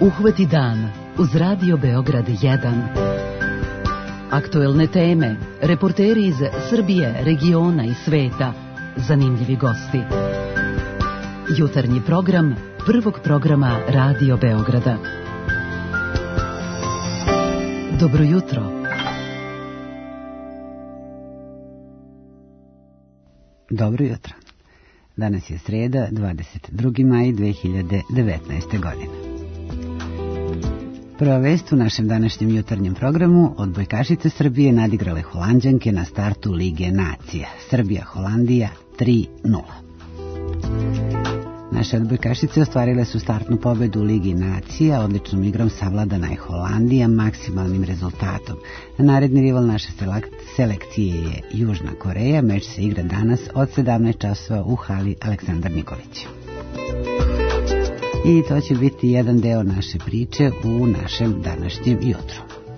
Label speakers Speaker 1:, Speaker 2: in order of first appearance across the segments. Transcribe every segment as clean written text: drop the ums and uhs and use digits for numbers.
Speaker 1: Uhvati dan uz Radio Beograd 1. Aktuelne teme, reporteri iz Srbije, regiona i sveta, zanimljivi gosti. Jutarnji program prvog programa Radio Beograda. Dobro jutro.
Speaker 2: Dobro jutro. Danas je sreda, 22. maj 2019. godine. Prva vest u našem današnjem jutarnjem programu: odbojkašice Srbije nadigrale Holanđanke na startu Lige nacija. Srbija-Holandija 3:0. Naše odbojkašice ostvarile su startnu pobedu u Ligi nacija, odličnom igrom savladana je Holandija maksimalnim rezultatom. Naredni rival naše selekcije je Južna Koreja. Meč se igra danas od 17 časova u hali Aleksandar Nikolić. I to će biti jedan deo naše priče u našem današnjem jutru.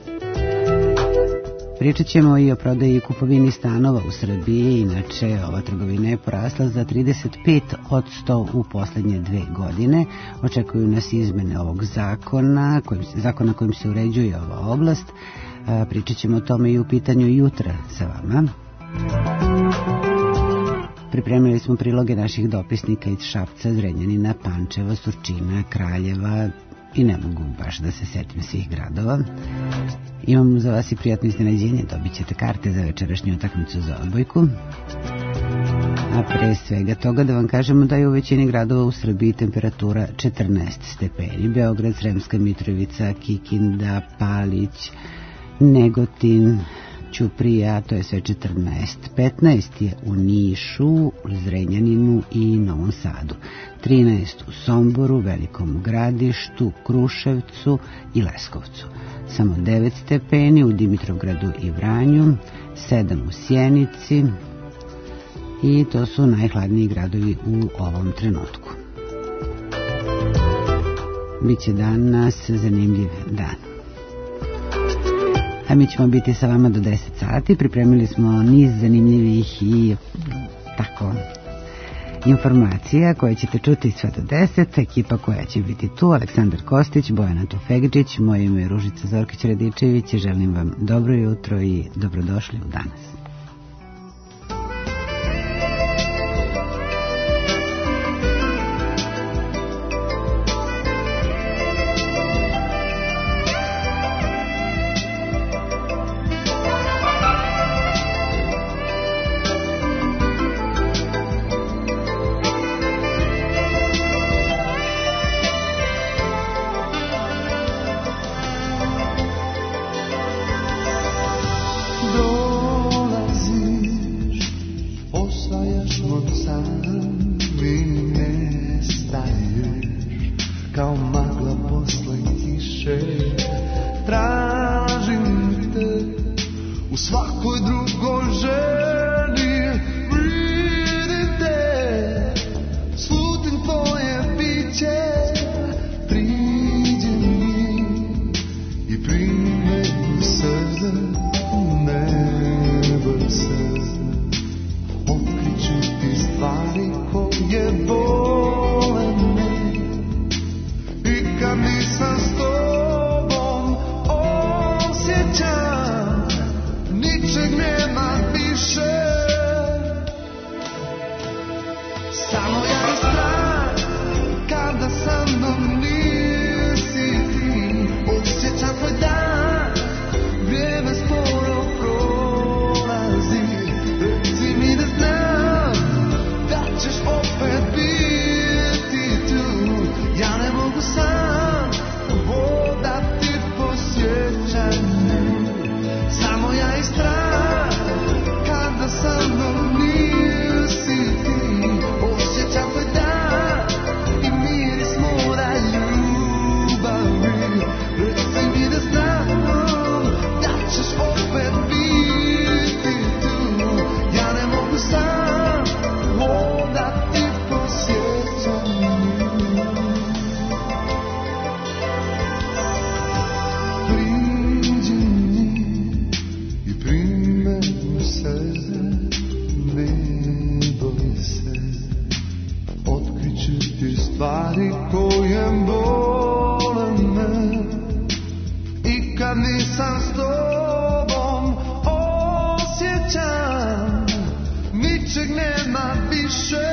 Speaker 2: Pričat ćemo i o prodaji i kupovini stanova u Srbiji. Inače, ova trgovina je porasla za 35% u poslednje 2 godine. Očekuju nas izmene ovog zakona kojim se uređuje ova oblast. Pričat ćemo o tome i u pitanju jutra sa vama. Pripremili smo priloge naših dopisnika iz Šapca, Zrenjanina, Pančeva, Surčina, Kraljeva i ne mogu baš da se setim svih gradova. Imamo za vas i prijatno iznenađenje, dobit ćete karte za večerašnju utakmicu za odbojku. A pre svega toga da vam kažemo da je u većini gradova u Srbiji temperatura 14 stepeni. Beograd, Sremska Mitrovica, Kikinda, Palić, Negotin, Ćuprija, to je sve 14. 15 je u Nišu, Zrenjaninu i Novom Sadu. 13 u Somboru, Velikom Gradištu, Kruševcu i Leskovcu. Samo 9 stepeni u Dimitrovgradu i Vranju, 7 u Sjenici i to su najhladniji gradovi u ovom trenutku. Biće danas zanimljiv dan. A mi ćemo biti sa vama do 10 sati. Pripremili smo niz zanimljivih i tako informacija koje ćete čuti sve do 10. Ekipa koja će biti tu: Aleksandar Kostić, Bojana Tufegđić, moje ime je Ružica Zorkić-Radičević i želim vam dobro jutro i dobrodošli u danas.
Speaker 3: stvari koje bole me. nisam s tobom, osjećam ničeg nema više.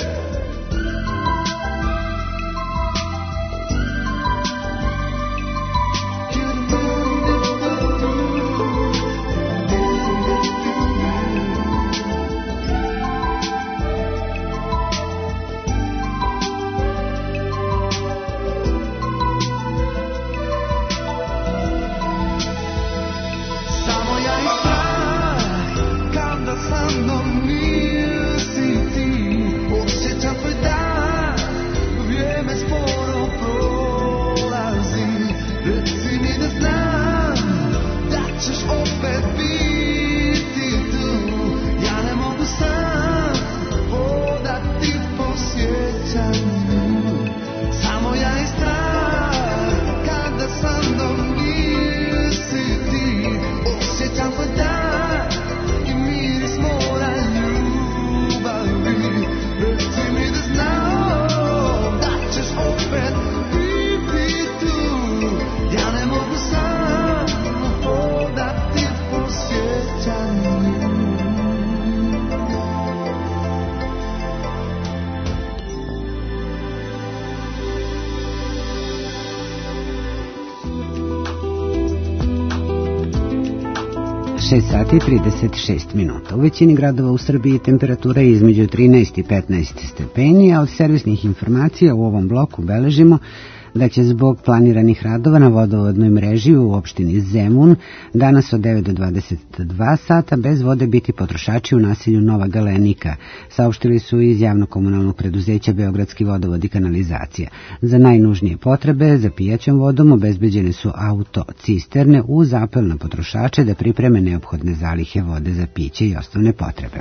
Speaker 2: Sati 36 minuta. U većini gradova u Srbiji temperatura je između 13 i 15 stepeni, a od servisnih informacija u ovom bloku beležimo da će zbog planiranih radova na vodovodnoj mreži u opštini Zemun danas od 9 do 22 sata bez vode biti potrošači u naselju Nova Galenika, saopštili su iz javno-komunalnog preduzeća Beogradski vodovod i kanalizacija. Za najnužnije potrebe za pijaćom vodom obezbeđene su auto-cisterne uz apel na potrošače da pripreme neophodne zalihe vode za piće i osnovne potrebe.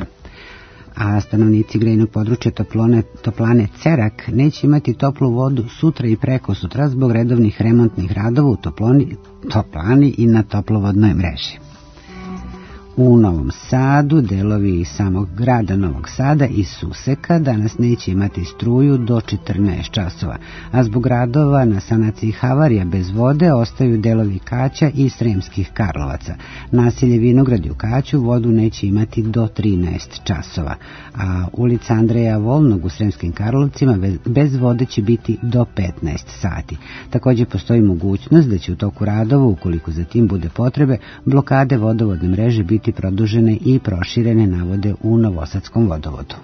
Speaker 2: A stanovnici grejnog područja toplane Cerak neće imati toplu vodu sutra i preko sutra zbog redovnih remontnih radova u toplani i na toplovodnoj mreži. U Novom Sadu, delovi samog grada Novog Sada i Suseka danas neće imati struju do 14 časova, a zbog radova na sanaciji havarija bez vode ostaju delovi Kaća i Sremskih Karlovaca. Naselje Vinogradi u Kaću vodu neće imati do 13 časova, a ulica Andreja Volnog u Sremskim Karlovcima bez vode će biti do 15 sati. Također postoji mogućnost da će u toku radova, ukoliko za tim bude potrebe, blokade vodovodne mreže biti produžene i proširene, navode u Novosadskom vodovodu.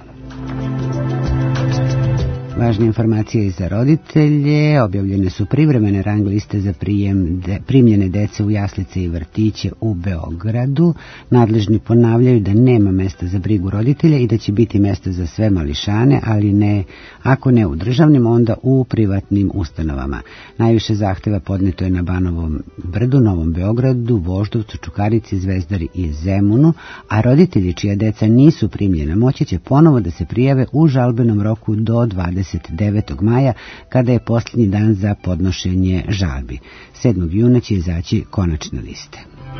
Speaker 2: Važne informacije i za roditelje. Objavljene su privremene rang liste za primljene dece u jaslice i vrtiće u Beogradu. Nadležni ponavljaju da nema mesta za brigu roditelja i da će biti mesta za sve mališane, ali ne, ako ne u državnim, onda u privatnim ustanovama. Najviše zahteva podneto je na Banovom Brdu, Novom Beogradu, Voždovcu, Čukarici, Zvezdari i Zemunu, a roditelji čija deca nisu primljena moći će ponovo da se prijave u žalbenom roku do 29. maja, kada je posljednji dan za podnošenje žalbi. 7. juna će izaći konačne liste.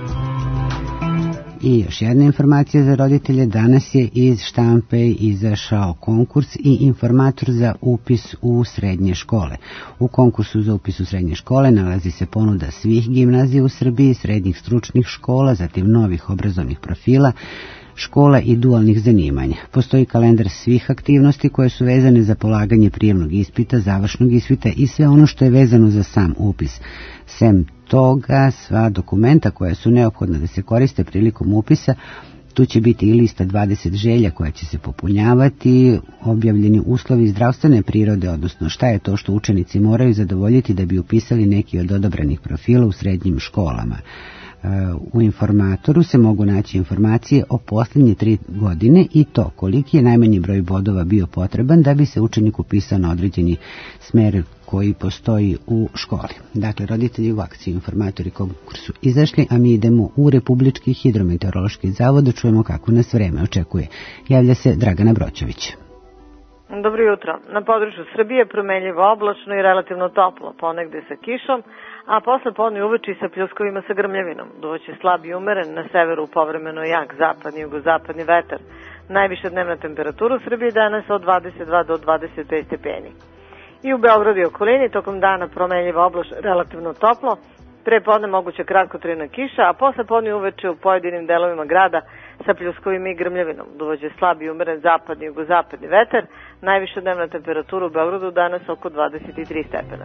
Speaker 2: I još jedna informacija za roditelje. Danas je iz štampe izašao konkurs i informator za upis u srednje škole. U konkursu za upis u srednje škole nalazi se ponuda svih gimnazija u Srbiji, srednjih stručnih škola, zatim novih obrazovnih profila, škola i dualnih zanimanja. Postoji kalendar svih aktivnosti koje su vezane za polaganje prijemnog ispita, završnog ispita i sve ono što je vezano za sam upis. Sem toga, sva dokumenta koja su neophodna da se koriste prilikom upisa, tu će biti i lista 20 želja koja će se popunjavati, objavljeni uslovi zdravstvene prirode, odnosno šta je to što učenici moraju zadovoljiti da bi upisali neki od odabranih profila u srednjim školama. U informatoru se mogu naći informacije o posljednje 3 godine i to koliki je najmanji broj bodova bio potreban da bi se učenik upisao na određeni smer koji postoji u školi. Dakle, roditelji u akciji informatori konkursu izašli, a mi idemo u Republički hidrometeorološki zavod da čujemo kako nas vreme očekuje. Javlja se Dragana Broćović.
Speaker 4: Dobro jutro. Na području Srbije promenljivo oblačno i relativno toplo, ponegde sa kišom, a posle podne uveče sa pljuskovima sa grmljavinom. Duvaće slab i umeren, na severu povremeno jak zapadni i jugozapadni vetar. Najviša dnevna temperatura u Srbiji danas od 22 do 25 stepeni. I u Beogradu i okolini tokom dana promenljivo oblačno relativno toplo, Pre podne moguće kratkotrajna kiša, a posle podne uveče u pojedinim delovima grada sa pljuskovima i grmljavinom. Duvaće slab i umeren zapadni i jugozapadni vetar. Najviša dnevna temperatura u Beogradu danas oko 23 stepena.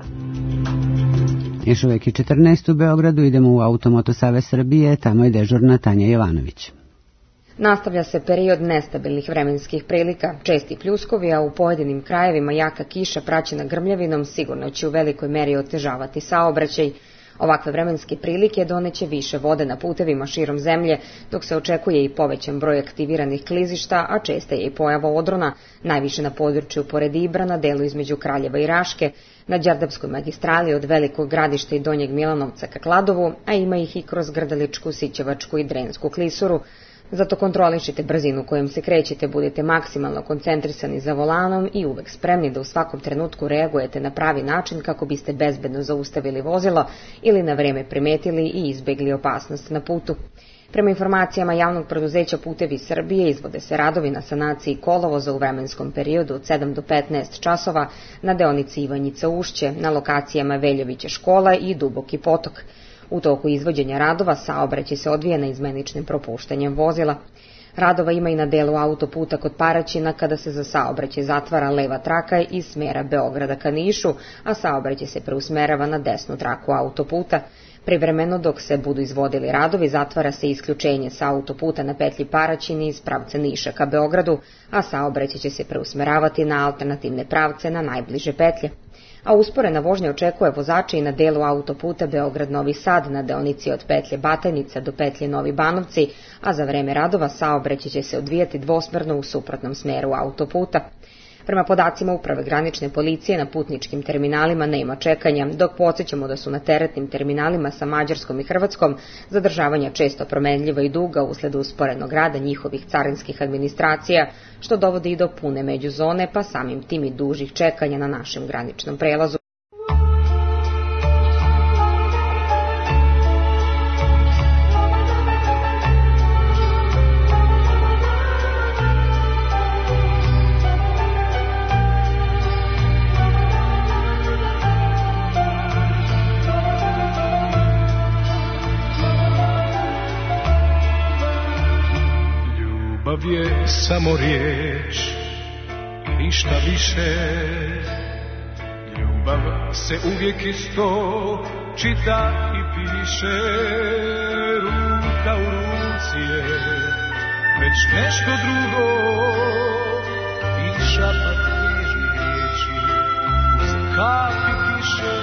Speaker 2: Još uvek je 14 u Beogradu, idemo u Automoto Savez Srbije, tamo je dežurna Tanja Jovanović.
Speaker 5: Nastavlja se period nestabilnih vremenskih prilika, česti pljuskovi, a u pojedinim krajevima jaka kiša praćena grmljavinom sigurno će u velikoj meri otežavati saobraćaj. Ovakve vremenske prilike doneće više vode na putevima širom zemlje, dok se očekuje i povećan broj aktiviranih klizišta, a česta je i pojava odrona, najviše na području pored Ibra, na delu između Kraljeva i Raške, na Đerdapskoj magistrali od Velikog Gradišta i Donjeg Milanovca ka Kladovu, a ima ih i kroz Grdeličku, Sićevačku i Drensku klisuru. Zato kontrolišite brzinu kojom se krećete, budite maksimalno koncentrisani za volanom i uvek spremni da u svakom trenutku reagujete na pravi način kako biste bezbedno zaustavili vozilo ili na vreme primetili i izbegli opasnost na putu. Prema informacijama javnog preduzeća Putevi Srbije izvode se radovi na sanaciji kolovoza u vremenskom periodu od 7 do 15 časova na deonici Ivanjica Ušće, na lokacijama Veljovića škola i Duboki potok. U toku izvođenja radova saobraćaj se odvija neizmeničnim propuštanjem vozila. Radova ima i na delu autoputa kod Paraćina kada se za saobraćaj zatvara leva traka iz smera Beograda ka Nišu, a saobraćaj se preusmerava na desnu traku autoputa. Privremeno dok se budu izvodili radovi zatvara se isključenje sa autoputa na petlji Paraćin iz pravca Niša ka Beogradu, a saobraćaj će se preusmeravati na alternativne pravce na najbliže petlje. A usporena vožnja očekuje vozače i na delu autoputa Beograd-Novi Sad na deonici od petlje Batajnica do petlje Novi Banovci, a za vreme radova saobraćaj će se odvijati dvosmerno u suprotnom smeru autoputa. Prema podacima Uprave granične policije na putničkim terminalima nema čekanja, dok podsjećamo da su na teretnim terminalima sa Mađarskom i Hrvatskom zadržavanja često promenljiva i duga usled usporenog rada njihovih carinskih administracija, što dovodi i do pune međuzone, pa samim tim i dužih čekanja na našem graničnom prelazu.
Speaker 3: Je samo riječ, ništa više. Ljubav se uvijek isto čita i piše. Ruka u ruci je već nešto drugo i šapat nježnih riječi uz kapi kiše.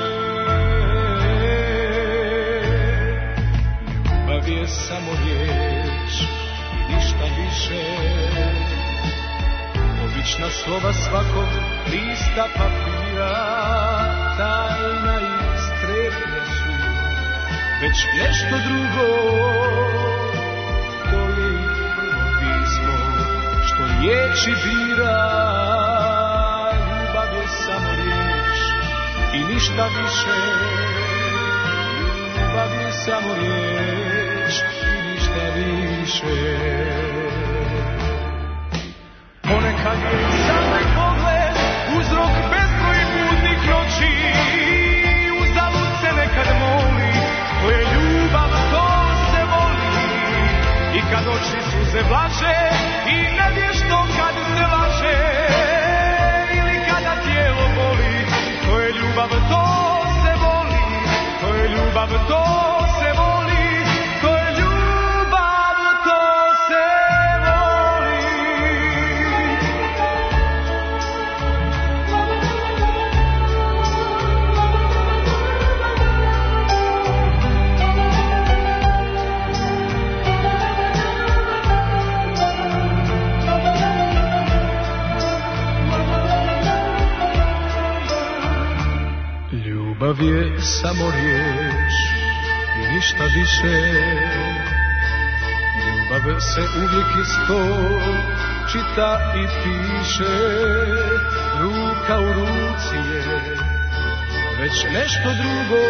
Speaker 3: Ljubav je samo riječ, ništa više. Obična slova svakog lista papira, tajna i strepnja su već nešto drugo. To je i prvo pismo što riječi bira. Ljubav je samo riječ i ništa više. Ljubav je samo riječ i ništa više. Ponekad je samo pogled uzrok bezbroj budnih noći. Uzalud se nekad moli, to je ljubav, to se voli. I kad oči suze vlaže i nevješto kad se laže, ili kada tijelo boli, to je ljubav, to se voli. To je ljubav, to se voli. Ljubav je samo riječ i ništa više. Ljubav se uvijek isto čita i piše. Ruka u ruci je već nešto drugo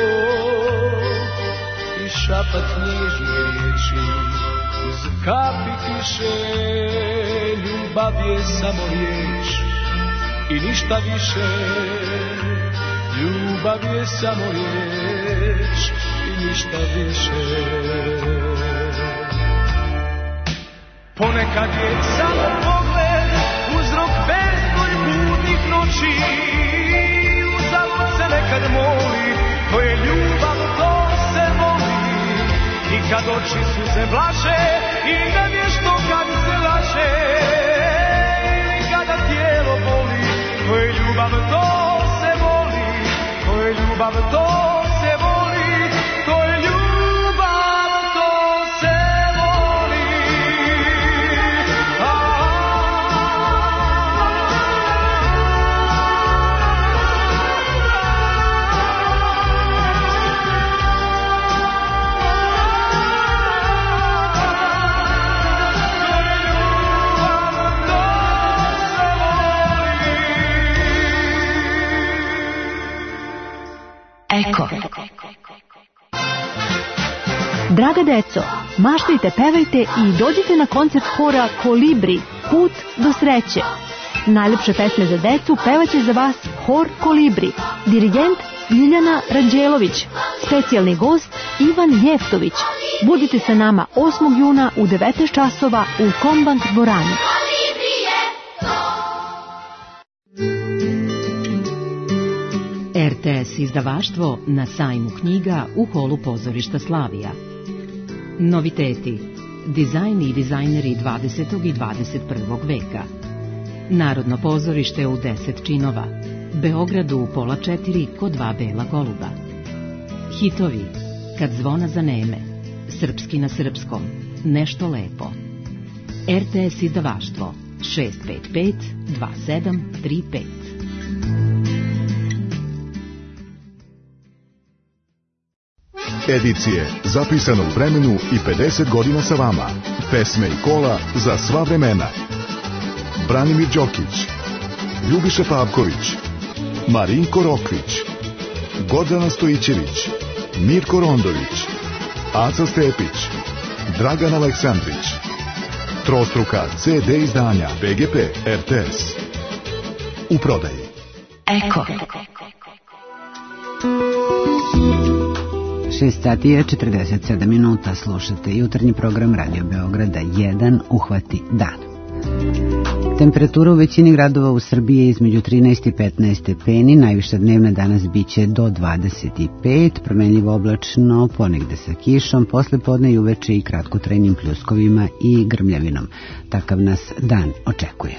Speaker 3: i šapat nježnih riječi uz kapi kiše. Ljubav je samo riječ i ništa više. Ljubav je samo riječ i ništa više. Ponekad je samo pogled uzrok bezbroj budnih noći. Uzalud se nekad moli, to je ljubav, to se voli. I kad oči suze blaže i nevješto kad se laže. Ili kada tijelo boli, to je ljubav, to se voli. To je ljubav, to se voli. To je ljubav, to se voli.
Speaker 6: Eko. Draga deco, maštajte, pevajte i dođite na koncert hora Kolibri, Put do sreće. Najlepše pesme za decu pevaće za vas hor Kolibri, dirigent Ljiljana Ranđelović, specijalni gost Ivan Jeftović. Budite sa nama 8. juna u 19 časova u Kombank dvorani.
Speaker 1: RTS izdavaštvo na sajmu knjiga u holu pozorišta Slavija. Noviteti, dizajn i dizajneri 20. i 21. veka. Narodno pozorište u 10 činova. Beogradu u 3:30 kod 2 bela goluba. Hitovi, Kad zvona zaneme, Srpski na srpskom, Nešto lepo. RTS izdavaštvo 655 2735.
Speaker 7: Edicije zapisano u vremenu i 50 godina sa vama. Pesme i kola za sva vremena. Branimir Đokić, Ljubiša Pavković, Marinko Rokvić, Gordana Stojićević, Mirko Rondović, Aca Stepić, Dragan Aleksandrić. Trostruka CD izdanja PGP RTS. U prodaji.
Speaker 6: Eko.
Speaker 2: 6 sati je 47 minuta, slušate jutarnji program Radio Beograda 1 Uhvati dan. Temperatura u većini gradova u Srbiji je između 13 i 15 stepeni, najviša dnevna danas biće do 25, promenljivo oblačno, ponegde sa kišom, posle podne i uveče i kratkotrajnim pljuskovima i grmljavinom. Takav nas dan očekuje.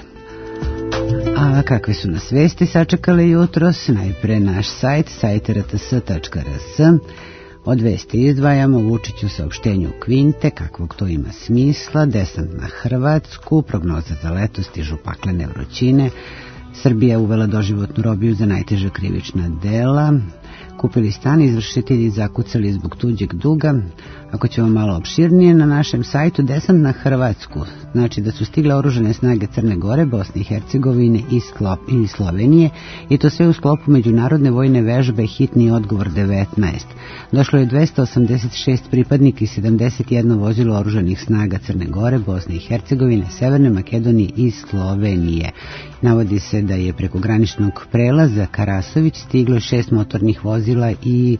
Speaker 2: A kakve su nas vesti sačekale jutros? Najpre naš sajt rts.rs. Od vesti izdvajamo Vučić u saopštenju Kvinte, kakvog to ima smisla, desant na Hrvatsku, prognoza za leto, stižu paklene vrućine, Srbija uvela doživotnu robiju za najteža krivična dela, kupili stan, izvršitelji zakucali zbog tuđeg duga. Ako ćemo malo opširnije, na našem sajtu desant na Hrvatsku, znači da su stigle oružane snage Crne Gore, Bosne i Hercegovine i Slovenije, i to sve u sklopu međunarodne vojne vežbe Hitni odgovor 19. Došlo je 286 pripadnika i 71 vozilo oružanih snaga Crne Gore, Bosne i Hercegovine, Severne Makedonije i Slovenije. Navodi se da je preko graničnog prelaza Karasović stiglo 6 motornih vozila i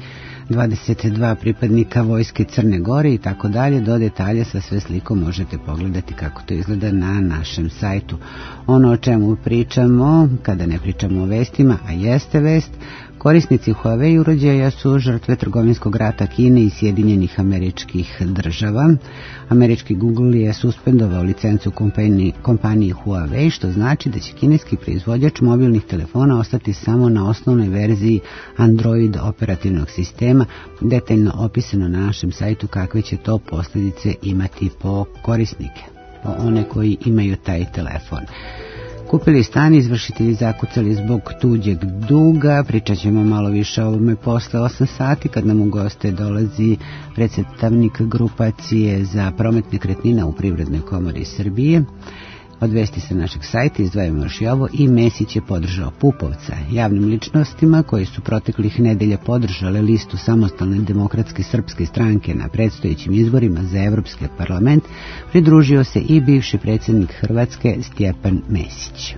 Speaker 2: 22 pripadnika vojske Crne Gore i tako dalje. Do detalja sa sve slikom možete pogledati kako to izgleda na našem sajtu. Ono o čemu pričamo, kada ne pričamo o vestima, a jeste vest, korisnici Huawei uređaja su žrtve trgovinskog rata Kine i Sjedinjenih Američkih Država. Američki Google je suspendovao licencu kompaniji Huawei, što znači da će kineski proizvođač mobilnih telefona ostati samo na osnovnoj verziji Android operativnog sistema, detaljno opisano na našem sajtu kakve će to posljedice imati po korisnike, po one koji imaju taj telefon. Kupili stan, izvršitelji zakucali zbog tuđeg duga. Pričat ćemo malo više o ovome posle 8 sati kad nam u goste dolazi predstavnik grupacije za promet nekretnina u Privrednoj komori Srbije. Od vesti sa našeg sajta izdvajamo još i ovo: i Mesić je podržao Pupovca. Javnim ličnostima koji su proteklih nedelja podržale listu Samostalne demokratske srpske stranke na predstojećim izborima za Evropski parlament pridružio se i bivši predsjednik Hrvatske Stjepan Mesić.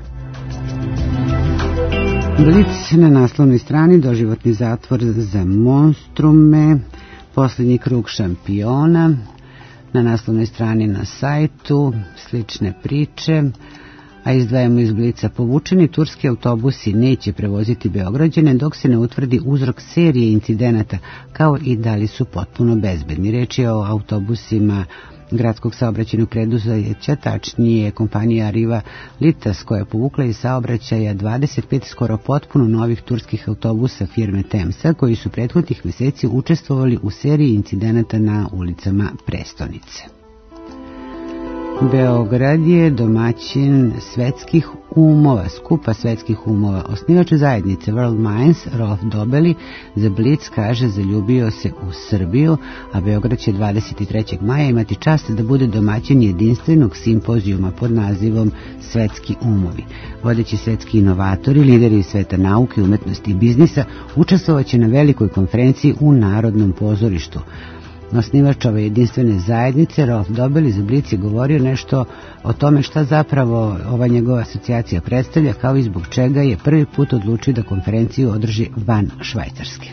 Speaker 2: Blic na naslovnoj strani: doživotni zatvor za monstrume. Posljednji krug šampiona, na naslovnoj strani na sajtu, slične priče, a izdvajamo iz Blica. Povučeni turski autobusi neće prevoziti Beograđane dok se ne utvrdi uzrok serije incidenata, kao i da li su potpuno bezbedni. Reč je o autobusima gradskog saobraćajnog preduzeća, tačnije kompanija Arriva Litas, koja je povukla iz saobraćaja 25 skoro potpuno novih turskih autobusa firme Temsa, koji su prethodnih meseci učestvovali u seriji incidenata na ulicama prestonice. Beograd je domaćin svetskih umova, skupa svetskih umova. Osnivač zajednice World Minds, Rolf Dobeli, za Blic kaže zaljubio se u Srbiju, a Beograd će 23. maja imati čast da bude domaćin jedinstvenog simpozijuma pod nazivom Svetski umovi. Vodeći svetski inovatori, lideri sveta nauke, umetnosti i biznisa učestvovaće na velikoj konferenciji u Narodnom pozorištu. Osnivač ove jedinstvene zajednice, Rolf Dobeli, za Blic je govorio nešto o tome šta zapravo ova njegova asocijacija predstavlja, kao i zbog čega je prvi put odlučio da konferenciju održi van Švajcarske.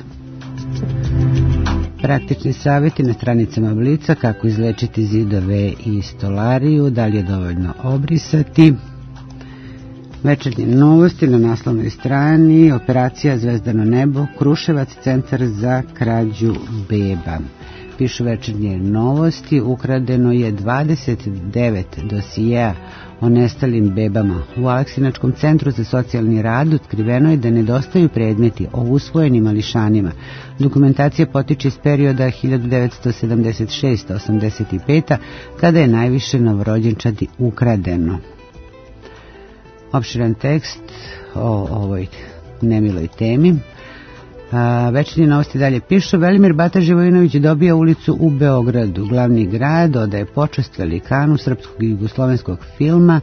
Speaker 2: Praktični savjeti na stranicama Blica, kako izlečiti zidove i stolariju, da li je dovoljno obrisati. Večernje novosti na naslovnoj strani, operacija Zvezdano nebo, Kruševac, centar za krađu beba. Pišu Večernje novosti, ukradeno je 29 dosijeja o nestalim bebama. U Aleksinačkom centru za socijalni rad otkriveno je da nedostaju predmeti o usvojenim mališanima. Dokumentacija potiče iz perioda 1976-85, kada je najviše novorođenčadi ukradeno. Opširan tekst o ovoj nemiloj temi. Večernje novosti dalje pišu, Velimir Bata Živojinović dobija ulicu u Beogradu. Glavni grad odaje počast velikanu srpskog i jugoslovenskog filma.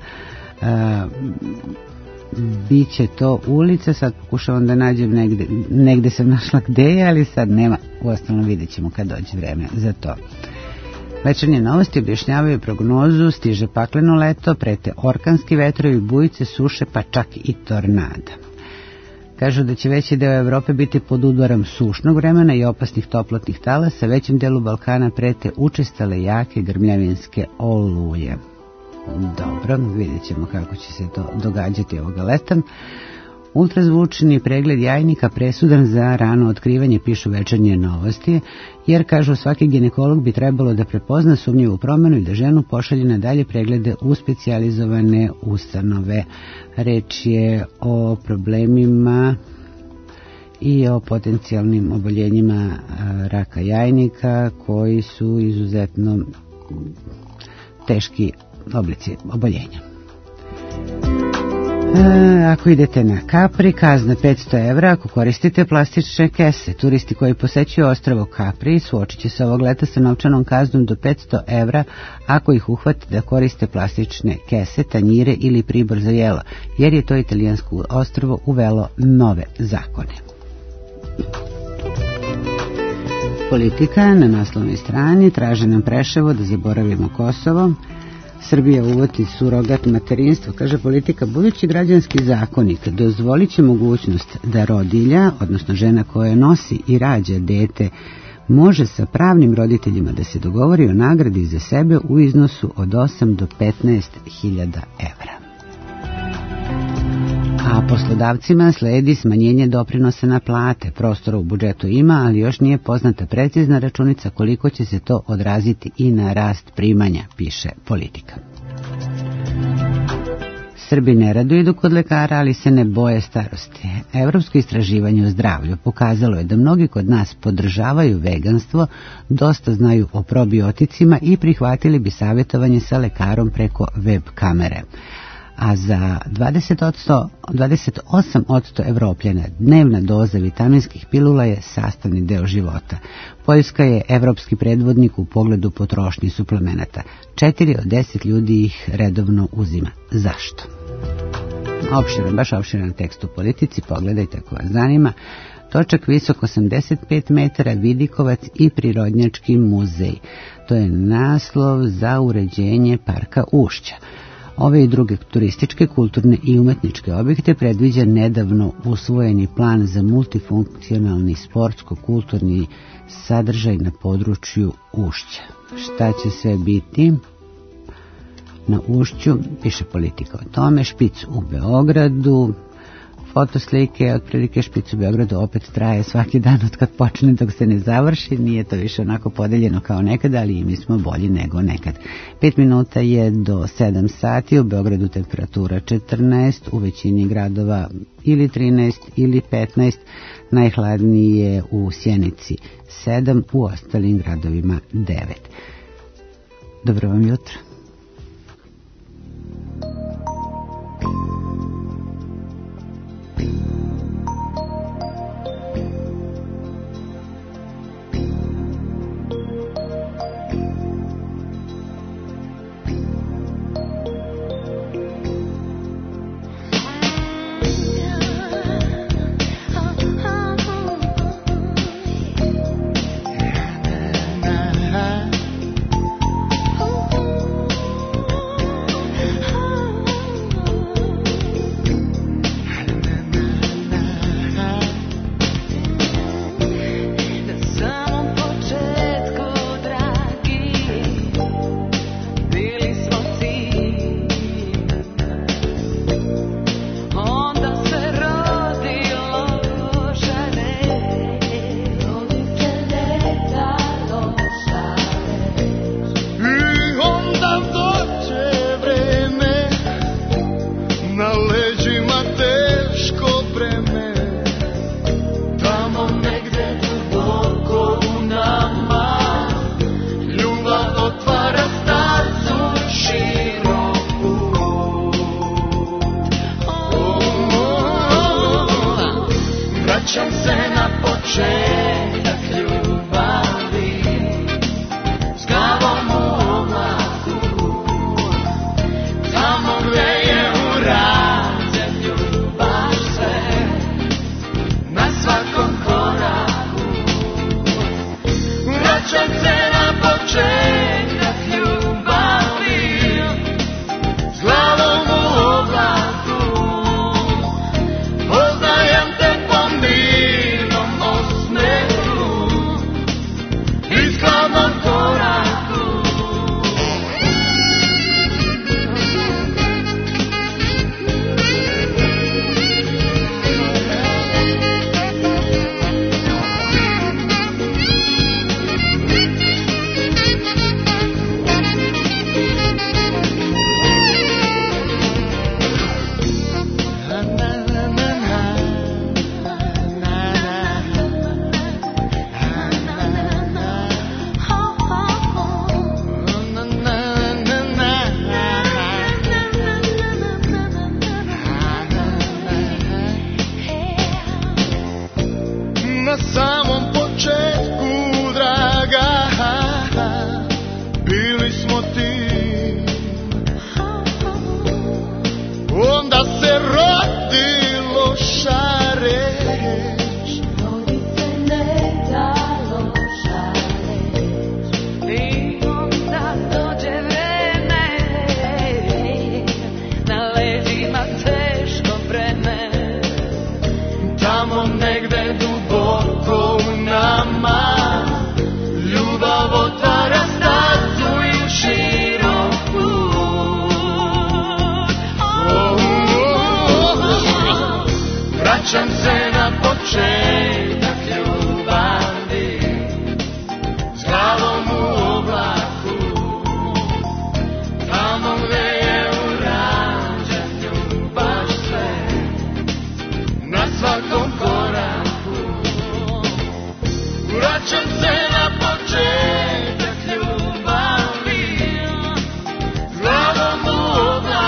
Speaker 2: Biće to ulica, sad pokušavam da nađem negde sam našla gde je, ali sad nema, uostalom vidjet ćemo kad dođe vreme za to. Večernje novosti objašnjavaju prognozu, stiže pakleno leto, prete orkanski vetrovi, bujice, suše, pa čak i tornada. Kažu da će veći deo Evrope biti pod udarom sušnog vremena i opasnih toplotnih talasa, većem delu Balkana prete učestale jake grmljavinske oluje. Dobro, vidjet ćemo kako će se to događati ovoga leta. Ultrazvučni pregled jajnika presudan za rano otkrivanje, pišu Večernje novosti, jer kažu svaki ginekolog bi trebalo da prepozna sumnjivu promjenu i da ženu pošalje na dalje preglede u specijalizovane ustanove. Reč je o problemima i o potencijalnim oboljenjima raka jajnika, koji su izuzetno teški oblici oboljenja. Ako idete na Capri, kazna 500 evra ako koristite plastične kese. Turisti koji posećuju ostrvo Capri suočit će se ovog leta sa novčanom kaznom do 500 evra ako ih uhvate da koriste plastične kese, tanjire ili pribor za jelo, jer je to italijansko ostrvo uvelo nove zakone. Politika na naslovnoj strani traže nam Preševo da zaboravimo Kosovo. Srbija uvodi surogat materinstvo, kaže Politika. Budući građanski zakonik dozvolit će mogućnost da rodilja, odnosno žena koja nosi i rađa dete, može sa pravnim roditeljima da se dogovori o nagradi za sebe u iznosu od 8 do 15.000 evra. A poslodavcima sledi smanjenje doprinosa na plate. Prostora u budžetu ima, ali još nije poznata precizna računica koliko će se to odraziti i na rast primanja, piše Politika. Srbi ne rado idu kod lekara, ali se ne boje starosti. Evropsko istraživanje o zdravlju pokazalo je da mnogi kod nas podržavaju veganstvo, dosta znaju o probioticima i prihvatili bi savjetovanje sa lekarom preko web kamere. A za 28% Evropljana dnevna doza vitaminskih pilula je sastavni deo života. Poljska je evropski predvodnik u pogledu potrošnje suplemenata. 4 od 10 ljudi ih redovno uzima. Zašto? Baš opširan tekst u Politici, pogledajte ako vas zanima. Točak visok 85 metara, Vidikovac i Prirodnjački muzej. To je naslov za uređenje parka Ušća. Ove i druge turističke, kulturne i umetničke objekte predviđa nedavno usvojeni plan za multifunkcionalni sportsko-kulturni sadržaj na području Ušća. Šta će sve biti na Ušću? Piše Politika o tome. Špic u Beogradu, fotoslike, otprilike Špic u Beogradu opet traje svaki dan od kad počne dok se ne završi, nije to više onako podeljeno kao nekad, ali i mi smo bolji nego nekad. 5 minuta je do 7 sati, u Beogradu temperatura 14, u većini gradova ili 13 ili 15, najhladnije je u Sjenici 7, u ostalim gradovima 9. Dobro vam jutro.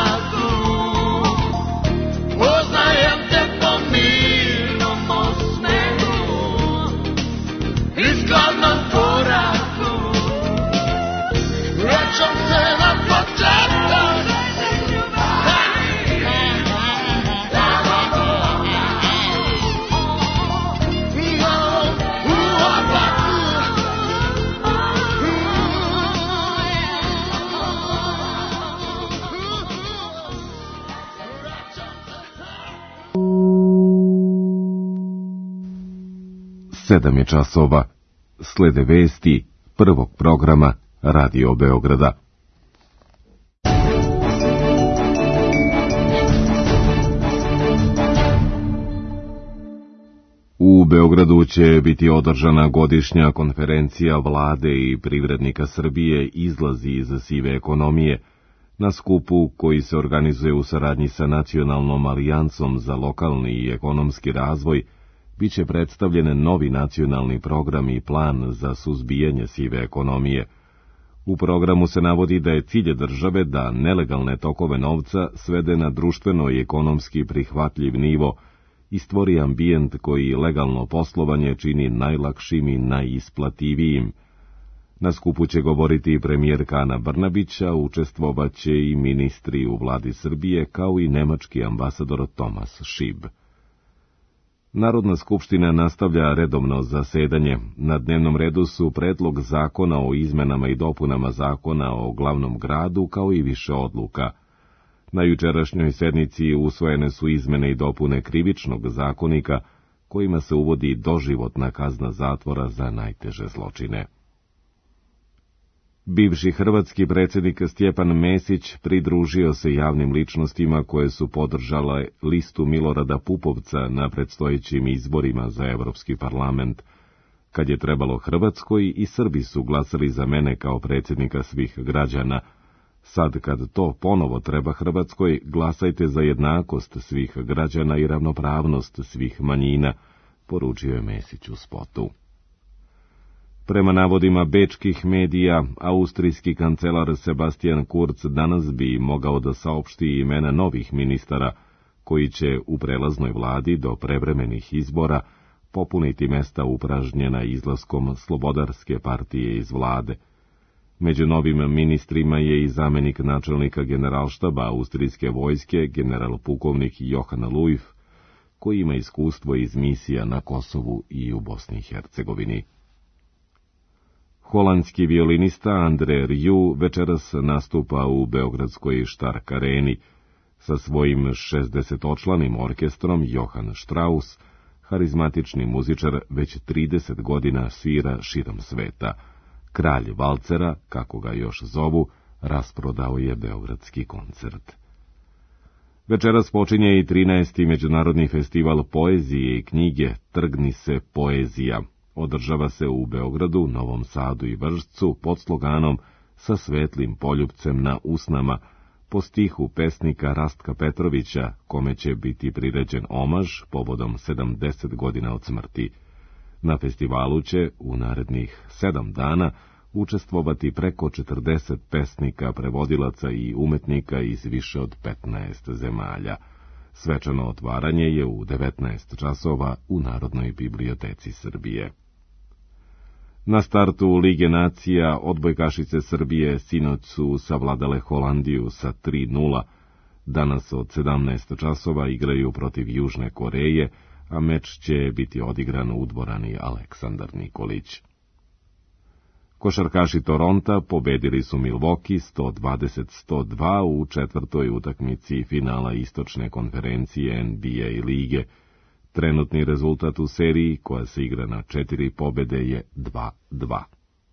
Speaker 3: Poznajem te po mirnom osmehu.
Speaker 8: 7 je časova. Slede vesti prvog programa Radio Beograda. U Beogradu će biti održana godišnja konferencija vlade i privrednika Srbije Izlazi iz sive ekonomije, na skupu koji se organizuje u saradnji sa Nacionalnom alijancom za lokalni i ekonomski razvoj. Biće predstavljen novi nacionalni program i plan za suzbijanje sive ekonomije. U programu se navodi da je cilj države da nelegalne tokove novca svede na društveno i ekonomski prihvatljiv nivo i stvori ambijent koji legalno poslovanje čini najlakšim i najisplativijim. Na skupu će govoriti premijerka Ana Brnabić, a učestvovaće i ministri u vladi Srbije, kao i nemački ambasador Tomas Šib. Narodna skupština nastavlja redovno zasedanje. Na dnevnom redu su predlog zakona o izmenama i dopunama zakona o glavnom gradu, kao i više odluka. Na jučerašnjoj sednici usvojene su izmene i dopune Krivičnog zakonika, kojima se uvodi doživotna kazna zatvora za najteže zločine. Bivši hrvatski predsjednik Stjepan Mesić pridružio se javnim ličnostima koje su podržale listu Milorada Pupovca na predstojećim izborima za Evropski parlament. Kad je trebalo Hrvatskoj, i Srbi su glasali za mene kao predsjednika svih građana. Sad kad to ponovo treba Hrvatskoj, glasajte za jednakost svih građana i ravnopravnost svih manjina, poručio je Mesić u spotu. Prema navodima bečkih medija, austrijski kancelar Sebastian Kurz danas bi mogao da saopšti imena novih ministara, koji će u prelaznoj vladi do prevremenih izbora popuniti mesta upražnjena izlaskom Slobodarske partije iz vlade. Među novim ministrima je i zamenik načelnika generalštaba austrijske vojske, general pukovnik Johan Luif, koji ima iskustvo iz misija na Kosovu i u Bosni i Hercegovini. Holandski violinista Andre Rieu večeras nastupa u beogradskoj Štark areni. Sa svojim 60-članim orkestrom Johann Strauss, harizmatični muzičar, već 30 godina svira širom sveta. Kralj valcera, kako ga još zovu, rasprodao je beogradski koncert. Večeras počinje i 13. međunarodni festival poezije i knjige Trgni se poezija. Održava se u Beogradu, Novom Sadu i Vršcu pod sloganom Sa svetlim poljupcem na usnama, po stihu pesnika Rastka Petrovića, kome će biti priređen omaž povodom 70 godina od smrti. Na festivalu će u narednih 7 dana učestvovati preko 40 pesnika, prevodilaca i umetnika iz više od 15 zemalja. Svečano otvaranje je u 19 časova u Narodnoj biblioteci Srbije. Na startu Lige nacija odbojkašice Srbije sinoć su savladale Holandiju sa 3:0. Danas od 17 časova igraju protiv Južne Koreje, a meč će biti odigran u dvorani Aleksandar Nikolić. Košarkaši Toronta pobedili su Milwaukee 120-102 u četvrtoj utakmici finala istočne konferencije NBA lige. Trenutni rezultat u seriji, koja se igra na 4 pobede, je 2:2.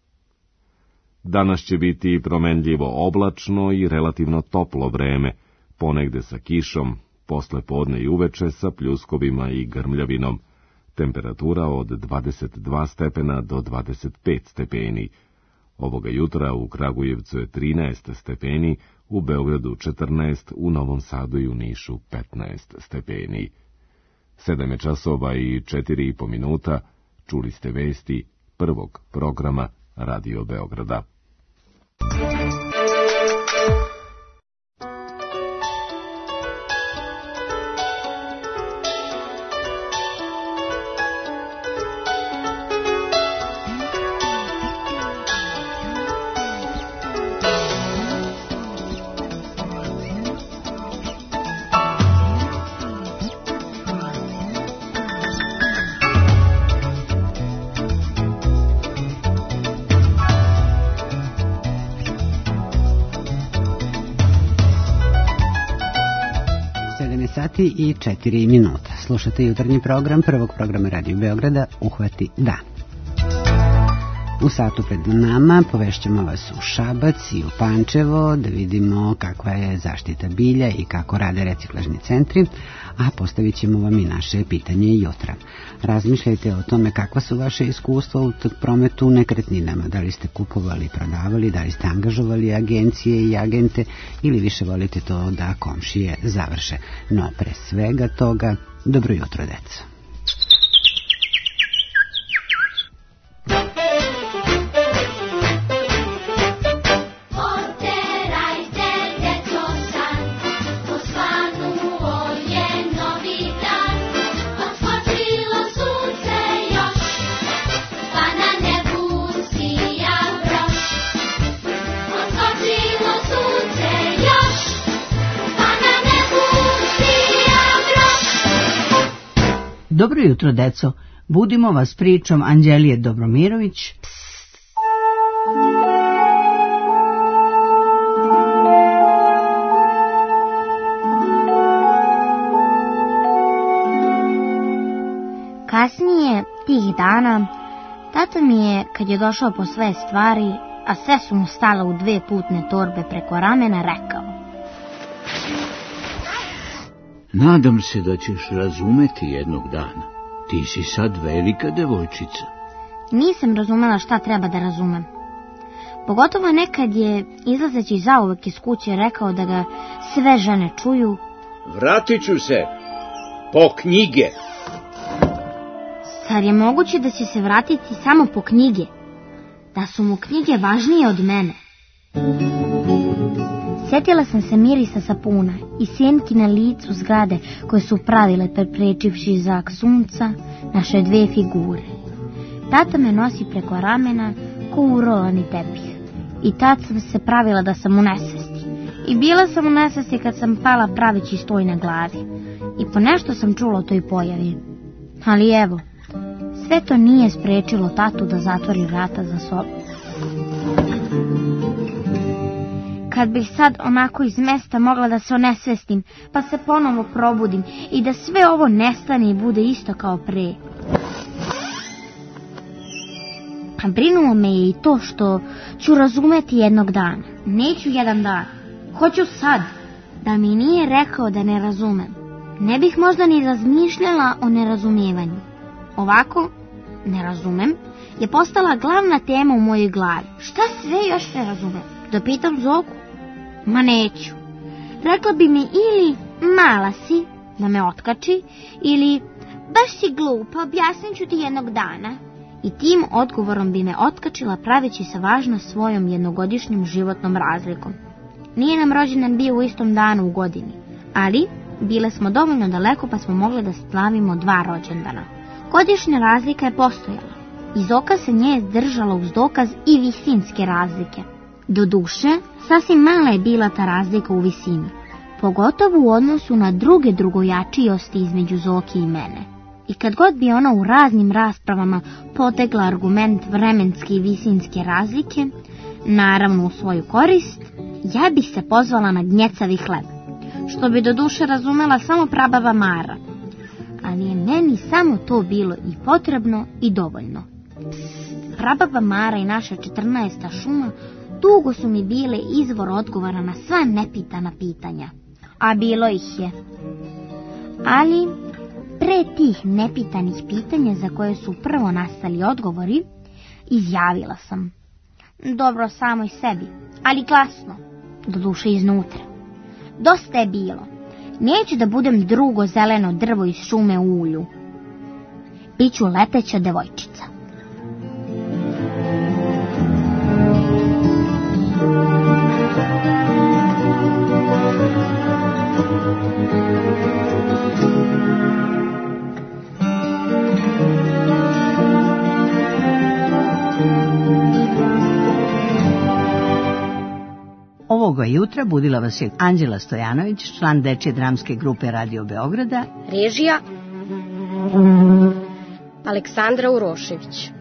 Speaker 8: Danas će biti promenljivo oblačno i relativno toplo vreme, ponegde sa kišom, posle podne i uveče sa pljuskovima i grmljavinom. Temperatura od 22 stepena do 25 stepeni. Ovoga jutra u Kragujevcu je 13 stepeni, u Beogradu 14, u Novom Sadu i u Nišu 15 stepeni. 7 je časova i 4,5 minuta, čuli ste vesti prvog programa Radio Beograda.
Speaker 2: sati i 4 minuta. Slušate jutarnji program prvog programa Radio Beograda Uhvati dan. U satu pred nama povešćemo vas u Šabac i u Pančevo da vidimo kakva je zaštita bilja i kako rade reciklažni centri, a postavit ćemo vam i naše pitanje jutra. Razmišljajte o tome kakva su vaše iskustva u prometu nekretninama, da li ste kupovali, prodavali, da li ste angažovali agencije i agente ili više volite to da komšije završe. No, pre svega toga, dobro jutro, deco.
Speaker 9: Dobro jutro, deco. Budimo vas pričom Anđelije Dobromirović.
Speaker 10: Kasnije, tih dana, tata mi je, kad je došao po sve stvari, a sve su mu stale u 2 putne torbe preko ramena, rekao:
Speaker 11: Nadam se da ćeš razumeti jednog dana. Ti si sad velika devojčica.
Speaker 10: Nisam razumela šta treba da razumem. Pogotovo nekad je, izlazeći zauvek iz kuće, rekao da ga sve žene čuju.
Speaker 11: Vratit ću se po knjige.
Speaker 10: Zar je moguće da će se vratiti samo po knjige? Da su mu knjige važnije od mene? Sjetila sam se mirisa sapuna i sjenki na licu zgrade koje su pravile preprečivši zrak sunca naše 2 figure. Tata me nosi preko ramena ko urolani tepih i tad sam se pravila da sam u nesvesti. I bila sam u nesvesti kad sam pala praveći stoj na glavi i po nešto sam čula o toj pojavi. Ali evo, sve to nije sprečilo tatu da zatvori vrata za sobom. Kad bih sad onako iz mesta mogla da se onesvestim, pa se ponovo probudim i da sve ovo nestane i bude isto kao pre. Brinulo me je i to što ću razumeti jednog dana. Neću jedan dan, hoću sad. Da mi nije rekao da ne razumem, ne bih možda ni razmišljala o nerazumijevanju. Ovako, ne razumem, je postala glavna tema u mojoj glavi. Šta sve još ne razumem? Da pitam Zoku? Ma neću. Rekla bi mi ili mala si, da me otkači, ili baš si glupa, objasnit ću ti jednog dana. I tim odgovorom bi me otkačila praveći se važno svojom jednogodišnjom životnom razlikom. Nije nam rođendan bio u istom danu u godini, ali bile smo dovoljno daleko pa smo mogli da slavimo 2 rođendana. Godišnja razlika je postojala. Iz oka se nje držala uz dokaz i visinske razlike. Doduše, sasvim mala je bila ta razlika u visini, pogotovo u odnosu na druge drugojačijosti između Zoki i mene. I kad god bi ona u raznim raspravama potegla argument vremenske i visinske razlike, naravno u svoju korist, ja bih se pozvala na gnjecavi hleb, što bi doduše razumela samo prababa Mara. Ali je meni samo to bilo i potrebno i dovoljno. Prababa Mara i naša 14. šuma dugo su mi bile izvor odgovora na sva nepitana pitanja, a bilo ih je. Ali pre tih nepitanih pitanja za koje su prvo nastali odgovori, izjavila sam: dobro samoj sebi, ali glasno, doduše iznutra: dosta je bilo, neću da budem drugo zeleno drvo iz šume u ulju. Biću leteća devojčica.
Speaker 9: Ovoga jutra budila vas je Anđela Stojanović, član dečje dramske grupe Radio Beograda.
Speaker 5: Režija Aleksandra Urošević.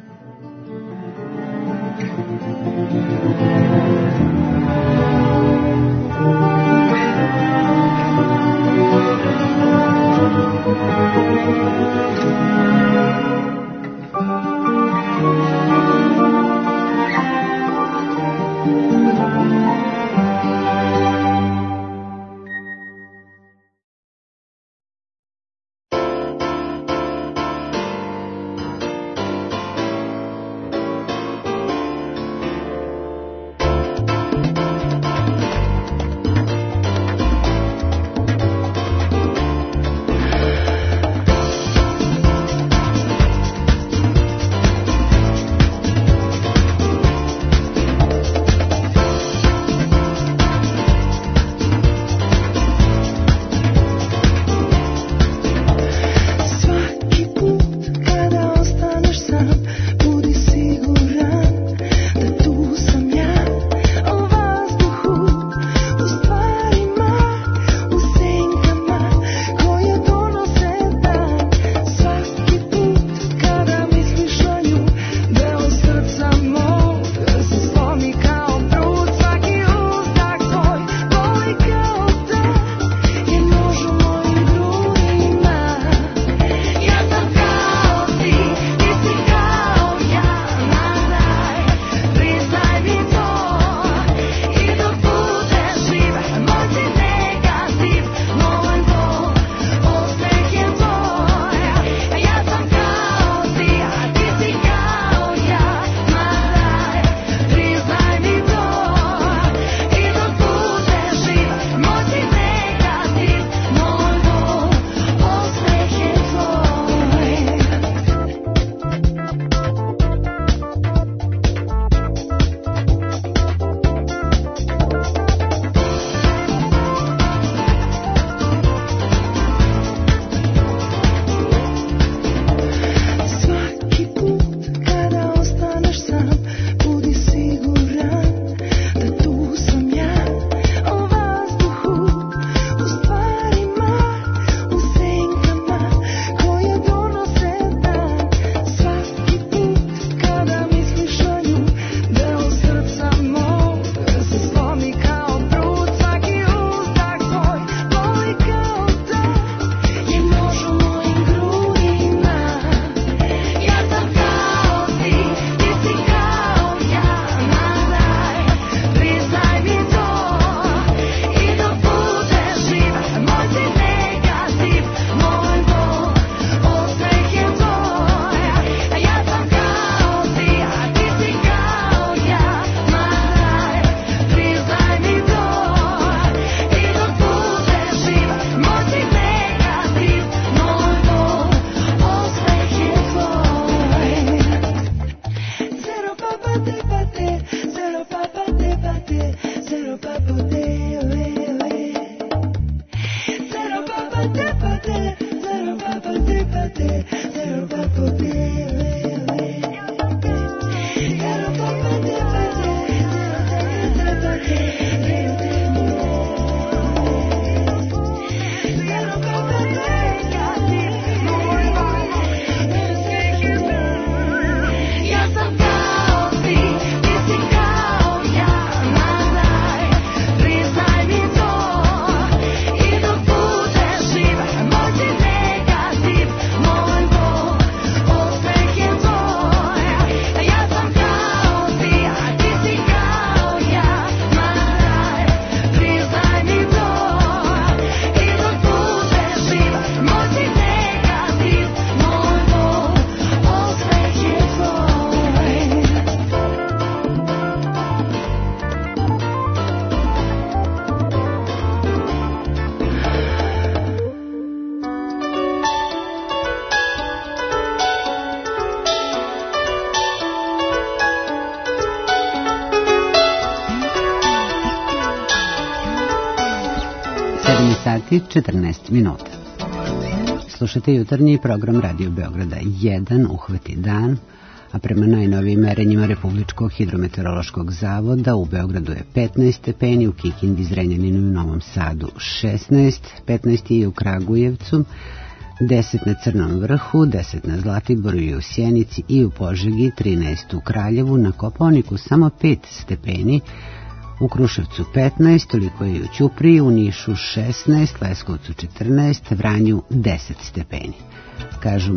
Speaker 2: sati 14 minuta. Slušate jutarnji program Radio Beograda 1, Uhvati dan, a prema najnovijim merenjima Republičkog hidrometeorološkog zavoda u Beogradu je 15 stepeni, u Kikindi, Zrenjaninu i Novom Sadu 16, 15 je u Kragujevcu, 10 na Crnom vrhu, 10 na Zlatiboru i u Sjenici i u Požegi, 13 u Kraljevu, na Kopaoniku samo 5 stepeni, u Kruševcu 15, toliko je i u Ćupriji, u Nišu 16, Leskovcu 14, Vranju 10 stepeni. Kažu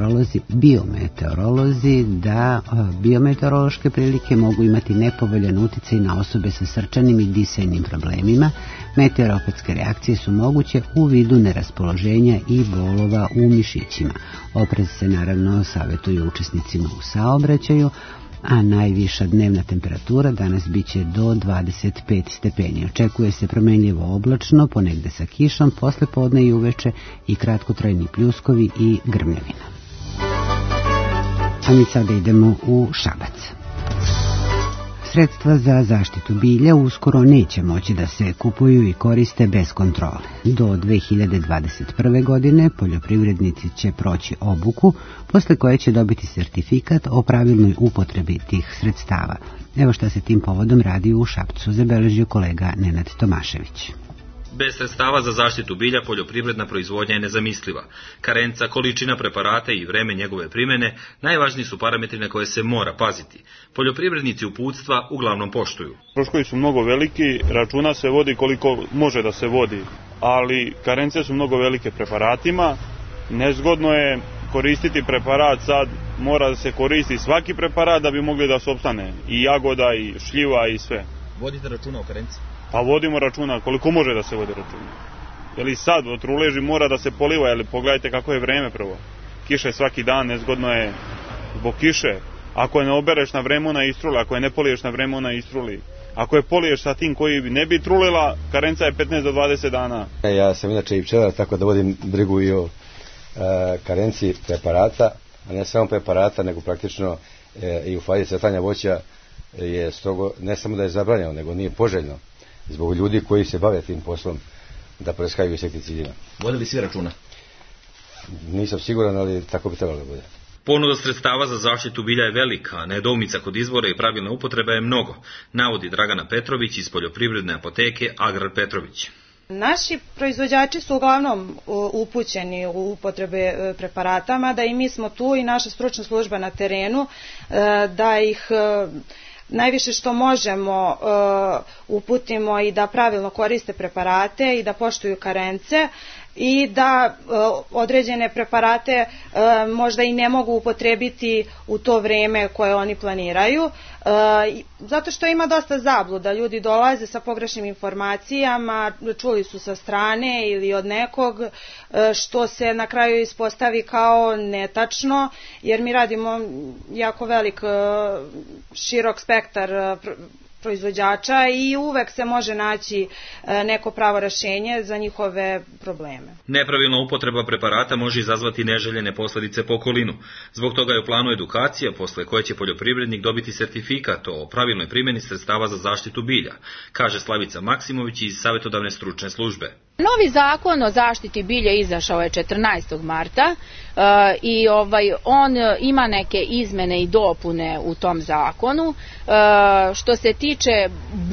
Speaker 2: biometeorolozi da biometeorološke prilike mogu imati nepovoljan uticaj na osobe sa srčanim i disajnim problemima. Meteoropatske reakcije su moguće u vidu neraspoloženja i bolova u mišićima. Oprez se naravno savjetuje učesnicima u saobraćaju, a najviša dnevna temperatura danas biće do 25 stepeni. Očekuje se promenljivo oblačno, ponegde sa kišom, posle podne i uveče i kratkotrajni pljuskovi i grmljavina. A mi sada idemo u Šabac. Sredstva za zaštitu bilja uskoro neće moći da se kupuju i koriste bez kontrole. Do 2021. godine poljoprivrednici će proći obuku, posle koje će dobiti sertifikat o pravilnoj upotrebi tih sredstava. Evo šta se tim povodom radi u Šapcu, zabeležio kolega Nenad Tomašević.
Speaker 12: Bez sredstava za zaštitu bilja poljoprivredna proizvodnja je nezamisliva. Karenca, količina preparata i vreme njegove primjene najvažniji su parametri na koje se mora paziti. Poljoprivrednici uputstva uglavnom poštuju.
Speaker 13: Troškovi su mnogo veliki, računa se vodi koliko može da se vodi, ali karence su mnogo velike preparatima. Nezgodno je koristiti preparat, sad mora da se koristi svaki preparat da bi mogli da se opstane. I jagoda, i šljiva, i sve.
Speaker 12: Vodite računa o karenci?
Speaker 13: Pa vodimo računa koliko može da se vodi računa. Jer i sad od truleži mora da se poliva, jer pogledajte kako je vreme prvo. Kiša je svaki dan, nezgodno je zbog kiše. Ako je ne obereš na vreme, ona istruli, ako je ne poliješ na vreme, ona istruli. Ako je poliješ sa tim koji ne bi trulila, karenca je 15 do 20 dana.
Speaker 14: Ja sam inače i pčelar, tako da vodim brigu i o karenciji preparata, a ne samo preparata, nego praktično i u fazi cvetanja voća je strogo, ne samo da je zabranjeno, nego nije poželjno zbog ljudi koji se bave tim poslom da preskaju insekticidima.
Speaker 12: Vode li svi računa?
Speaker 14: Nisam siguran, ali tako bi trebalo da bude.
Speaker 12: Ponuda sredstava za zaštitu bilja je velika, a nedoumica kod izbora i pravilna upotreba je mnogo, navodi Dragana Petrović iz poljoprivredne apoteke Agrar Petrović.
Speaker 15: Naši proizvođači su uglavnom upućeni u upotrebe preparatama, da i mi smo tu i naša stručna služba na terenu, da ih najviše što možemo uputimo i da pravilno koriste preparate i da poštuju karence i da određene preparate možda i ne mogu upotrebiti u to vreme koje oni planiraju, zato što ima dosta zabluda, ljudi dolaze sa pogrešnim informacijama, čuli su sa strane ili od nekog, što se na kraju ispostavi kao netačno, jer mi radimo jako velik, širok spektar proizvođača i uvek se može naći neko pravo rešenje za njihove probleme.
Speaker 12: Nepravilna upotreba preparata može izazvati neželjene posljedice po okolinu. Zbog toga je u planu edukacija, posle koje će poljoprivrednik dobiti sertifikat o pravilnoj primjeni sredstava za zaštitu bilja, kaže Slavica Maksimović iz Savjetodavne stručne službe.
Speaker 16: Novi zakon o zaštiti bilja izašao je 14. marta i on ima neke izmene i dopune u tom zakonu. Što se tiče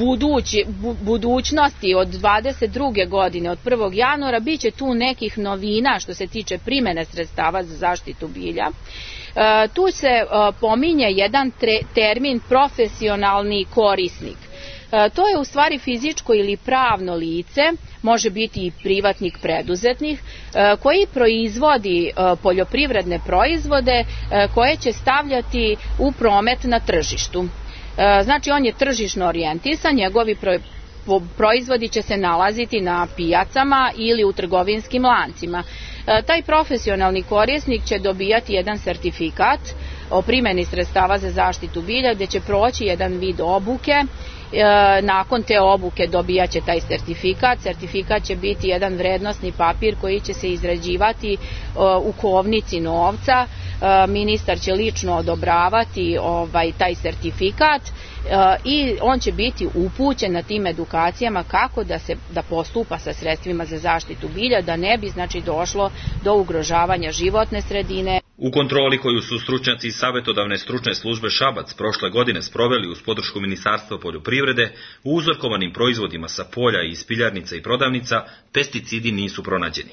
Speaker 16: budućnosti od 22. godine, od 1. januara, bit će tu nekih novina što se tiče primjene sredstava za zaštitu bilja. Tu se pominje jedan termin profesionalni korisnik. To je u stvari fizičko ili pravno lice, može biti i privatnik preduzetnik, koji proizvodi poljoprivredne proizvode koje će stavljati u promet na tržištu. Znači on je tržišno orijentisan, njegovi proizvodi će se nalaziti na pijacama ili u trgovinskim lancima. Taj profesionalni korisnik će dobijati jedan sertifikat o primjeni sredstava za zaštitu bilja, gdje će proći jedan vid obuke. Nakon te obuke dobijat će taj sertifikat. Sertifikat će biti jedan vrednosni papir koji će se izrađivati u kovnici novca, ministar će lično odobravati taj sertifikat i on će biti upućen na tim edukacijama kako da postupa sa sredstvima za zaštitu bilja, da ne bi došlo do ugrožavanja životne sredine.
Speaker 12: U kontroli koju su stručnjaci iz Savetodavne stručne službe Šabac prošle godine sproveli uz podršku Ministarstva poljoprivrede, u uzorkovanim proizvodima sa polja i iz piljarnica i prodavnica pesticidi nisu pronađeni.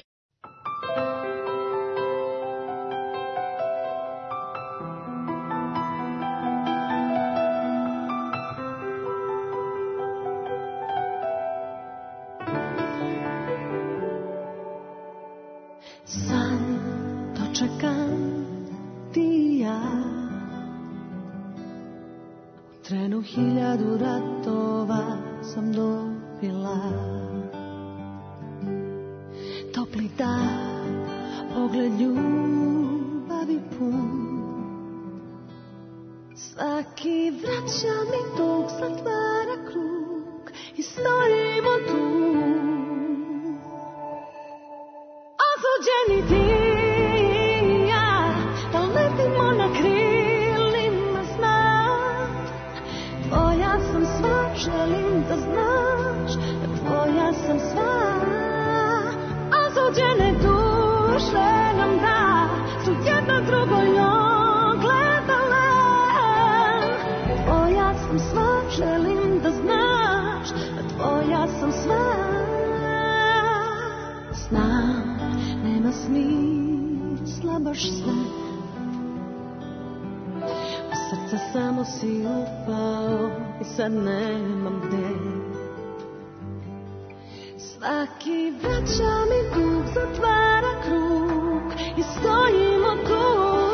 Speaker 17: Trenu 1000 ratova sam dobila, topli dan, pogled ljubavi pun. Svaki vraća mi dug, zatvara krug i stojimo tu. Osuđeni ti i ja, da letimo na krilima sna. Tvoja sam sva, želim da znaš, tvoja sam sva. Osuđene duše nam da su jedna drugoj ogledale. Tvoja sam sva, želim da znaš, tvoja sam sva. Znam, nema smisla baš sve, u srce samo si upao i sad nemam gde. Svaki vraća mi dug, zatvara krug i stojimo tu.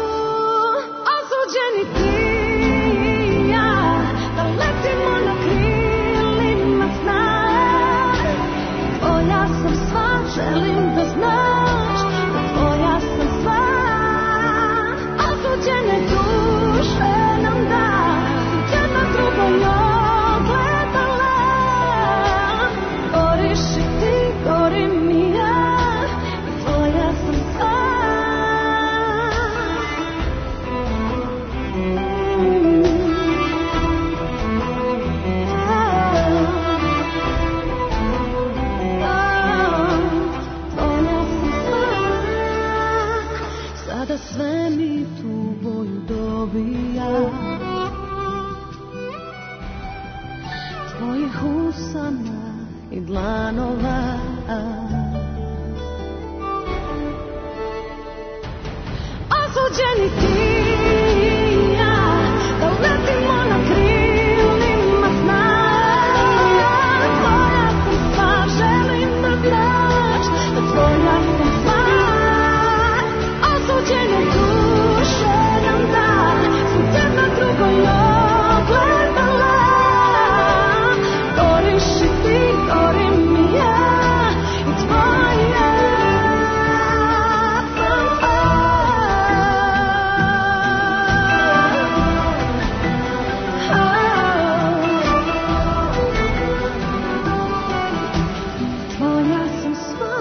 Speaker 17: Osuđeni ti i ja, da letimo na krilima sna. Tvoja sam sva, želim da znaš, tvoja sam sva. Osuđene duše nam da jedna drugoj ogledale. Goriš i ti, gorim i ja, i tvoja sam sva. Sada sve mi tu boju dobija, tvojih usana i dlanova. Osuđeni ti i ja, da letimo na krilima sna. Tvoja sam sva, želim da znaš, tvoja sam sva. Osuđene duše nam da su jedna drugoj ogledale. Goriš i ti, gorim i ja, i tvoja sam sva. Tvoja sam sva.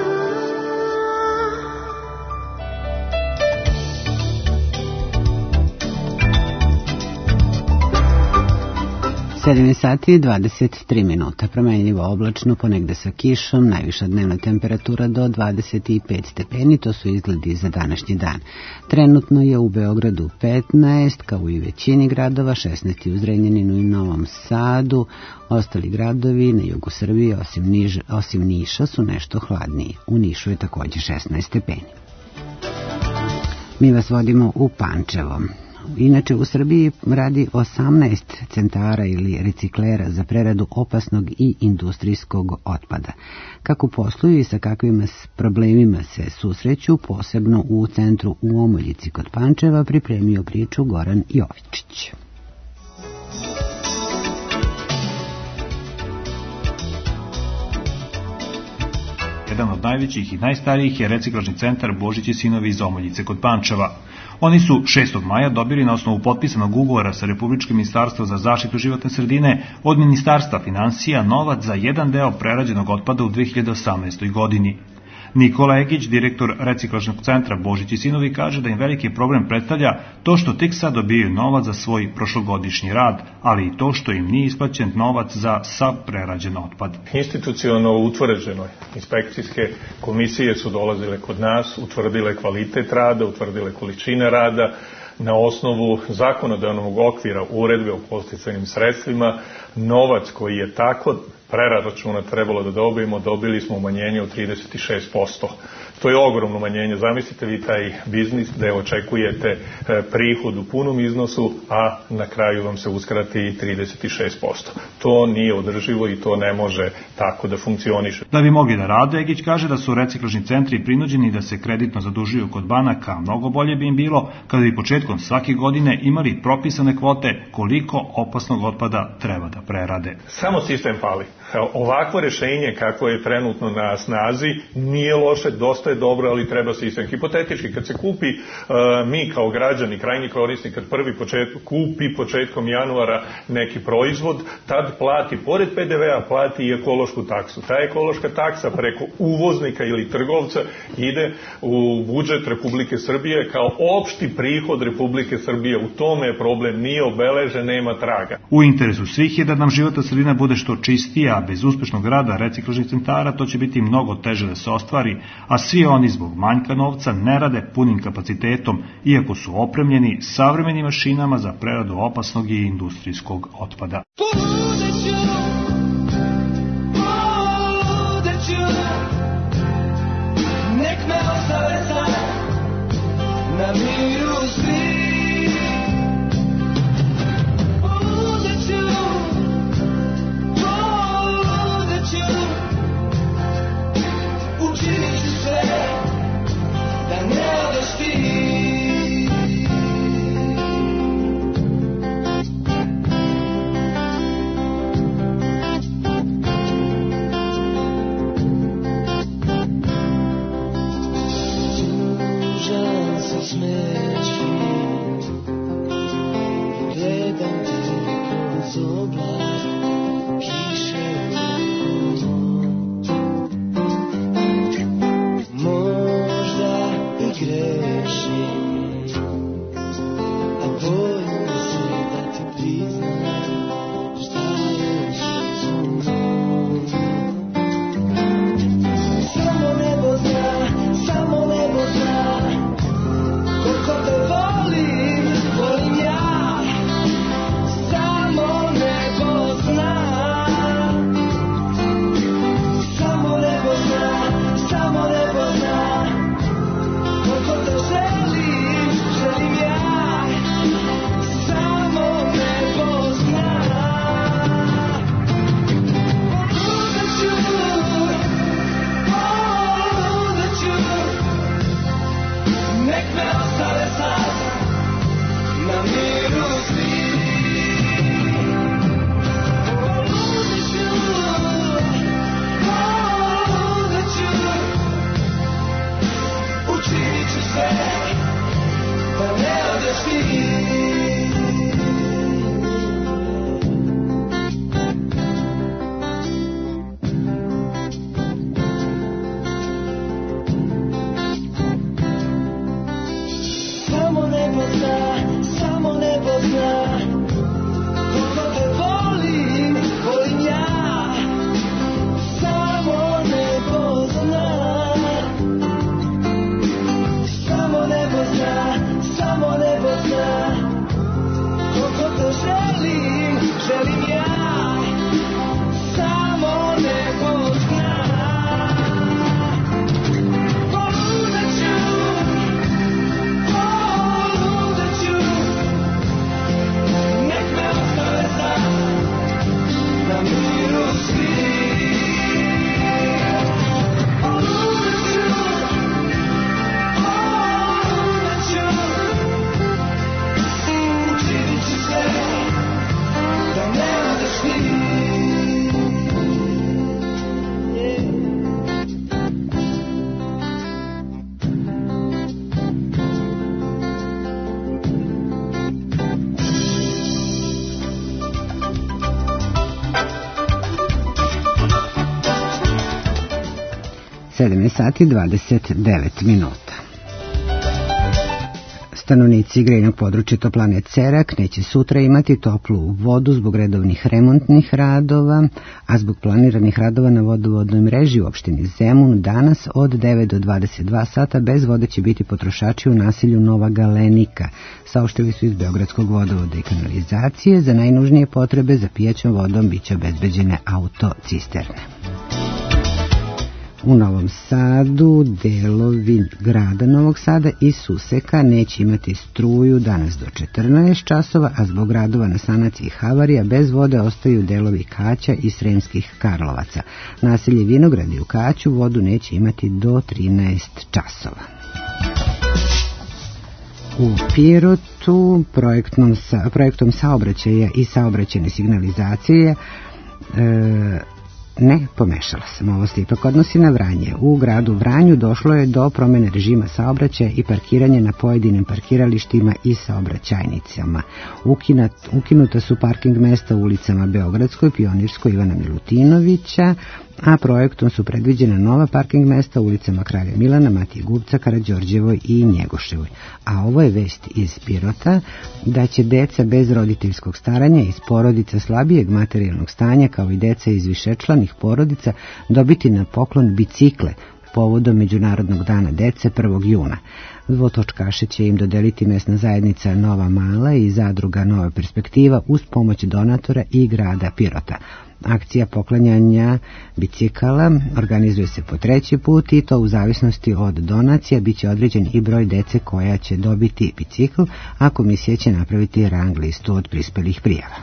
Speaker 2: 7 sati i 23 minuta, promenljivo oblačno, ponegde sa kišom, najviša dnevna temperatura do 25 stepeni, to su izgledi za današnji dan. Trenutno je u Beogradu 15, kao i u većini gradova, 16 u Zrenjaninu i Novom Sadu, ostali gradovi na jugu Srbije, osim Niša, su nešto hladniji. U Nišu je takođe 16 stepeni. Mi vas vodimo u Pančevo. Inače, u Srbiji radi 18 centara ili reciklera za preradu opasnog i industrijskog otpada. Kako posluju i sa kakvim problemima se susreću, posebno u centru u Omoljici kod Pančeva, pripremio priču Goran Jovičić.
Speaker 18: Jedan od najvećih i najstarijih je reciklažni centar Božić i sinovi iz Omoljice kod Pančeva. Oni su 6. maja dobili na osnovu potpisanog ugovora sa Republičkim ministarstvom za zaštitu životne sredine od Ministarstva finansija novac za jedan deo prerađenog otpada u 2018. godini. Nikola Egić, direktor reciklažnog centra Božić i sinovi, kaže da im veliki problem predstavlja to što tek sad dobijaju novac za svoj prošlogodišnji rad, ali i to što im nije isplaćen novac za sav prerađen otpad.
Speaker 19: Institucionalno utvrđeno, inspekcijske komisije su dolazile kod nas, utvrdile kvalitet rada, utvrdile količine rada, na osnovu zakonodavnog okvira uredbe o podsticajnim sredstvima, novac koji je tako preračunat trebalo da dobili smo umanjenje od 36%. To je ogromno umanjenje. Zamislite vi taj biznis gde očekujete prihod u punom iznosu, a na kraju vam se uskrati 36%. To nije održivo i to ne može tako da funkcioniše.
Speaker 18: Da bi mogli da rade, Egić kaže da su reciklažni centri prinuđeni da se kreditno zadužuju kod banaka. Mnogo bolje bi im bilo kada bi početkom svake godine imali propisane kvote koliko opasnog otpada treba da prerade.
Speaker 19: Samo sistem fali. Ovakvo rešenje kako je trenutno na snazi nije loše, dosta je dobro, ali treba sistem. Hipotetički, kad se kupi, mi kao građani, krajnji korisnik, kad kupi početkom januara neki proizvod, tad plati, pored PDV-a, plati i ekološku taksu. Ta ekološka taksa preko uvoznika ili trgovca ide u budžet Republike Srbije kao opšti prihod Republike Srbije. U tome je problem, nije obeležen, nema traga.
Speaker 18: U interesu svih je da nam životna sredina bude što čistija. Bez uspešnog rada reciklažnih centara to će biti mnogo teže da se ostvari, a svi oni zbog manjka novca ne rade punim kapacitetom, iako su opremljeni savremenim mašinama za preradu opasnog i industrijskog otpada.
Speaker 3: Nek me ostave sad na miru svi. Učinit ću sve da ne odeš ti. Tužan sa smeći, gledam te kroz oblak kiše. Grešim, a bojim se da ti priznam šta je sa mnom. Samo nebo zna koliko te volim ja. Samo nebo zna. Samo nebo zna. Koliko te želim ja, samo nebo zna. Poludat ću, nek me ostave sad na miru svi. Poludat ću, učinit ću sve da ne odeš ti. Samo nebo zna koliko te volim ja. Samo nebo zna. Samo nebo zna koliko te želim ja. Samo nebo zna. Poludat ću, nek me ostave sad na miru svi. Učinit ću sve da ne odeš
Speaker 2: 7 sati 29 minuta. Stanovnici grejnog područja toplane Cerak neće sutra imati toplu vodu zbog redovnih remontnih radova, a zbog planiranih radova na vodovodnoj mreži u opštini Zemun danas od 9 do 22 sata bez vode će biti potrošači u naselju Nova Galenika, saopštili su iz Beogradskog vodovoda i kanalizacije. Za najnužnije potrebe za pijaćom vodom biće obezbeđene autocisterne. U Novom Sadu delovi grada Novog Sada i Suseka neće imati struju danas do 14 časova, a zbog radova na sanaciji havarija bez vode ostaju delovi Kaća i Sremskih Karlovaca. Naselje Vinogradi u Kaću vodu neće imati do 13 časova. U Pirotu projektom saobraćaja i saobraćajne signalizacije Ne, pomešala sam. Ovo se ipak odnosi na Vranje. U gradu Vranju došlo je do promjene režima saobraćaja i parkiranja na pojedinim parkiralištima i saobraćajnicama. Ukinuta su parking mesta u ulicama Beogradskoj, Pionirskoj, Ivana Milutinovića, a projektom su predviđena nova parking mesta u ulicama Kralja Milana, Matije Gubca, Karađorđevoj i Njegoševoj. A ovo je vest iz Pirota da će deca bez roditeljskog staranja iz porodica slabijeg materijalnog stanja kao i deca iz višečlanih porodica dobiti na poklon bicikle povodom Međunarodnog dana dece 1. juna. Dvotočkaše će im dodeliti mesna zajednica Nova Mala i zadruga Nova Perspektiva uz pomoć donatora i grada Pirota. Akcija poklanjanja bicikala organizuje se po 3. put i to u zavisnosti od donacija biće određen i broj dece koja će dobiti bicikl, a komisija će napraviti rang listu od prispelih prijava.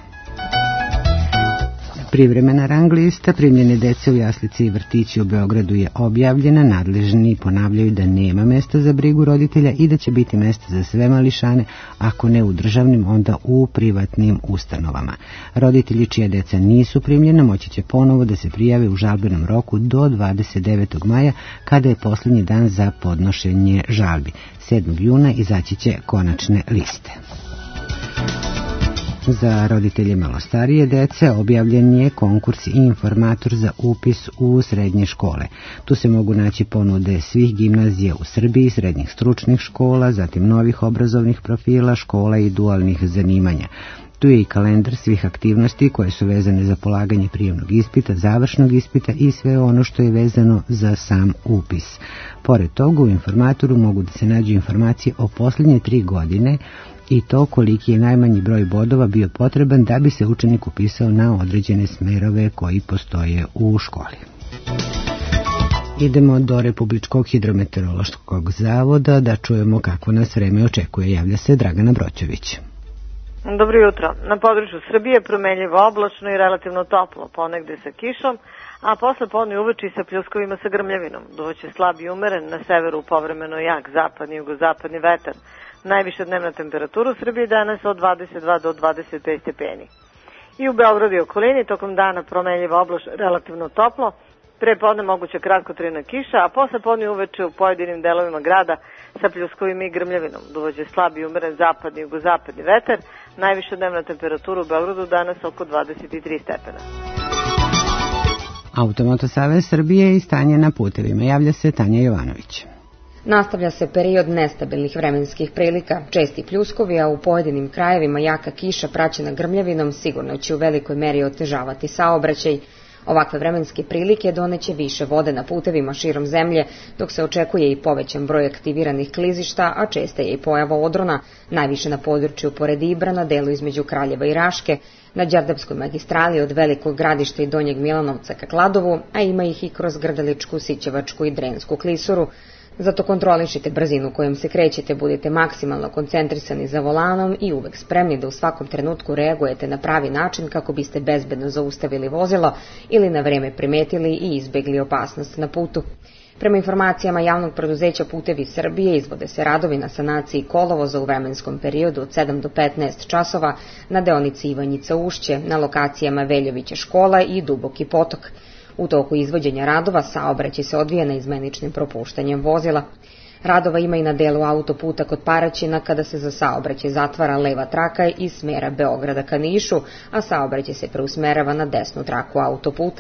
Speaker 2: Privremena rang lista primljene dece u jaslici i vrtići u Beogradu je objavljena. Nadležni ponavljaju da nema mesta za brigu roditelja i da će biti mesta za sve mališane, ako ne u državnim, onda u privatnim ustanovama. Roditelji čija deca nisu primljena moći će ponovo da se prijave u žalbenom roku do 29. maja, kada je posljednji dan za podnošenje žalbi. 7. juna izaći će konačne liste. Za roditelje malo starije dece objavljen je konkurs i informator za upis u srednje škole. Tu se mogu naći ponude svih gimnazija u Srbiji, srednjih stručnih škola, zatim novih obrazovnih profila, škola i dualnih zanimanja. Tu je i kalendar svih aktivnosti koje su vezane za polaganje prijemnog ispita, završnog ispita i sve ono što je vezano za sam upis. Pored toga u informatoru mogu da se nađu informacije o posljednje 3 godine i to koliki je najmanji broj bodova bio potreban da bi se učenik upisao na određene smerove koji postoje u školi. Idemo do Republičkog hidrometeorološkog zavoda da čujemo kako nas vreme očekuje. Javlja se Dragana Broćević.
Speaker 4: Dobro jutro. Na području Srbije promenljivo oblačno i relativno toplo, ponegde sa kišom, a posle podne uveče sa pljuskovima sa grmljavinom. Duvaće slab i umeren, na severu povremeno jak zapadni i jugozapadni vetar. Najviša dnevna temperatura u Srbiji danas od 22 do 25 stepeni. I u Beogradu i okolini tokom dana promenljivo oblačno relativno toplo, pre podne moguća kratkotrajna kiša, a posle podne uveče u pojedinim delovima grada sa pljuskovima i grmljavinom. Duvaće slab i umeren zapadni i jugozapadni vetar. Najviša dnevna temperatura u Beogradu danas oko 23 stepena.
Speaker 2: Automoto Savez Srbije i stanje na putevima. Javlja se Tanja Jovanović.
Speaker 5: Nastavlja se period nestabilnih vremenskih prilika, česti pljuskovi, a u pojedinim krajevima jaka kiša praćena grmljavinom sigurno će u velikoj meri otežavati saobraćaj. Ovakve vremenske prilike doneće više vode na putevima širom zemlje, dok se očekuje i povećan broj aktiviranih klizišta, a česta je i pojava odrona, najviše na području pored Ibra, na delu između Kraljeva i Raške, na Đerdapskoj magistrali od Velikog Gradišta i Donjeg Milanovca ka Kladovu, a ima ih i kroz Grdeličku, Sićevačku i Drensku klisuru. Zato kontrolišite brzinu kojom se krećete, budite maksimalno koncentrisani za volanom i uvek spremni da u svakom trenutku reagujete na pravi način kako biste bezbedno zaustavili vozilo ili na vreme primetili i izbegli opasnost na putu. Prema informacijama javnog preduzeća Putevi Srbije izvode se radovi na sanaciji kolovoza u vremenskom periodu od 7 do 15 časova na deonici Ivanjica Ušće, na lokacijama Veljovića škola i Duboki potok. U toku izvođenja radova saobraćaj se odvija na izmeničnim propuštanjem vozila. Radova ima i na delu autoputa kod Paraćina kada se za saobraćaj zatvara leva traka iz smera Beograda ka Nišu, a saobraćaj se preusmerava na desnu traku autoputa.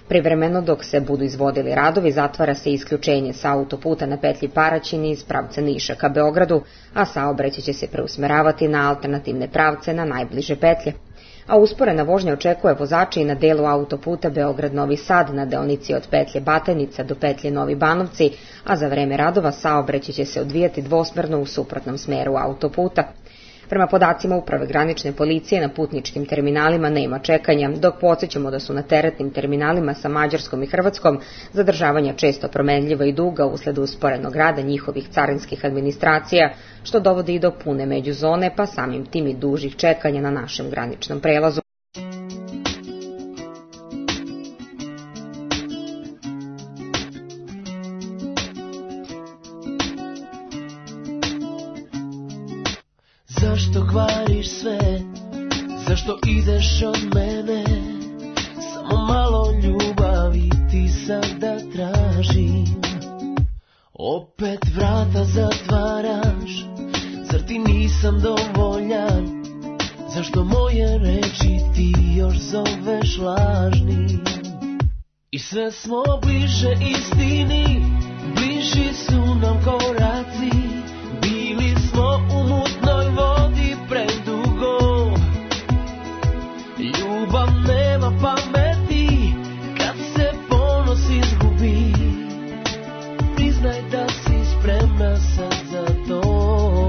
Speaker 5: Privremeno dok se budu izvodili radovi zatvara se isključenje sa autoputa na petlji Paraćin iz pravca Niša ka Beogradu, a saobraćaj će se preusmeravati na alternativne pravce na najbliže petlje. A usporena vožnja očekuje vozače i na delu autoputa Beograd-Novi Sad na deonici od petlje Batajnica do petlje Novi Banovci, a za vreme radova saobraćaj će se odvijati dvosmerno u suprotnom smeru autoputa. Prema podacima Uprave granične policije na putničkim terminalima nema čekanja, dok podsjećamo da su na teretnim terminalima sa Mađarskom i Hrvatskom zadržavanja često promenljiva i duga usled usporenog rada njihovih carinskih administracija, što dovodi i do pune međuzone, pa samim tim i dužih čekanja na našem graničnom prelazu.
Speaker 20: Zašto kvariš sve, zašto ideš od mene, samo malo ljubavi ti sada tražim. Opet vrata zatvaraš, zar ti nisam dovoljan, zašto moje reči ti još zoveš lažnim. I sve smo bliže istini, bliži su nam koraci, bili smo u mutnoj vodi predugo. Ljubav nema pameti kad se ponos izgubi, priznaj da si spremna sad za to.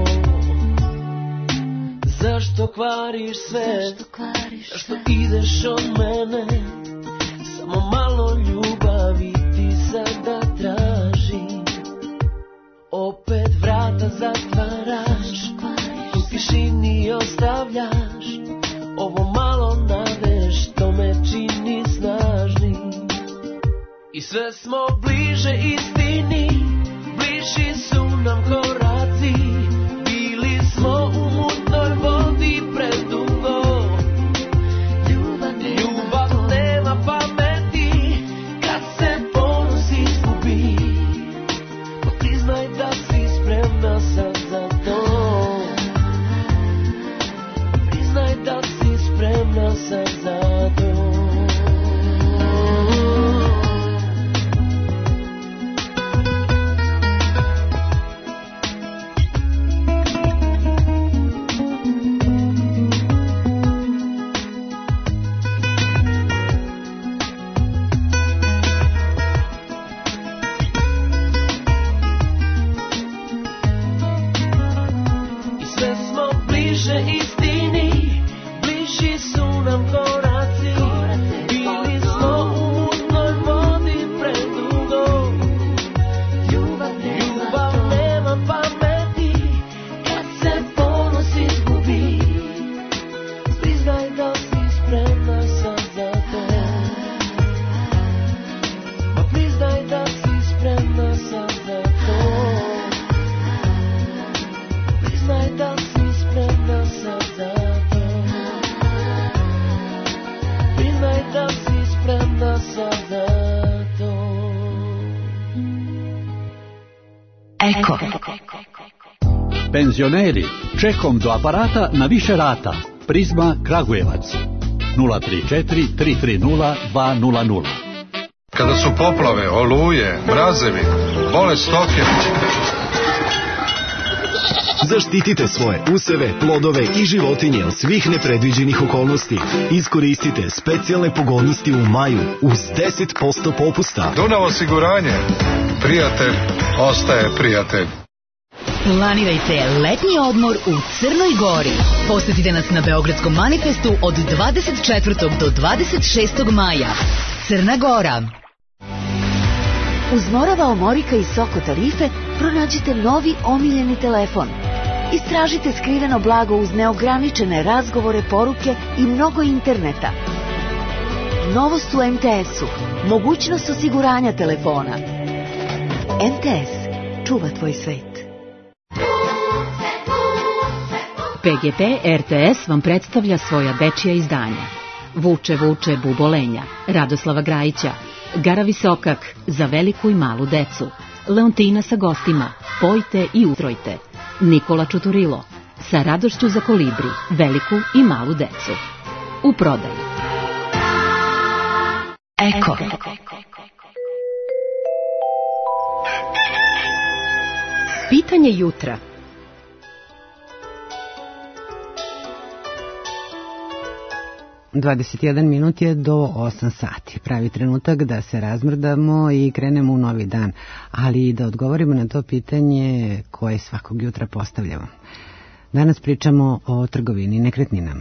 Speaker 20: Zašto kvariš sve, zašto ideš od mene, samo malo ljubavi ti sada tražim. Opet vrata zatvaraš, u tišini ostavljaš ovo malo nade što me čini snažnim. I sve smo bliže istini, bliži su nam koraci, bili smo u mutnoj vodi predugo. Ljubav nema pameti kad se ponos izgubi, pa priznaj da si spremna sad za to. Priznaj da si spremna sad za to.
Speaker 21: Eko. Penzioneri, čekom do aparata na više rata. Prizma Kragujevac 034 330 200.
Speaker 22: Kada su poplave, oluje, mrazevi, bolest stoke.
Speaker 23: Zaštitite svoje useve, plodove i životinje od svih nepredviđenih okolnosti. Iskoristite specijalne pogodnosti u maju uz 10% popusta.
Speaker 22: Dunav osiguranje. Prijatelj ostaje prijatelj.
Speaker 1: Planirajte letnji odmor u Crnoj Gori. Posetite nas na Beogradskom manifestu od 24. do 26. maja. Crna Gora.
Speaker 24: Uz Morava Omorika i Soko Tarife pronađite novi omiljeni telefon. Istražite skriveno blago uz neograničene razgovore, poruke i mnogo interneta. Novost u MTS-u. Mogućnost osiguranja telefona. MTS. Čuva tvoj svet.
Speaker 1: PGP RTS vam predstavlja svoja dečija izdanja. Vuče, vuče, bubolenja, Radoslava Grajića, Gara Visokak, za veliku i malu decu, Leontina sa gostima, Pojte i utrojte, Nikola Čuturilo, sa radošću za kolibri, veliku i malu decu. U prodaju.
Speaker 24: Eko.
Speaker 1: Pitanje jutra.
Speaker 2: ...21 je do 8 sati. Pravi trenutak da se razmrdamo i krenemo u novi dan, ali i da odgovorimo na to pitanje koje svakog jutra postavljamo. Danas pričamo o trgovini nekretninama.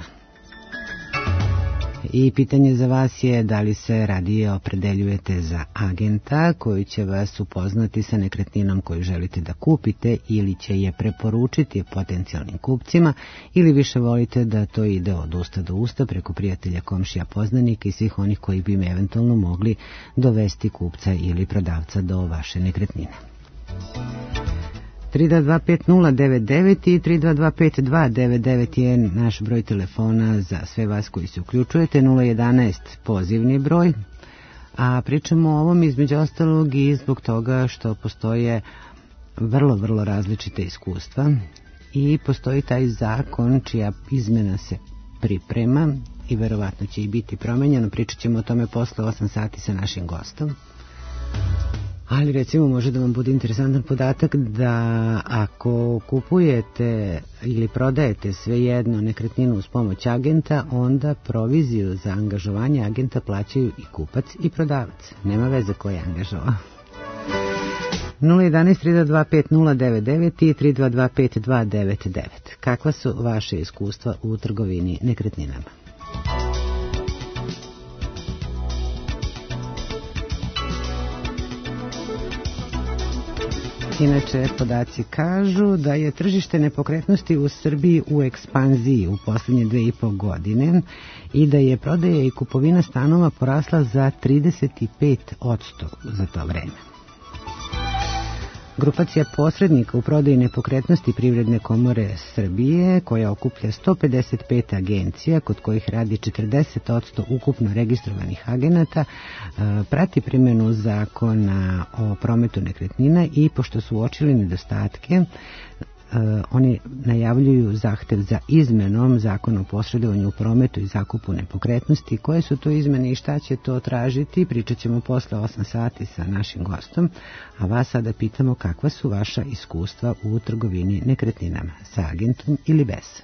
Speaker 2: I pitanje za vas je da li se radije opredeljujete za agenta koji će vas upoznati sa nekretninom koju želite da kupite ili će je preporučiti potencijalnim kupcima, ili više volite da to ide od usta do usta preko prijatelja, komšija, poznanika i svih onih koji bi im eventualno mogli dovesti kupca ili prodavca do vaše nekretnine. 3225099 i 3225299 je naš broj telefona za sve vas koji se uključujete, 011 pozivni broj, a pričamo o ovom između ostalog i zbog toga što postoje vrlo različite iskustva i postoji taj zakon čija izmena se priprema i verovatno će i biti promenjeno. Pričat ćemo o tome posle 8 sati sa našim gostom. Ali recimo može da vam bude interesantan podatak da ako kupujete ili prodajete svejedno nekretninu uz pomoć agenta, onda proviziju za angažovanje agenta plaćaju i kupac i prodavac. Nema veze ko je angažovao. 011 3225099 i 3225299. Kakva su vaše iskustva u trgovini nekretninama? Inače, podaci kažu da je tržište nepokretnosti u Srbiji u ekspanziji u posljednje 2,5 godine i da je prodaja i kupovina stanova porasla za 35% za to vreme. Grupacija posrednika u prodaji nepokretnosti Privredne komore Srbije, koja okuplja 155 agencija, kod kojih radi 40% ukupno registrovanih agenata, prati primjenu zakona o prometu nekretnina i pošto su uočili nedostatke, oni najavljuju zahtev za izmenom zakona o posredovanju u prometu i zakupu nepokretnosti. Koje su to izmene i šta će to tražiti, pričat ćemo posle 8 sati sa našim gostom, a vas sada pitamo kakva su vaša iskustva u trgovini nekretninama, sa agentom ili bez.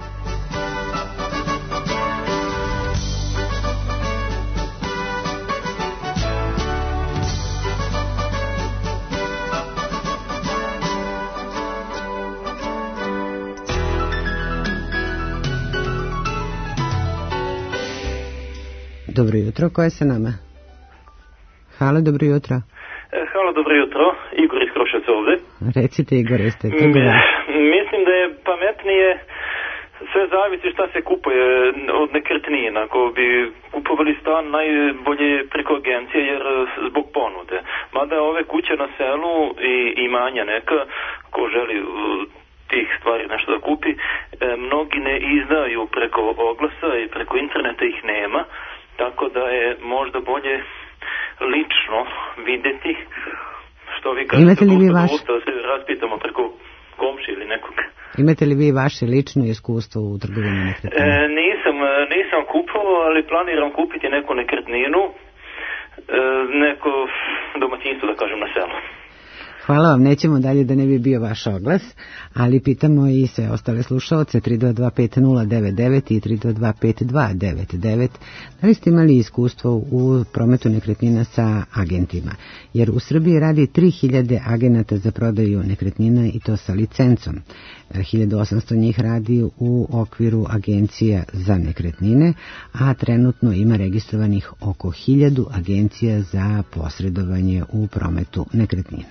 Speaker 2: Dobro jutro, ko je sa nama? Halo, dobro jutro.
Speaker 6: Halo, dobro jutro. Igor iz Kruševca ovde.
Speaker 2: Recite, Igor, jeste
Speaker 6: mislim da je pametnije, sve zavisi šta se kupuje od nekretnina. Ako bi kupovali stan, najbolje preko agencije, jer zbog ponude. Mada ove kuće na selu i imanja neka, ko želi tih stvari nešto da kupi, mnogi ne izdaju preko oglasa i preko interneta ih nema. Tako da je možda bolje lično videti, što vi kažete, da se raspitamo preko komši ili nekog.
Speaker 2: Imate li vi vaše lično iskustvo u trgovini nekretnina?
Speaker 6: Nisam kupovao, ali planiram kupiti neku nekretninu, neko domaćinstvo, da kažem, na selu.
Speaker 2: Hvala vam, nećemo dalje da ne bi bio vaš oglas, ali pitamo i sve ostale slušalce 3225099 i 3225299. Da li ste imali iskustvo u prometu nekretnina sa agentima? Jer u Srbiji radi 3000 agenata za prodaju nekretnina i to sa licencom. 1800 njih radi u okviru agencija za nekretnine, a trenutno ima registrovanih oko 1000 agencija za posredovanje u prometu nekretnina.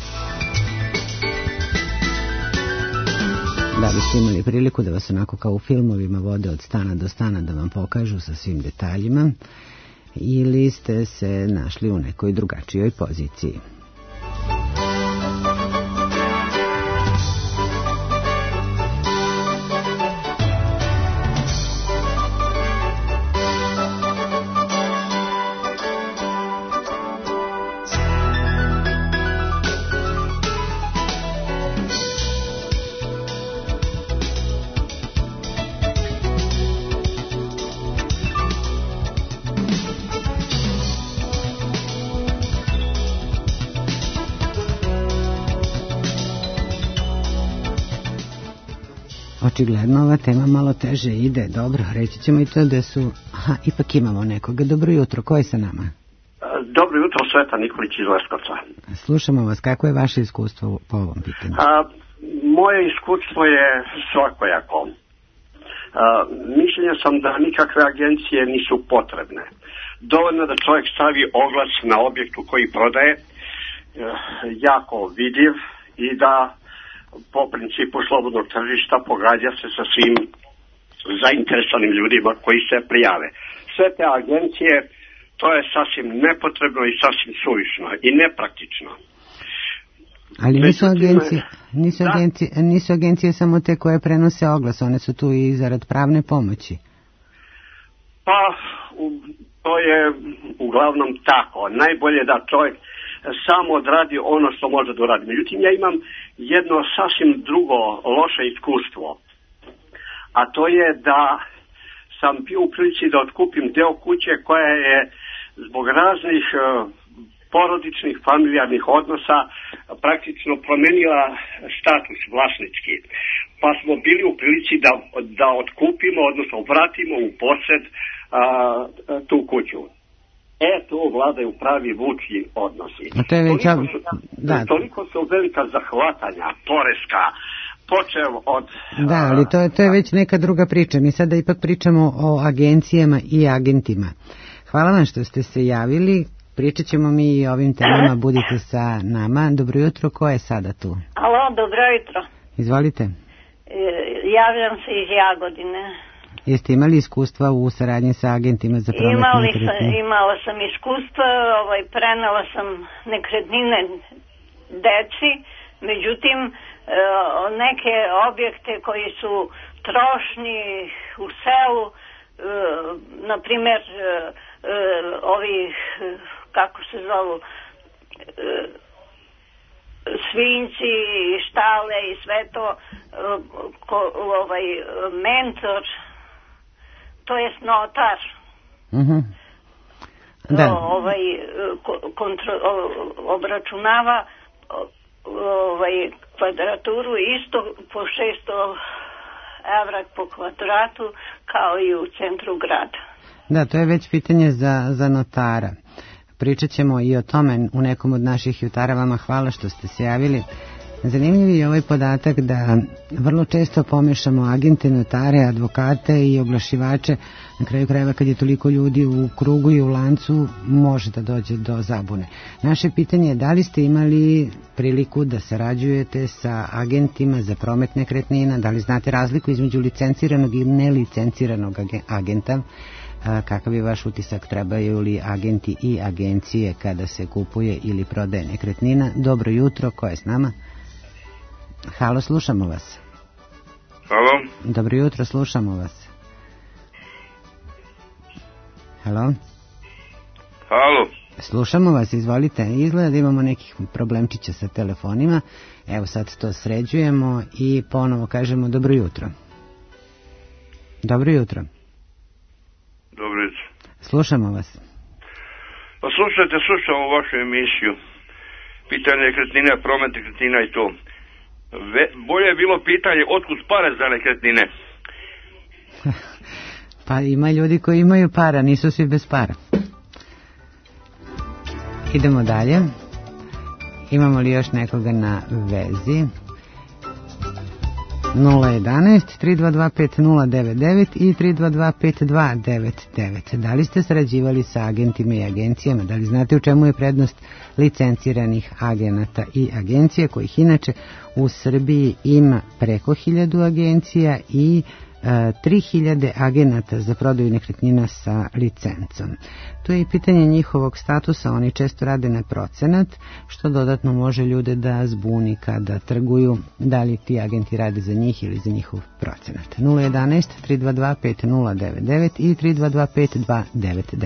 Speaker 2: Da li ste imali priliku da vas onako kao u filmovima vode od stana do stana da vam pokažu sa svim detaljima, ili ste se našli u nekoj drugačijoj poziciji? Očigledno ova tema malo teže ide. Dobro, reći ćemo i to da su... Aha, ipak imamo nekoga. Dobro jutro, ko je sa nama?
Speaker 7: Dobro jutro, Sveta Nikolić iz Leskovca.
Speaker 2: Slušamo vas, kako je vaše iskustvo po ovom pitanju?
Speaker 7: Moje iskustvo je svakojako. Mišljenja sam da nikakve agencije nisu potrebne. Dovoljno da čovjek stavi oglas na objektu koji prodaje, jako vidljiv, i da po principu slobodnog tržišta pogađa se sa svim zainteresovanim ljudima koji se prijave. Sve te agencije, to je sasvim nepotrebno i sasvim suvišno i nepraktično.
Speaker 2: Ali nisu agencije samo te koje prenose oglas, one su tu i zarad pravne pomoći.
Speaker 7: Pa, to je uglavnom tako. Najbolje da čovjek samo odradi ono što može da uradi. Međutim, ja imam jedno sasvim drugo loše iskustvo. A to je da sam bio u prilici da otkupim deo kuće koja je zbog raznih porodičnih, familijarnih odnosa praktično promenila status vlasnički. Pa smo bili u prilici da otkupimo, odnosno vratimo u posjed tu kuću. Tu vladaju pravi vučji odnosi. Toliko su velika zahvatanja, poreska, počev od...
Speaker 2: Da, ali to je već neka druga priča. Mi sada ipak pričamo o agencijama i agentima. Hvala vam što ste se javili. Pričat ćemo mi i o ovim temama, budite sa nama. Dobro jutro, ko je sada tu?
Speaker 8: Alo, dobro jutro.
Speaker 2: Izvolite.
Speaker 8: Javljam se iz Jagodine.
Speaker 2: Jeste imali iskustva u saradnji sa agentima za promet nekretnina?
Speaker 8: Imala sam iskustva, prenela sam nekretnine deci, međutim neke objekte koji su trošni u selu, na primjer ovi, kako se zovu, svinjci, štale i sve to, mentor, to jest notar, obračunava kvadraturu isto po 600 evra po kvadratu kao i u centru grada.
Speaker 2: Da, to je već pitanje za notara. Pričat ćemo i o tome u nekom od naših jutara. Vama hvala što ste se javili. Zanimljiv je ovaj podatak da vrlo često pomešamo agente, notare, advokate i oglašivače. Na kraju krajeva, kad je toliko ljudi u krugu i u lancu, može da dođe do zabune. Naše pitanje je da li ste imali priliku da sarađujete sa agentima za promet nekretnina, da li znate razliku između licenciranog i nelicenciranog agenta, kakav je vaš utisak, trebaju li agenti i agencije kada se kupuje ili prodaje nekretnina. Dobro jutro, ko je s nama? Halo, slušamo vas.
Speaker 10: Halo.
Speaker 2: Dobro jutro, slušamo vas. Halo.
Speaker 10: Halo.
Speaker 2: Slušamo vas, izvolite. Izgleda da imamo nekih problemčića sa telefonima. Evo sad to sređujemo i ponovo kažemo dobro jutro. Dobro jutro.
Speaker 10: Dobro jutro.
Speaker 2: Slušamo vas.
Speaker 10: Pa slušamo vašu emisiju. Pitanje nekretnina, promet nekretnina i to. Bolje je bilo pitanje otkud pare za nekretnine.
Speaker 2: Pa ima ljudi koji imaju para, nisu svi bez para. Idemo dalje. Imamo li još nekoga na vezi? 011 322 5099 i 322 5299. Da li ste sarađivali sa agentima i agencijama? Da li znate u čemu je prednost licenciranih agenata i agencija, kojih inače u Srbiji ima preko 1000 agencija i 3000 agenata za prodaju nekretnina sa licencom. To je i pitanje njihovog statusa, oni često rade na procenat, što dodatno može ljude da zbuni kada trguju, da li ti agenti rade za njih ili za njihov procenat. 011 322 5099 i 322 5299.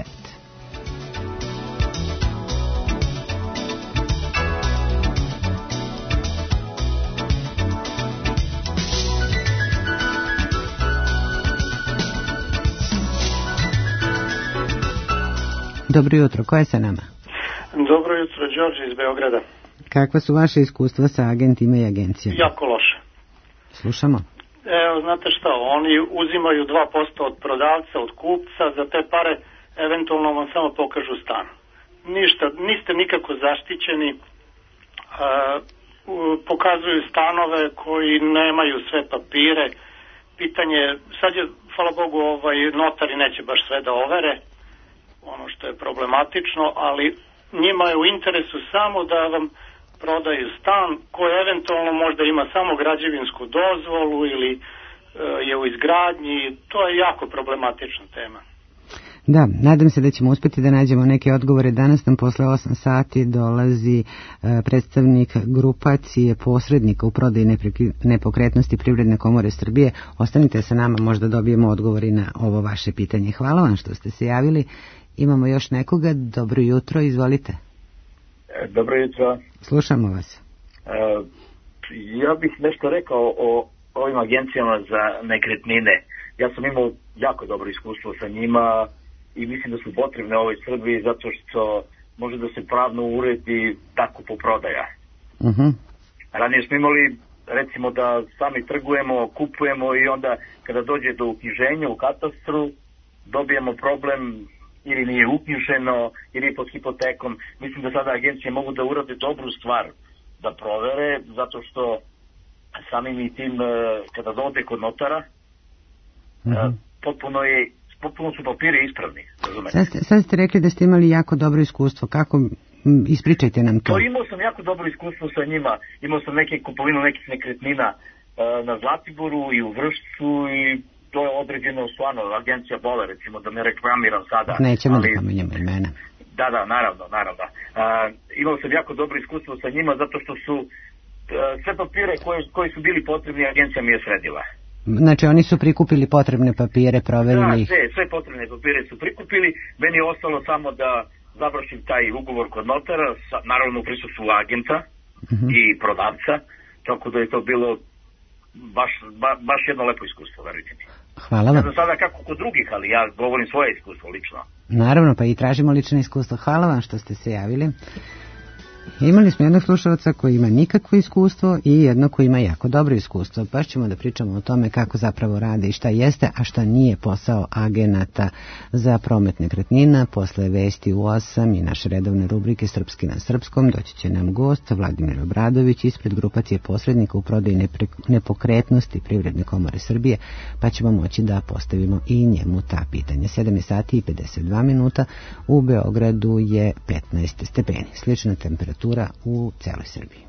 Speaker 2: Dobro jutro, ko je sa nama?
Speaker 11: Dobro jutro, Đorđe iz Beograda.
Speaker 2: Kakva su vaše iskustva sa agentima i agencijama?
Speaker 11: Jako loše.
Speaker 2: Slušamo.
Speaker 11: Evo, znate šta, oni uzimaju 2% od prodavca, od kupca, za te pare eventualno vam samo pokažu stan. Ništa, niste nikako zaštićeni, pokazuju stanove koji nemaju sve papire. Pitanje, sad je, hvala Bogu, notari neće baš sve da overe, ono što je problematično, ali njima je u interesu samo da vam prodaju stan koji eventualno možda ima samo građevinsku dozvolu ili je u izgradnji. To je jako problematična tema.
Speaker 2: Da, nadam se da ćemo uspjeti da nađemo neke odgovore. Danas nam posle 8 sati dolazi predstavnik grupacije posrednika u prodaji nepokretnosti Privredne komore Srbije. Ostanite sa nama, možda dobijemo odgovori na ovo vaše pitanje. Hvala vam što ste se javili. Imamo još nekoga. Dobro jutro, izvolite.
Speaker 9: Dobro jutro.
Speaker 2: Slušamo vas.
Speaker 9: Ja bih nešto rekao o ovim agencijama za nekretnine. Ja sam imao jako dobro iskustvo sa njima i mislim da su potrebne ovoj Srbiji zato što može da se pravno uredi tako kupoprodaja. Ranije smo imali, recimo, da sami trgujemo, kupujemo i onda kada dođe do uknjiženja u katastru dobijemo problem ili nije uknjiženo ili je pod hipotekom. Mislim da sada agencije mogu da urade dobru stvar da provere, zato što samim i tim kada dode kod notara potpuno su papiri ispravni.
Speaker 2: Sad ste rekli da ste imali jako dobro iskustvo. Kako? Ispričajte nam to.
Speaker 9: Imao sam jako dobro iskustvo sa njima. Imao sam kupovinu nekih nekretnina na Zlatiboru i u Vršcu i to je određeno stvarno agencija Bole, recimo, da ne reklamiram sada.
Speaker 2: Nećemo da pominjemo imena.
Speaker 9: Da, naravno. Imao sam jako dobro iskustvo sa njima zato što su sve papire koji su bili potrebni agencija mi je sredila.
Speaker 2: Znači oni su prikupili potrebne papire, proverili ih?
Speaker 9: Da, sve potrebne papire su prikupili. Meni je ostalo samo da završim taj ugovor kod notara, naravno u prisustvu agenta i prodavca, tako da je to bilo baš jedno lepo iskustvo, verujte mi.
Speaker 2: Hvala vam.
Speaker 9: Ne znam sada kako kod drugih, ali ja govorim svoje iskustvo lično.
Speaker 2: Naravno, pa i tražimo lično iskustvo. Hvala vam što ste se javili. Imali smo jednog slušalca koji ima nikakvo iskustvo i jedno koji ima jako dobro iskustvo. Baš ćemo da pričamo o tome kako zapravo rade i šta jeste, a šta nije posao agenata za promet nekretnina. Posle vesti u 8 i naše redovne rubrike Srpski na srpskom doći će nam gost Vladimir Obradović ispred grupacije posrednika u prodaji nepokretnosti Privredne komore Srbije, pa ćemo moći da postavimo i njemu ta pitanja. 7 sati i 52 minuta, u Beogradu je 15 stepeni. Slična temperatura u celoj Srbiji.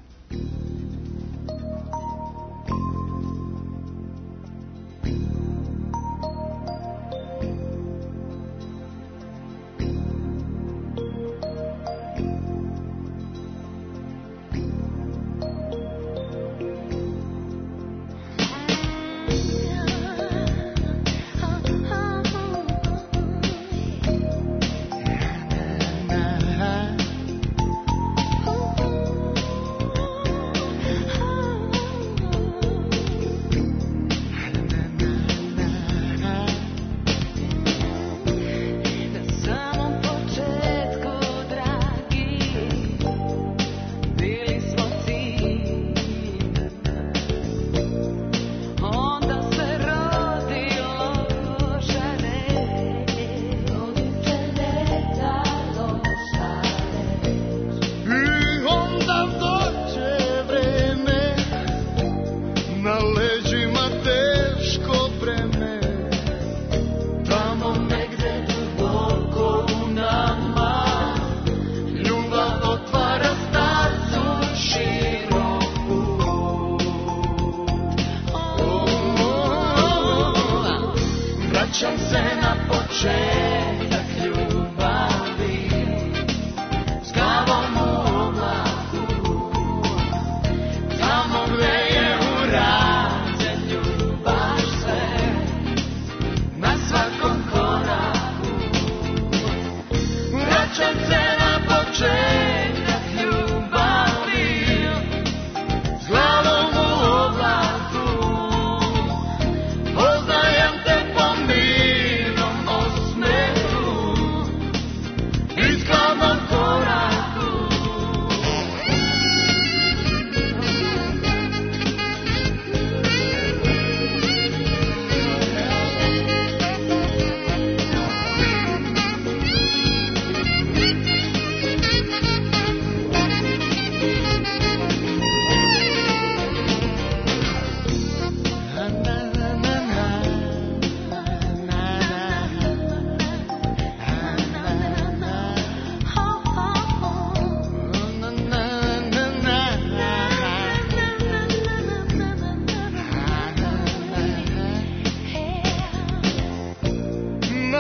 Speaker 3: Poznajem te po mirnom osmehu.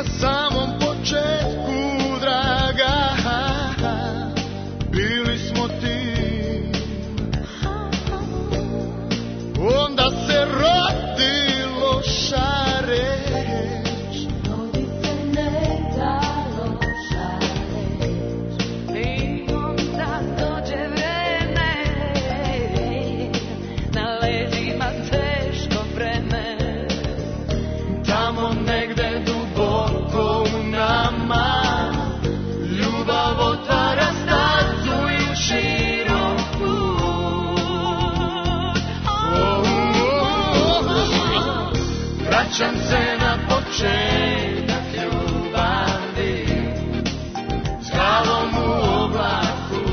Speaker 3: samom početku, draga, bili smo tim. Onda se rodi loša reč, rodi se neka loša reč, i onda dođe vreme, na leđima teško breme. Tamo negde duboko u nama ljubav otvara stazu i širok put. Vraćam se na početak ljubavi, s glavom u oblaku,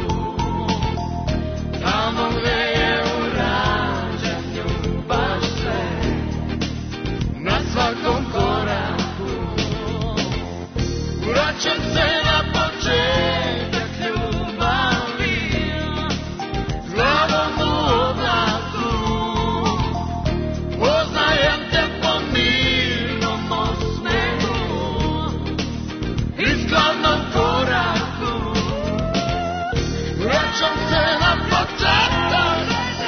Speaker 3: tamo gde je urađen ljubav sve, na svakom koraku. Vraćam se na početak ljubavi, s glavom u oblaku, poznajem te po mirnom osmehu i skladnom koraku. Vraćam se na početak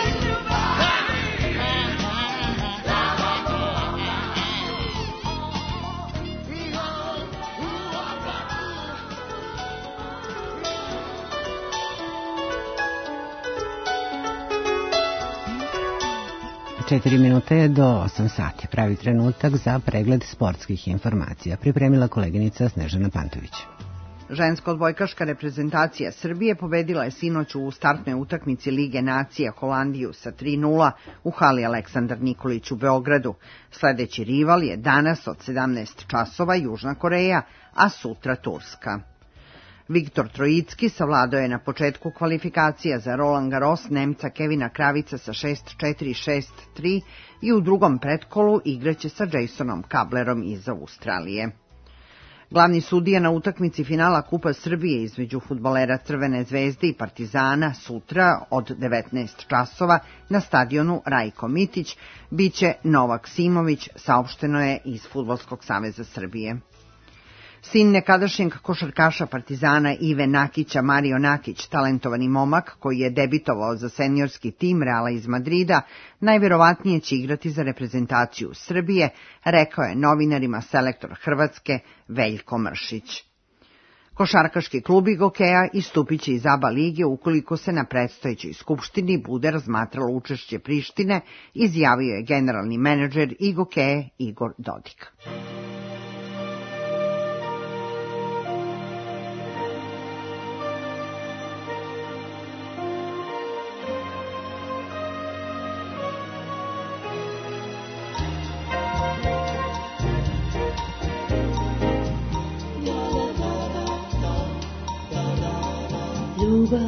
Speaker 2: Četiri minute je do 8 sati. Pravi trenutak za pregled sportskih informacija. Pripremila koleginica Snežana Pantović.
Speaker 13: Ženska odbojkaška reprezentacija Srbije pobedila je sinoć u startnoj utakmici Lige nacija Holandiju sa 3:0 u hali Aleksandar Nikolić u Beogradu. Sledeći rival je danas od 17 časova Južna Koreja, a sutra Turska. Viktor Trojicki savladao je na početku kvalifikacija za Roland Garros Nemca Kevina Kravica sa 6-4, 6-3 i u drugom pretkolu igraće sa Jasonom Kablerom iz Australije. Glavni sudija na utakmici finala Kupa Srbije između fudbalera Crvene zvezde i Partizana sutra od 19 časova na stadionu Rajko Mitić biće Novak Simović, saopšteno je iz Fudbalskog saveza Srbije. Sin nekadašnjeg košarkaša Partizana Ive Nakića, Mario Nakić, talentovani momak koji je debitovao za seniorski tim Reala iz Madrida, najverovatnije će igrati za reprezentaciju Srbije, rekao je novinarima selektor Hrvatske Veljko Mršić. Košarkaški klub Igokeja istupit će iz ABA lige ukoliko se na predstojećoj skupštini bude razmatralo učešće Prištine, izjavio je generalni menadžer Igokeje Igor Dodik.
Speaker 17: Ljubav,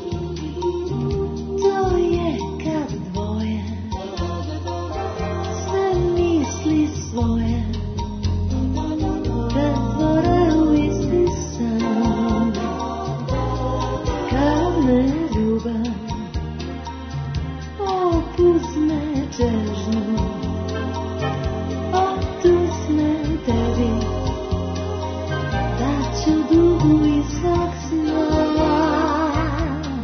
Speaker 17: to je kad dvoje sve misli svoje pretvore u isti san. Kad me ljubav opuzme težnju, otusme tebi, da ću dugu i svak sna.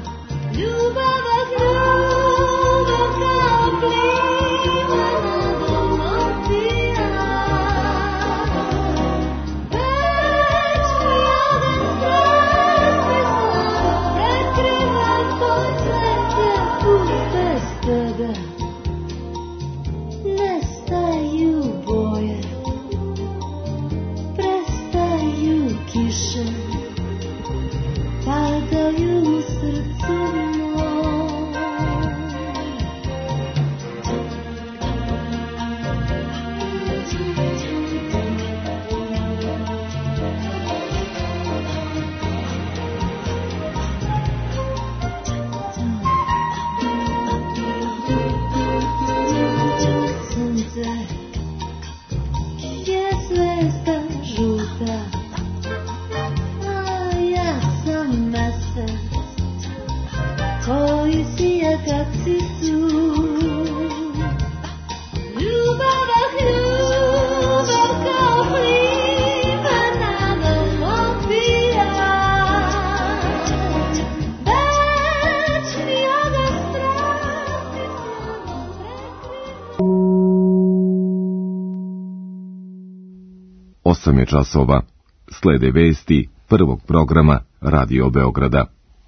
Speaker 12: 8 je časova. Slede vesti prvog programa Radio Beograda.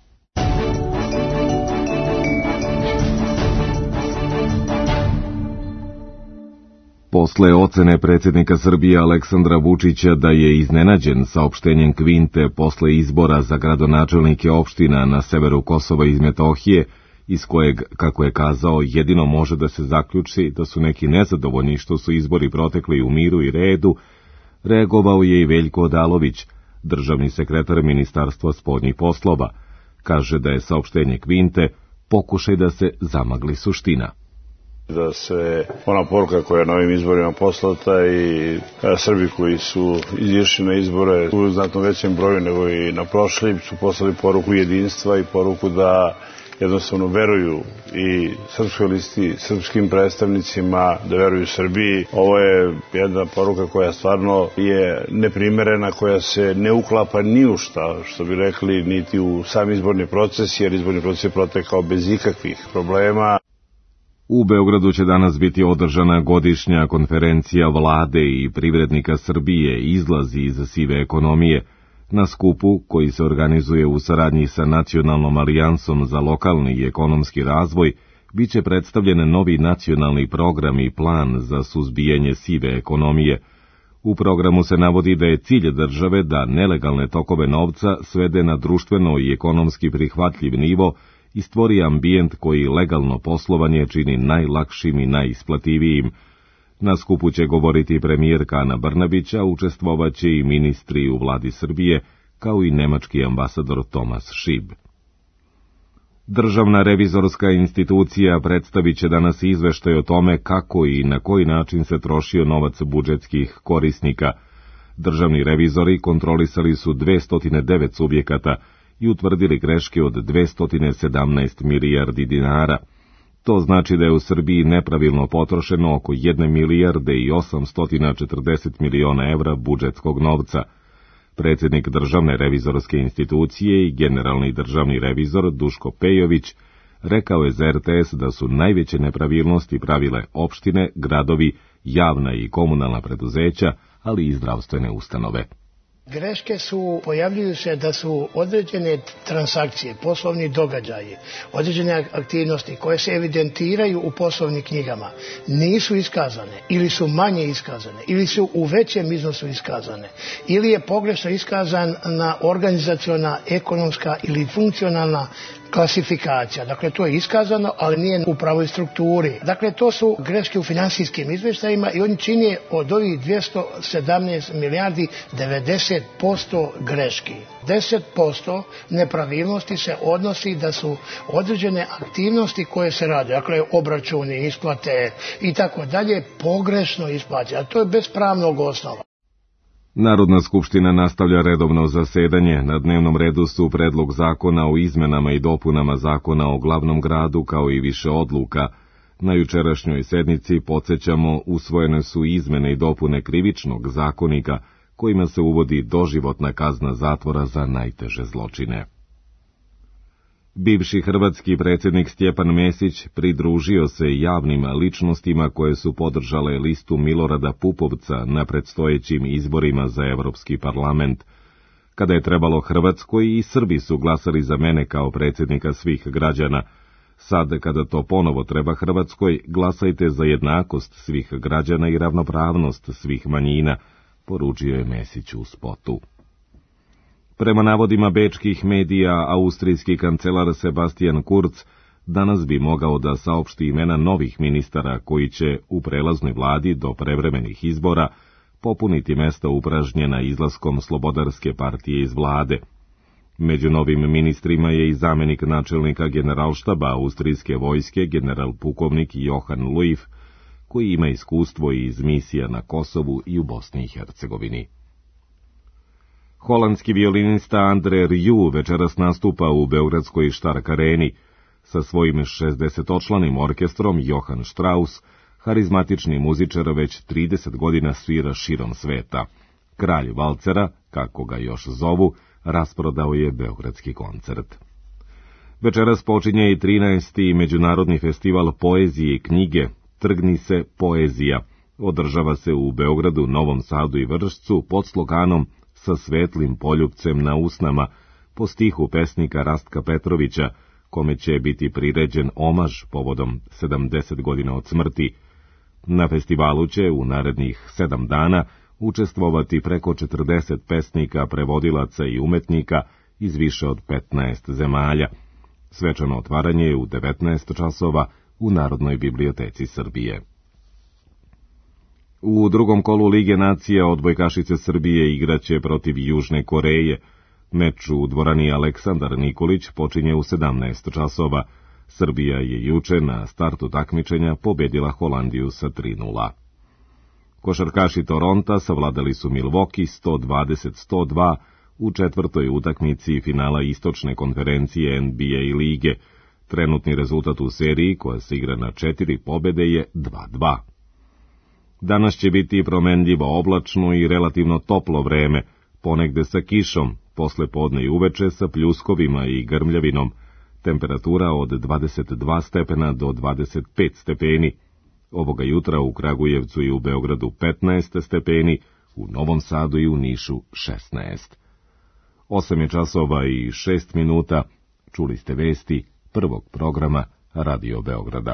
Speaker 12: Posle ocene predsjednika Srbije Aleksandra Vučića da je iznenađen saopštenjem Kvinte posle izbora za gradonačelnike opština na severu Kosova i Metohije, iz kojeg, kako je kazao, jedino može da se zaključi da su neki nezadovoljni što su izbori protekli u miru i redu, reagovao je i Veljko Odalović, državni sekretar Ministarstva spoljnih poslova. Kaže da je saopštenje Kvinte pokušaj da se zamagli suština.
Speaker 14: Da se ona poruka koja je na ovim izborima poslata i Srbi koji su izišli na izbore u znatno većem broju nego i na prošlim su poslali poruku jedinstva i poruku da jednostavno veruju i srpskoj listi, srpskim predstavnicima, da veruju Srbiji. Ovo je jedna poruka koja stvarno je neprimerena, koja se ne uklapa ni u šta, što bi rekli, niti u sam izborni proces, jer izborni proces je protekao bez ikakvih problema.
Speaker 12: U Beogradu će danas biti održana godišnja konferencija vlade i privrednika Srbije izlazi iz sive ekonomije. Na skupu, koji se organizuje u saradnji sa Nacionalnom alijansom za lokalni i ekonomski razvoj, bit će predstavljen novi nacionalni program i plan za suzbijanje sive ekonomije. U programu se navodi da je cilj države da nelegalne tokove novca svede na društveno i ekonomski prihvatljiv nivo i stvori ambijent koji legalno poslovanje čini najlakšim i najisplativijim. Na skupu će govoriti premijerka Ana Brnabić, a učestvovaće i ministri u vladi Srbije, kao i nemački ambasador Tomas Šib. Državna revizorska institucija predstavit će danas izveštaj o tome kako i na koji način se trošio novac budžetskih korisnika. Državni revizori kontrolisali su 209 subjekata i utvrdili greške od 217 milijardi dinara. To znači da je u Srbiji nepravilno potrošeno oko 1 milijarde i 840 miliona evra budžetskog novca. Predsjednik Državne revizorske institucije i generalni državni revizor Duško Pejović rekao je za RTS da su najveće nepravilnosti pravile opštine, gradovi, javna i komunalna preduzeća, ali i zdravstvene ustanove.
Speaker 15: Greške pojavljuju se da su određene transakcije, poslovni događaji, određene aktivnosti koje se evidentiraju u poslovnim knjigama nisu iskazane ili su manje iskazane ili su u većem iznosu iskazane ili je pogrešno iskazana organizaciona, ekonomska ili funkcionalna klasifikacija. Dakle, to je iskazano, ali nije u pravoj strukturi. Dakle, to su greške u finansijskim izveštajima i oni čine od ovih 217 milijardi 90% greški. 10% nepravilnosti se odnosi da su određene aktivnosti koje se rade, dakle, obračuni, isplate i tako dalje, pogrešno isplaćene. A to je bez pravnog osnova.
Speaker 12: Narodna skupština nastavlja redovno zasedanje. Na dnevnom redu su predlog zakona o izmenama i dopunama zakona o glavnom gradu, kao i više odluka. Na jučerašnjoj sednici, podsjećamo, usvojene su izmene i dopune Krivičnog zakonika, kojima se uvodi doživotna kazna zatvora za najteže zločine. Bivši hrvatski predsjednik Stjepan Mesić pridružio se javnim ličnostima koje su podržale listu Milorada Pupovca na predstojećim izborima za Evropski parlament. Kada je trebalo Hrvatskoj, i Srbi su glasali za mene kao predsjednika svih građana. Sad, kada to ponovo treba Hrvatskoj, glasajte za jednakost svih građana i ravnopravnost svih manjina, poručio je Mesić u spotu. Prema navodima bečkih medija, austrijski kancelar Sebastian Kurz danas bi mogao da saopšti imena novih ministara koji će u prelaznoj vladi do prevremenih izbora popuniti mesta upražnjena izlaskom Slobodarske partije iz vlade. Među novim ministrima je i zamjenik načelnika generalštaba austrijske vojske, general pukovnik Johan Luif, koji ima iskustvo iz misija na Kosovu i u Bosni i Hercegovini. Holandski violinista Andre Rieu večeras nastupa u beogradskoj Štark areni. Sa svojim 60-članim orkestrom Johann Strauss, harizmatični muzičar već 30 godina svira širom sveta. Kralj valcera, kako ga još zovu, rasprodao je beogradski koncert. Večeras počinje i 13. Međunarodni festival poezije i knjige Trgni se poezija. Održava se u Beogradu, Novom Sadu i Vršcu pod sloganom Sa svetlim poljupcem na usnama, po stihu pesnika Rastka Petrovića, kome će biti priređen omaž povodom 70 godina od smrti. Na festivalu će u narednih 7 dana učestvovati preko 40 pesnika, prevodilaca i umetnika iz više od 15 zemalja. Svečano otvaranje je u 19 časova u Narodnoj biblioteci Srbije. U drugom kolu Lige nacija odbojkašice Srbije igraće protiv Južne Koreje. Meč u dvorani Aleksandar Nikolić počinje u 17 časova. Srbija je juče na startu takmičenja pobedila Holandiju sa 3:0. Košarkaši Toronta savladali su Milwaukee 120-102 u četvrtoj utakmici finala istočne konferencije NBA lige. Trenutni rezultat u seriji, koja se igra na 4 pobede, je 2:2. Danas će biti promenljivo oblačno i relativno toplo vreme, ponegde sa kišom, posle podne i uveče sa pljuskovima i grmljavinom. Temperatura od 22 stepena do 25 stepeni. Ovoga jutra u Kragujevcu i u Beogradu 15 stepeni, u Novom Sadu i u Nišu 16. 8 je časova i 6 minuta. Čuli ste vesti prvog programa Radio Beograda.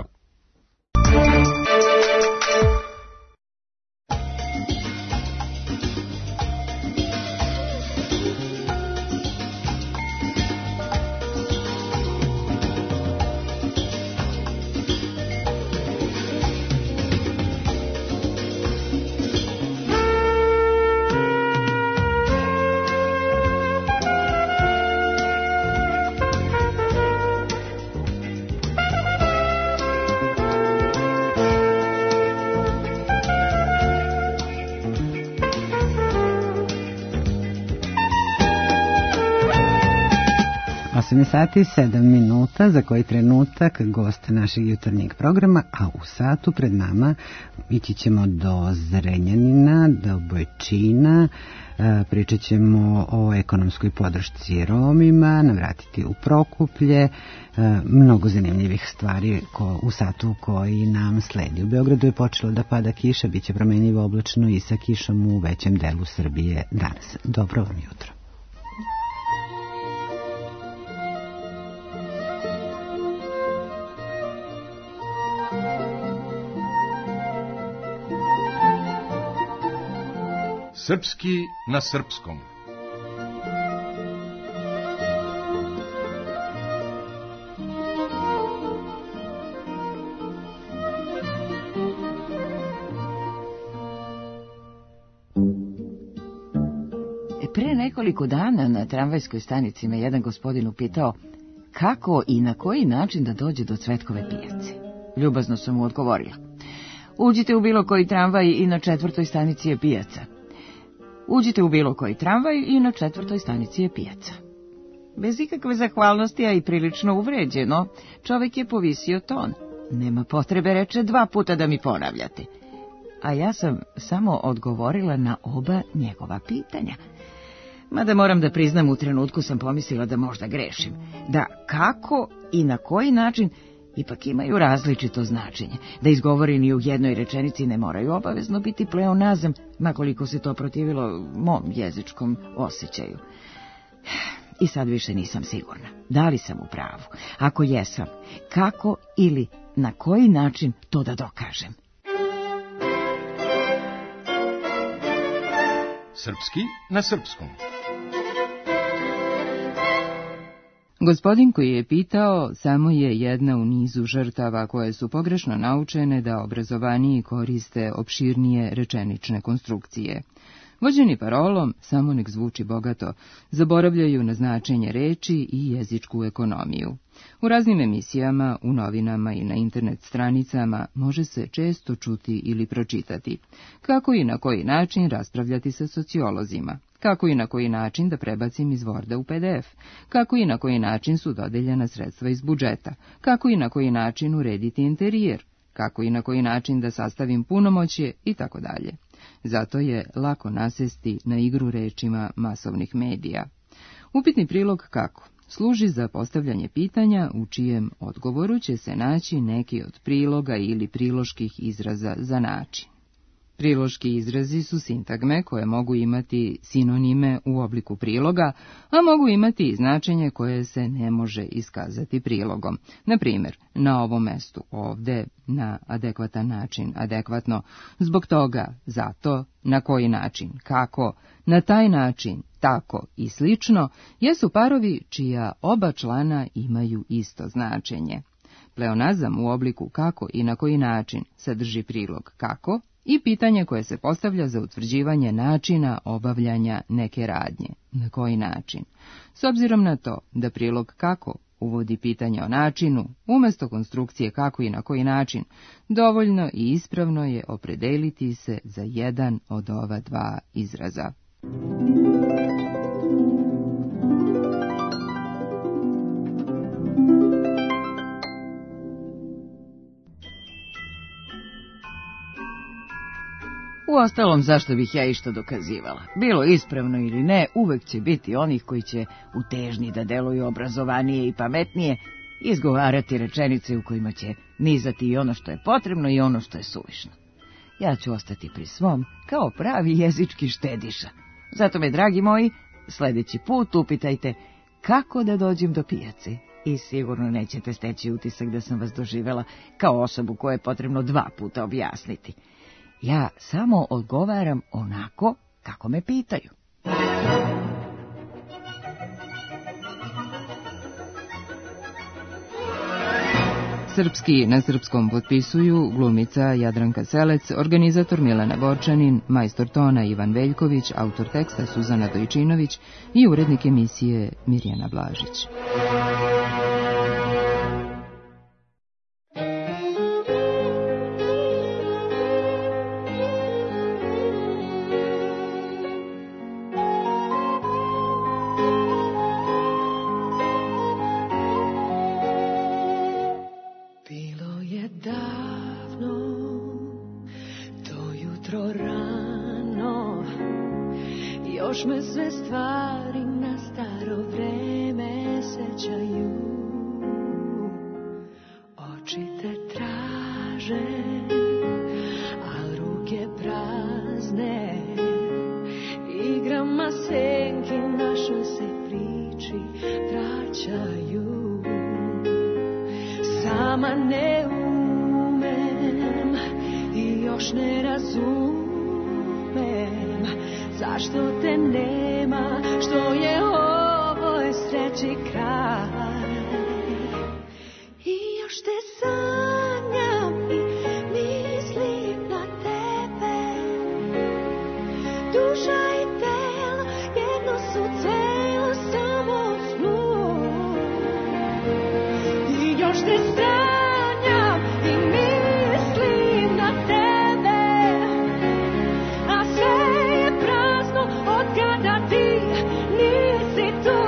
Speaker 2: Sati 7 minuta, za koji trenutak gost našeg jutarnjeg programa, a u satu pred nama ići ćemo do Zrenjanina, do Bojčina, pričat ćemo o ekonomskoj podršci Romima, navratiti u Prokuplje, mnogo zanimljivih stvari u satu koji nam sledi. U Beogradu je počelo da pada kiša, bit će promenljivo oblačno i sa kišom u većem delu Srbije danas. Dobro vam jutro.
Speaker 22: Srpski na srpskom.
Speaker 4: Pre nekoliko dana na tramvajskoj stanici me jedan gospodin upitao kako i na koji način da dođe do Cvetkove pijace. Ljubazno sam mu odgovorila: uđite u bilo koji tramvaj i na 4. stanici je pijaca. Uđite u bilo koji tramvaj i na 4. stanici je pijaca. Bez ikakve zahvalnosti, a i prilično uvređeno, čovjek je povisio ton. Nema potrebe, reče, 2 puta da mi ponavljate. A ja sam samo odgovorila na oba njegova pitanja. Mada moram da priznam, u trenutku sam pomislila da možda grešim. Da kako i na koji način ipak imaju različito značenje. Da izgovoreni u jednoj rečenici ne moraju obavezno biti pleonazam, makoliko se to protivilo mom jezičkom osjećaju. I sad više nisam sigurna. Da li sam u pravu? Ako jesam, kako ili na koji način to da dokažem?
Speaker 22: Srpski na srpskom.
Speaker 16: Gospodin koji je pitao samo je jedna u nizu žrtava koje su pogrešno naučene da obrazovaniji koriste opširnije rečenične konstrukcije. Vođeni parolom samo nek zvuči bogato, zaboravljaju na značenje reči i jezičku ekonomiju. U raznim emisijama, u novinama i na internet stranicama može se često čuti ili pročitati kako i na koji način raspravljati sa sociolozima, kako i na koji način da prebacim iz Worda u PDF, kako i na koji način su dodeljena sredstva iz budžeta, kako i na koji način urediti interijer, kako i na koji način da sastavim punomoćje i tako dalje. Zato je lako nasesti na igru rečima masovnih medija. Upitni prilog kako služi za postavljanje pitanja u čijem odgovoru će se naći neki od priloga ili priloških izraza za način. Priloški izrazi su sintagme koje mogu imati sinonime u obliku priloga, a mogu imati i značenje koje se ne može iskazati prilogom. Na primjer, na ovom mestu, ovde, na adekvatan način, adekvatno, zbog toga, zato, na koji način, kako, na taj način, tako i slično, jesu parovi čija oba člana imaju isto značenje. Pleonazam u obliku kako i na koji način sadrži prilog kako i pitanje koje se postavlja za utvrđivanje načina obavljanja neke radnje. Na koji način? S obzirom na to da prilog kako uvodi pitanje o načinu, umjesto konstrukcije kako i na koji način, dovoljno i ispravno je opredeliti se za jedan od ova dva izraza.
Speaker 4: Uostalom, zašto bih ja išta dokazivala? Bilo ispravno ili ne, uvek će biti onih koji će u težnji da deluju obrazovanije i pametnije izgovarati rečenice u kojima će nizati i ono što je potrebno i ono što je suvišno. Ja ću ostati pri svom kao pravi jezički štediša. Zato me, dragi moji, sledeći put upitajte kako da dođem do pijace i sigurno nećete steći utisak da sam vas doživela kao osobu koju je potrebno 2 puta objasniti. Ja samo odgovaram onako kako me pitaju.
Speaker 16: Srpski na srpskom potpisuju glumica Jadranka Selec, organizator Milena Borčanin, majstor tona Ivan Veljković, autor teksta Suzana Dojčinović i urednik emisije Mirjana Blažić.
Speaker 17: Još me sve stvari na staro vreme sećaju. Oči te traže, a ruke prazne. Igrama senki našoj se priči vraćaju. Sama ne umem i još ne razumem zašto te nema, što je ovoj sreći kraj. I još te sanjam i mislim na tebe. Duša i telo jedno su celo samo snu. I još te sanjam i mislim na tebe. Kada ti nisi tu.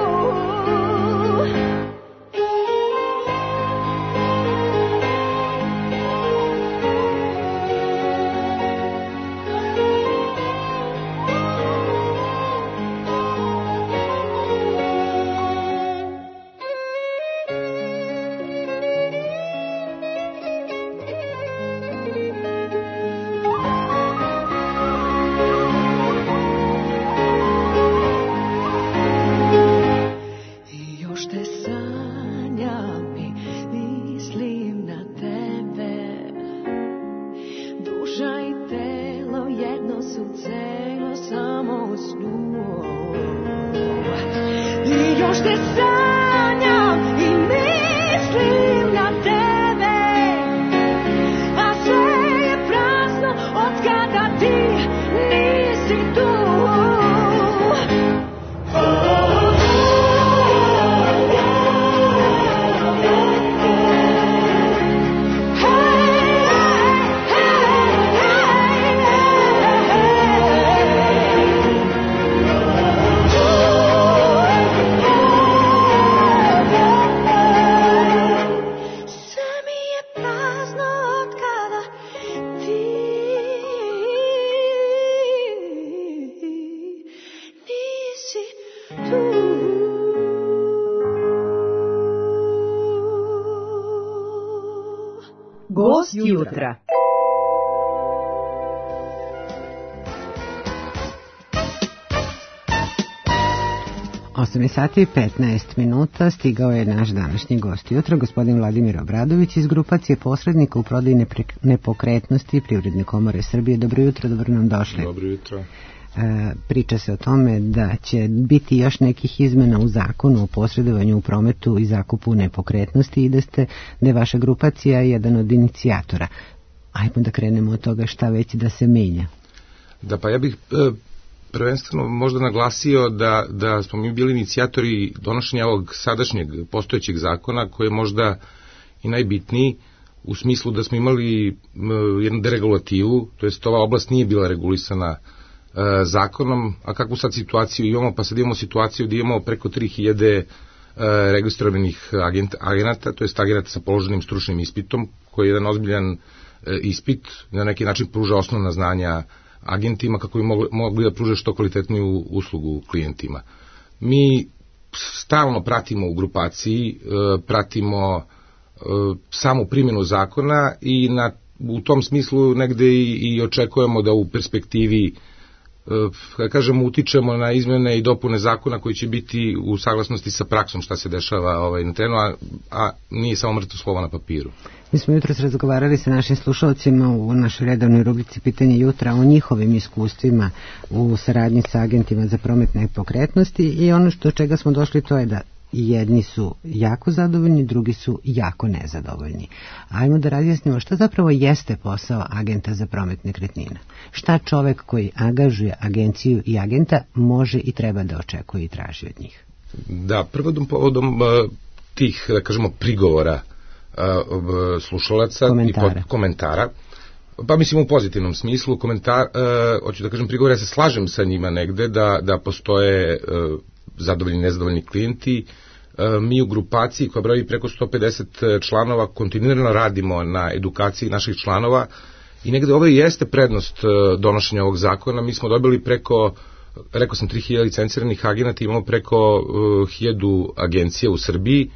Speaker 1: Gost jutra.
Speaker 2: 8 sati i 15 minuta stigao je naš današnji gost jutra, gospodin Vladimir Obradović iz grupacije posrednika u prodaji nepokretnosti Privredne komore Srbije. Dobro jutro, dobro nam došli.
Speaker 5: Dobro jutro.
Speaker 2: Priča se o tome da će biti još nekih izmena u zakonu o posredovanju u prometu i zakupu nepokretnosti i da je vaša grupacija jedan od inicijatora. Ajmo da krenemo od toga šta već da se menja.
Speaker 5: Da, pa ja bih prvenstveno možda naglasio da smo mi bili inicijatori donošenja ovog sadašnjeg postojećeg zakona, koji je možda i najbitniji u smislu da smo imali jednu deregulativu, to jest ova oblast nije bila regulisana zakonom, a kakvu sad situaciju imamo? Pa sad imamo situaciju da imamo preko 3000 registrovanih agenata, to jest agenata sa položenim stručnim ispitom, koji je jedan ozbiljan ispit, na neki način pruža osnovna znanja agentima kako bi mogli da pruže što kvalitetniju uslugu klijentima. Mi stalno pratimo u grupaciji, pratimo samu primjenu zakona i u tom smislu negde i očekujemo da u perspektivi utičemo na izmjene i dopune zakona koji će biti u saglasnosti sa praksom šta se dešava na terenu, a nije samo mrtvo slovo na papiru.
Speaker 2: Mi smo jutros razgovarali sa našim slušalcima u našoj redovnoj rubrici Pitanje jutra o njihovim iskustvima u saradnji sa agentima za prometne nepokretnosti i ono što čega smo došli to je da jedni su jako zadovoljni, drugi su jako nezadovoljni. Ajmo da razjasnimo šta zapravo jeste posao agenta za promet nekretnina. Šta čovek koji angažuje agenciju i agenta može i treba da očekuje i traži od njih?
Speaker 5: Da, povodom tih, da kažemo, prigovora slušalaca i komentara, pa mislim u pozitivnom smislu, hoću da kažem prigovora, ja se slažem sa njima negde da postoje zadovoljni i nezadovoljni klijenti. Mi u grupaciji koja broji preko 150 članova kontinuirano radimo na edukaciji naših članova i negde ovo jeste prednost donošenja ovog zakona. Mi smo dobili preko, rekao sam, 3000 licenciranih agenata, imamo preko 1000 agencija u Srbiji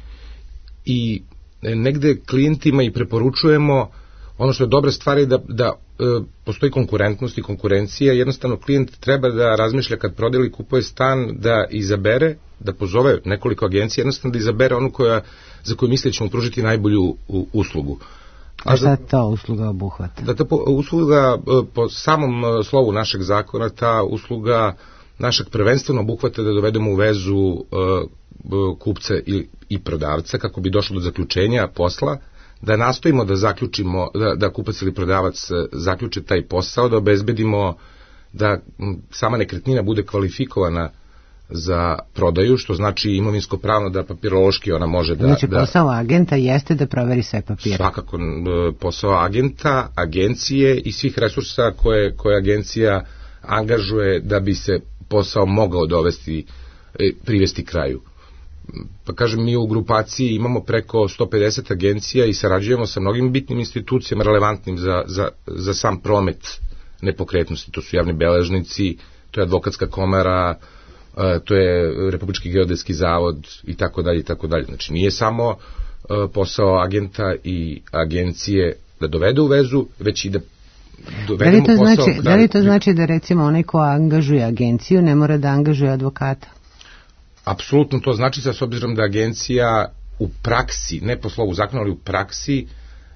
Speaker 5: i negde klijentima i preporučujemo ono što je dobra stvar je da postoji konkurentnost i konkurencija. Jednostavno klijent treba da razmišlja kad prodaje ili kupuje stan, da izabere, da pozove nekoliko agencija, jednostavno da izabere onu za koju misli da ćemo pružiti najbolju uslugu.
Speaker 2: A šta ta usluga obuhvata?
Speaker 5: Da ta usluga, po samom slovu našeg zakona, ta usluga našeg prvenstveno obuhvata da dovedemo u vezu kupca i prodavca kako bi došlo do zaključenja posla, da nastojimo da zaključimo, da kupac ili prodavac zaključe taj posao, da obezbedimo da sama nekretnina bude kvalifikovana za prodaju, što znači imovinsko pravno da papirološki ona može da...
Speaker 2: Znači posao agenta jeste da proveri sve papire.
Speaker 5: Svakako posao agenta, agencije i svih resursa koje agencija angažuje da bi se posao mogao privesti kraju. Pa kažem, mi u grupaciji imamo preko 150 agencija i sarađujemo sa mnogim bitnim institucijama relevantnim za sam promet nepokretnosti. To su javni beležnici, to je advokatska komora, to je Republički geodetski zavod i tako dalje i tako dalje. Znači nije samo posao agenta i agencije da dovede u vezu, već i da dovedemo posao...
Speaker 2: Da li to znači da recimo onaj ko angažuje agenciju ne mora da angažuje advokata?
Speaker 5: Apsolutno to znači, s obzirom da agencija u praksi, ne po slovu zakona, ali u praksi,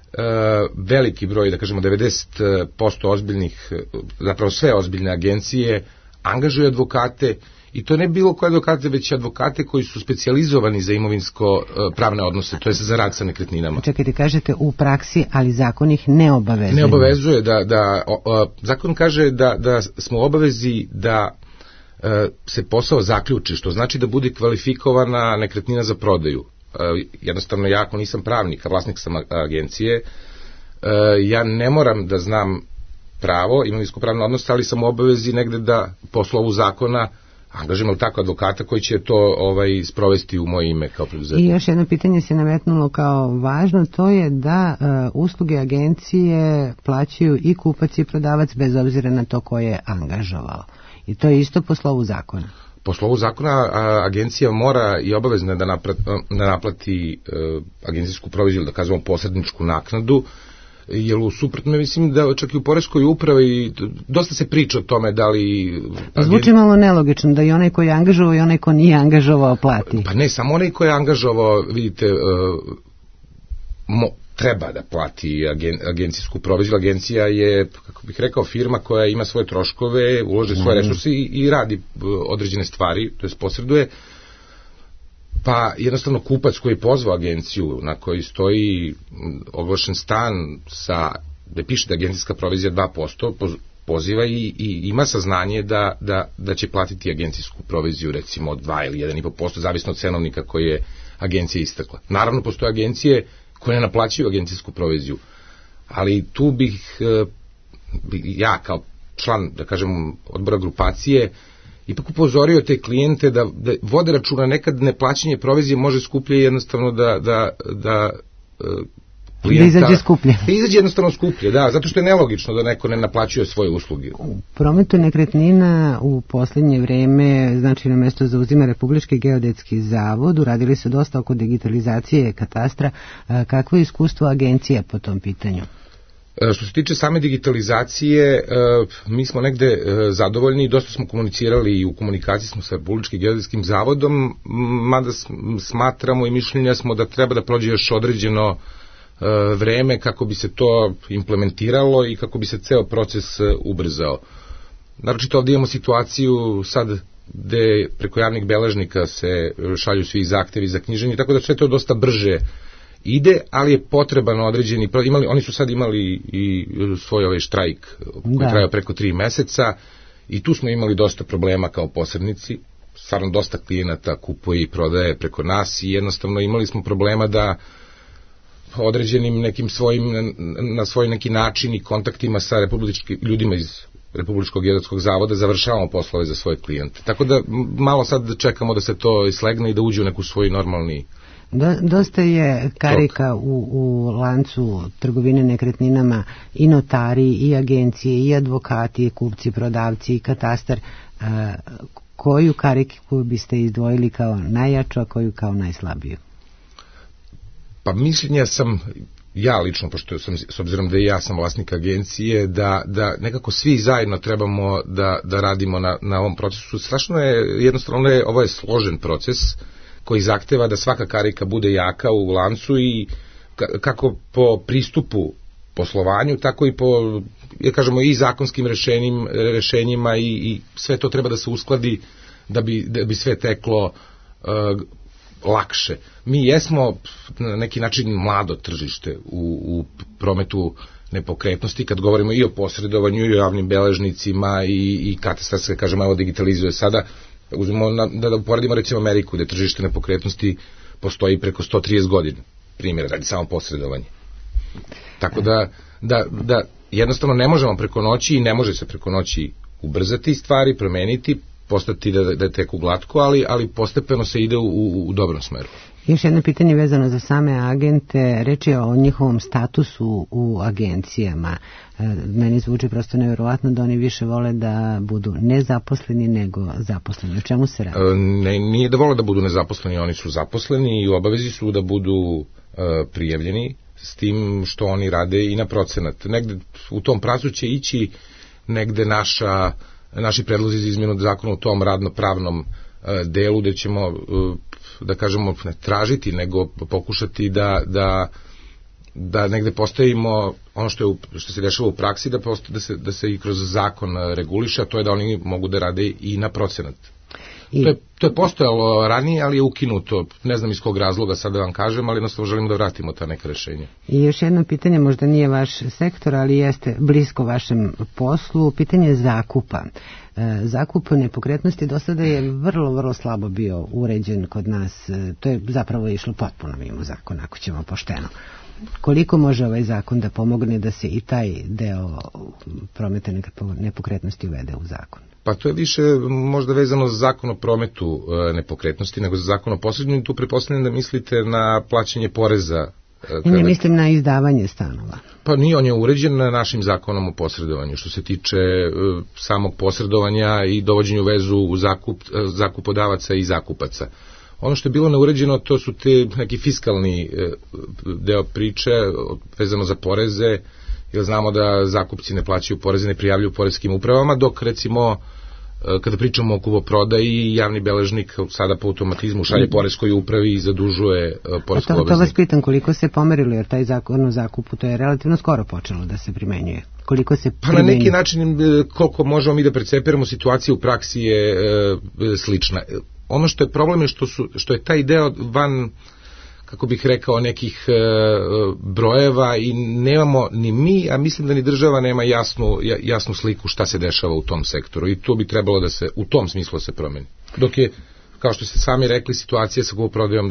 Speaker 5: veliki broj, da kažemo 90% ozbiljnih, zapravo sve ozbiljne agencije angažuju advokate i to ne bilo koje advokate, već advokate koji su specijalizovani za imovinsko pravne odnose, to je za rad sa nekretninama.
Speaker 2: Čekajte, kažete u praksi, ali zakon ih ne obavezuje.
Speaker 5: Ne obavezuje, zakon kaže da smo obavezi da se posao zaključi, što znači da bude kvalifikovana nekretnina za prodaju. Jednostavno, ja ako nisam pravnik, a vlasnik sam agencije, ja ne moram da znam pravo, imovinsko pravno odnos, ali sam u obavezi negde da po slovu zakona angažujem tako advokata koji će to sprovesti u moje ime kao preduzetnik.
Speaker 2: I još jedno pitanje se nametnulo kao važno, to je da usluge agencije plaćaju i kupac i prodavac bez obzira na to ko je angažovao. I to je isto po slovu zakona.
Speaker 5: Po slovu zakona agencija mora i obavezna da naplati agencijsku proviziju, da kažemo posredničku naknadu, jer u suprotno mislim da čak i u poreskoj upravi dosta se priča o tome da li...
Speaker 2: Zvuči malo nelogično da i onaj koji je angažovao i onaj ko nije angažovao plati.
Speaker 5: Pa ne, samo onaj koji je angažovao, vidite, treba da plati agencijsku proviziju. Agencija je, kako bih rekao, firma koja ima svoje troškove, ulože svoje resurse i radi određene stvari, to je posreduje. Pa jednostavno kupac koji je pozvao agenciju na koji stoji oglašen stan da piše da je agencijska provizija 2%, poziva i ima saznanje da će platiti agencijsku proviziju recimo od 2 ili 1,5%, zavisno od cenovnika koji je agencija istakla. Naravno, postoje agencije koje ne naplaćuju agencijsku proviziju, ali tu bih ja kao član, da kažem, odbora grupacije ipak upozorio te klijente da vode računa, nekad neplaćanje provizije može skuplje jednostavno da
Speaker 2: izađe skuplje.
Speaker 5: Da izađe jednostavno skuplje, da, zato što je nelogično da neko ne naplaćuje svoje usluge.
Speaker 2: U prometu nekretnina u poslednje vreme značajno mesto zauzima Republički geodetski zavod, uradili su dosta oko digitalizacije katastra. Kakvo je iskustvo agencija po tom pitanju?
Speaker 5: Što se tiče same digitalizacije, mi smo negde zadovoljni i dosta smo komunicirali i u komunikaciji smo sa Republičkim geodetskim zavodom, mada smatramo i mišljenja smo da treba da prođe još određeno vreme kako bi se to implementiralo i kako bi se ceo proces ubrzao. Naročito ovdje imamo situaciju sad gde preko javnih beležnika se šalju svi zahtevi za knjiženje, tako da sve to dosta brže ide, ali je potreban određeni... Oni su sad imali i svoj štrajk koji trajao preko 3 meseca i tu smo imali dosta problema kao posrednici. Stvarno dosta klijenata kupuje i prodaje preko nas i jednostavno imali smo problema da određenim nekim na svoj neki način i kontaktima sa ljudima iz Republičkog geodetskog zavoda završavamo poslove za svoje klijente. Tako da malo sad čekamo da se to islegne i da uđe u neku svoj normalni...
Speaker 2: Dosta je karika u lancu trgovine nekretninama, i notari, i agencije, i advokati, i kupci, prodavci, i katastar. Koju kariku biste izdvojili kao najjaču, a koju kao najslabiju?
Speaker 5: Pa mišljenja sam, ja lično, pošto sam, s obzirom da i ja sam vlasnik agencije, da nekako svi zajedno trebamo da radimo na ovom procesu. Strašno je, jednostavno ovo je složen proces koji zahteva da svaka karika bude jaka u lancu i kako po pristupu poslovanju, tako i po, kažemo, i zakonskim rešenjima i sve to treba da se uskladi da bi sve teklo lakše. Mi jesmo na neki način mlado tržište u prometu nepokretnosti, kad govorimo i o posredovanju i o javnim beležnicima i katastarska, kažemo, evo digitalizuje sada. Uzmemo da uporedimo recimo Ameriku, gde tržište nepokretnosti postoji preko 130 godina, primjer, radi samo posredovanje. Tako da jednostavno ne možemo preko noći i ne može se preko noći ubrzati stvari, promeniti, postati da teku glatko, ali postepeno se ide u dobrom smeru.
Speaker 2: Još jedno pitanje vezano za same agente, reč je o njihovom statusu u agencijama. Meni zvuči prosto nevjerovatno da oni više vole da budu nezaposleni nego zaposleni. O čemu se radi?
Speaker 5: Nije da vole da budu nezaposleni, oni su zaposleni i u obavezi su da budu prijavljeni, s tim što oni rade i na procenat. Negde u tom pravcu će ići negde naši predlozi za izmjenu zakona u tom radno-pravnom delu, gde ćemo, da kažemo, ne tražiti, nego pokušati da negde postavimo ono što se dešava u praksi, da se i kroz zakon reguliše, a to je da oni mogu da rade i na procenat. To je postojalo ranije, ali je ukinuto. Ne znam iz kog razloga, sad da vam kažem, ali jednostavno želimo da vratimo ta neka rešenja.
Speaker 2: I još jedno pitanje, možda nije vaš sektor, ali jeste blisko vašem poslu, pitanje zakupa. Zakup nepokretnosti do sada je vrlo, vrlo slabo bio uređen kod nas. To je zapravo išlo potpuno mimo zakona, ako ćemo pošteno. Koliko može ovaj zakon da pomogne da se i taj deo prometa nepokretnosti uvede u zakon?
Speaker 5: Pa to je više možda vezano za zakon o prometu nepokretnosti nego za zakon o posredovanju. Tu pretpostavljam da mislite na plaćanje poreza.
Speaker 2: Ne mislim na izdavanje stanova.
Speaker 5: Pa nije, on je uređen našim zakonom o posredovanju. Što se tiče samog posredovanja i dovođenju vezu u zakupodavaca i zakupaca. Ono što je bilo neuređeno, to su te neki fiskalni deo priče vezano za poreze, jer znamo da zakupci ne plaćaju poreze, ne prijavljuju poreskim upravama, dok recimo kada pričamo o kupoprodaji, javni beležnik sada po automatizmu šalje poreskoj upravi i zadužuje poreskog obveznika.
Speaker 2: To vas pitam, koliko se pomerilo, jer taj zakon o zakupu, to je relativno skoro počelo da se primenjuje. Koliko se primenjuje?
Speaker 5: Pa na neki način, koliko možemo mi da percepiramo situaciju u praksi je slična. Ono što je problem je što je taj deo van, kako bih rekao, nekih brojeva i nemamo ni mi, a mislim da ni država nema jasnu sliku šta se dešava u tom sektoru i to bi trebalo da se u tom smislu se promeni. Dok je, kao što ste sami rekli, situacija sa kupoprodajom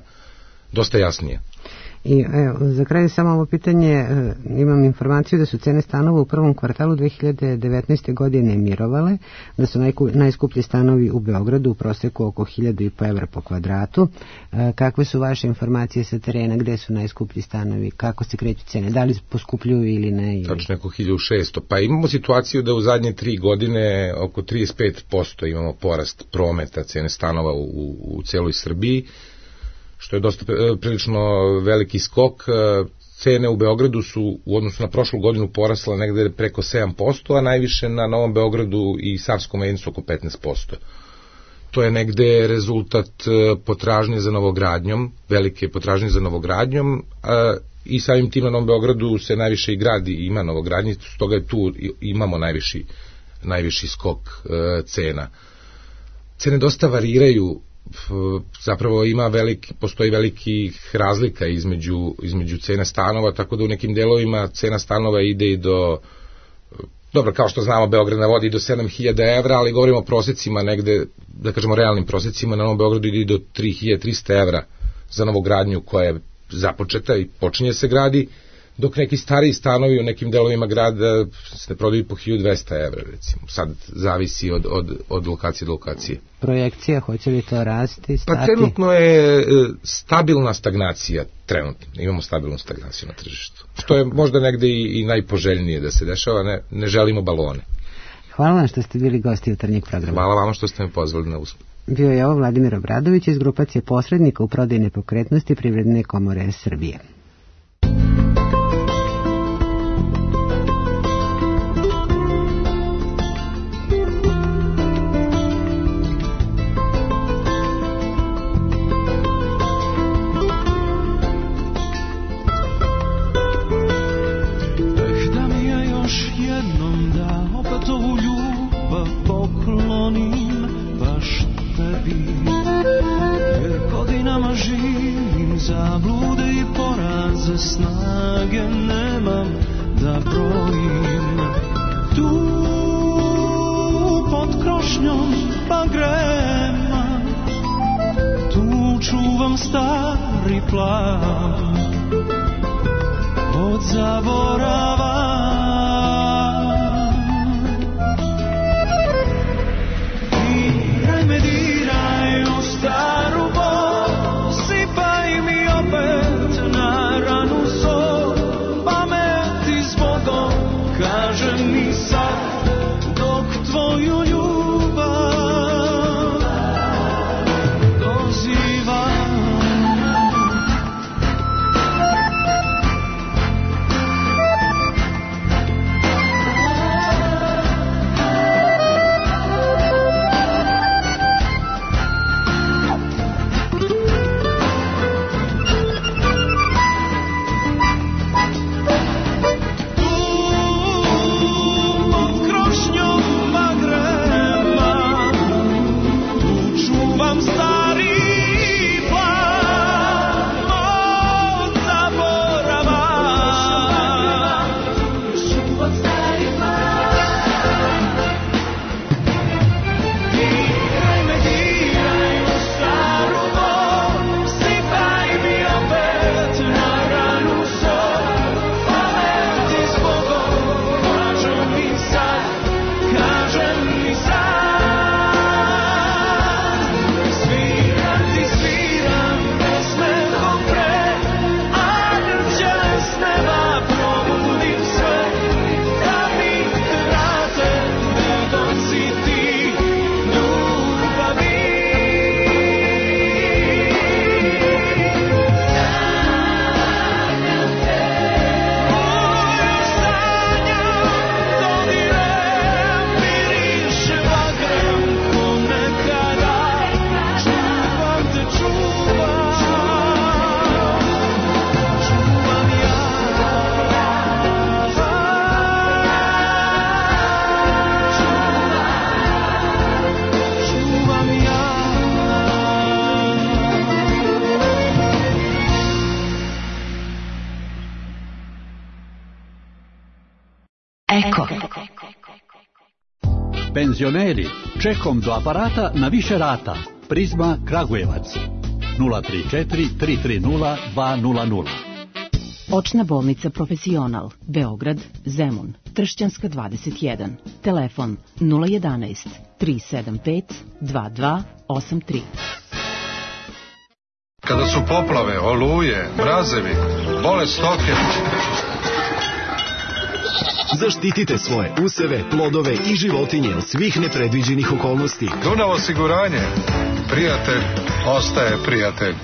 Speaker 5: dosta jasnija.
Speaker 2: I evo, za kraj samo ovo pitanje, imam informaciju da su cene stanova u prvom kvartalu 2019. godine mirovale, da su najskuplji stanovi u Beogradu u proseku oko 1.500 evra po kvadratu. Kakve su vaše informacije sa terena, gde su najskuplji stanovi, kako se kreću cene, da li poskupljuju ili ne? Ili...
Speaker 5: Tačno oko 1.600, pa imamo situaciju da u zadnje 3 godine oko 35% imamo porast prometa cene stanova u celoj Srbiji, što je dosta prilično veliki skok. Cene u Beogradu su u odnosu na prošlu godinu porasle negde preko 7%, a najviše na Novom Beogradu i Savskom Vencu oko 15%. To je negde rezultat potražnje za novogradnjom, velike potražnje za novogradnjom, i samim tim na Novom Beogradu se najviše i gradi, ima novogradnje, stoga je tu imamo najviši skok cena. Cene dosta variraju, zapravo postoji velikih razlika između cene stanova, tako da u nekim delovima cena stanova ide i do, dobro, kao što znamo, Beograd na vodi i do 7.000 evra, ali govorimo o prosecima negde, da kažemo realnim prosecima, na Novom Beogradu ide i do 3.300 evra za novogradnju koja je započeta i počinje se gradi, dok neki stariji stanovi u nekim delovima grada se prodaju po 1.200 evra, recimo. Sad zavisi od lokacije do lokacije.
Speaker 2: Projekcija, hoće li to rasti, stati?
Speaker 5: Pa trenutno je stabilna stagnacija, imamo stabilnu stagnaciju na tržištu. Što je možda negde i najpoželjnije da se dešava, ne želimo balone.
Speaker 2: Hvala vam što ste bili gosti Jutarnjeg programa.
Speaker 5: Hvala vama što ste me pozvali na uspeh.
Speaker 2: Bio je ovo Vladimir Obradović iz grupacije posrednika u prodaji nepokretnosti Privredne komore Srbije.
Speaker 18: Penzioneri, čekom do aparata na više rata. Prizma Kragujevac 034 330 200.
Speaker 1: Očna bolnica Profesional, Beograd, Zemun, Tršćanska 21, telefon 011 375 2283.
Speaker 22: Kada su poplave, oluje, mrazevi, bole stoke.
Speaker 23: Zaštitite svoje useve, plodove i životinje od svih nepredviđenih okolnosti.
Speaker 22: Dunav osiguranje, prijatelj ostaje prijatelj.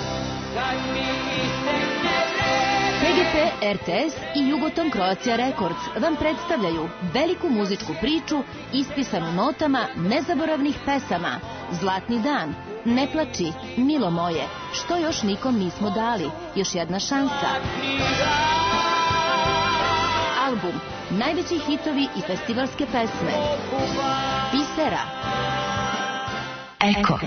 Speaker 19: PGP, RTS i Jugoton Croatia Records vam predstavljaju veliku muzičku priču ispisanu notama nezaboravnih pesama. Zlatni dan, Ne plači, Milo moje, Što još nikom nismo dali, Još jedna šansa. Album, najveći hitovi i festivalske pesme. Bisera. Eko.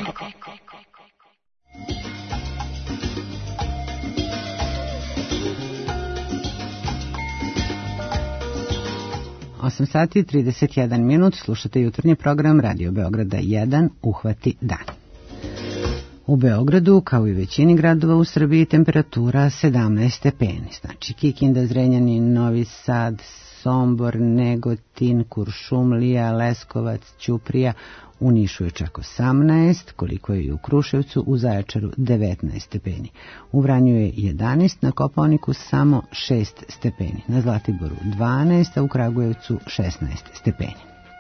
Speaker 2: 8 sati i 31 minut, slušate jutarnji program Radio Beograda 1, Uhvati dan. U Beogradu, kao i većini gradova u Srbiji, temperatura 17 stepeni. Znači Kikinda, Zrenjanin, Novi Sad, Sombor, Negotin, Kuršumlija, Leskovac, Ćuprija, u Nišu je čak 18, koliko je i u Kruševcu, u Zaječaru 19 stepeni. U Vranju je 11, na Kopaoniku samo 6 stepeni, na Zlatiboru 12, a u Kragujevcu 16 stepeni.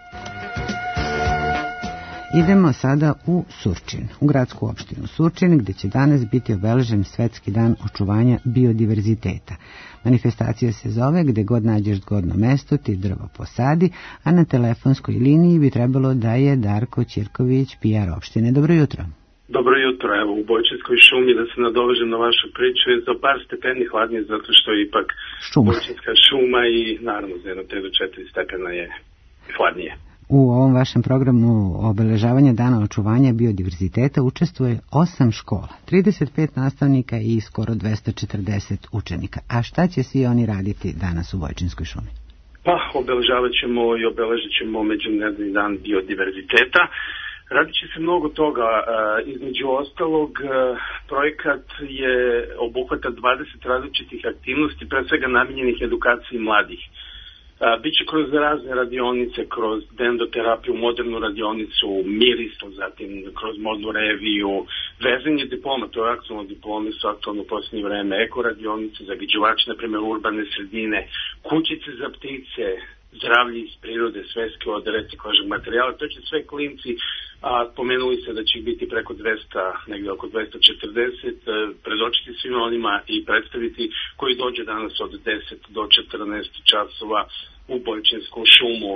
Speaker 2: Idemo sada u Surčin, u gradsku opštinu Surčin, gdje će danas biti obeležen Svetski dan očuvanja biodiverziteta. Manifestacija se zove Gde god nađeš zgodno mesto, ti drvo posadi, a na telefonskoj liniji bi trebalo da je Darko Ćirković, PR opštine. Dobro jutro.
Speaker 20: Dobro jutro, evo u Bojčinskoj šumi, da se nadovežem na vašu priču, je za par stepeni hladnije zato što je ipak Bojčinska šuma i naravno za 1 do 4 stepena je hladnije.
Speaker 2: U ovom vašem programu obeležavanja Dana očuvanja biodiverziteta učestvuje 8 škola, 35 nastavnika i skoro 240 učenika. A šta će svi oni raditi danas u Bojčinskoj šumi?
Speaker 20: Pa, obeležavat ćemo i obeležit ćemo Međunarodni dan biodiverziteta. Radit će se mnogo toga, između ostalog projekat je obuhvata 20 različitih aktivnosti, pre svega namijenjenih edukaciji mladih. Biće kroz razne radionice, kroz dendoterapiju, modernu radionicu, miristo, zatim kroz modnu reviju, vezanje diploma, to je aktualno diplome su aktualno u posljednje vreme, ekoradionice, zagađivači, na primjer urbane sredine, kućice za ptice, zdravlje iz prirode, sveske od reciklažnog materijala, to će sve klinci, a pomenuli se da će biti preko 200, negdje oko 240, predočiti svima onima i predstaviti koji dođe danas od 10 do 14 časova u Bojčinsku šumu.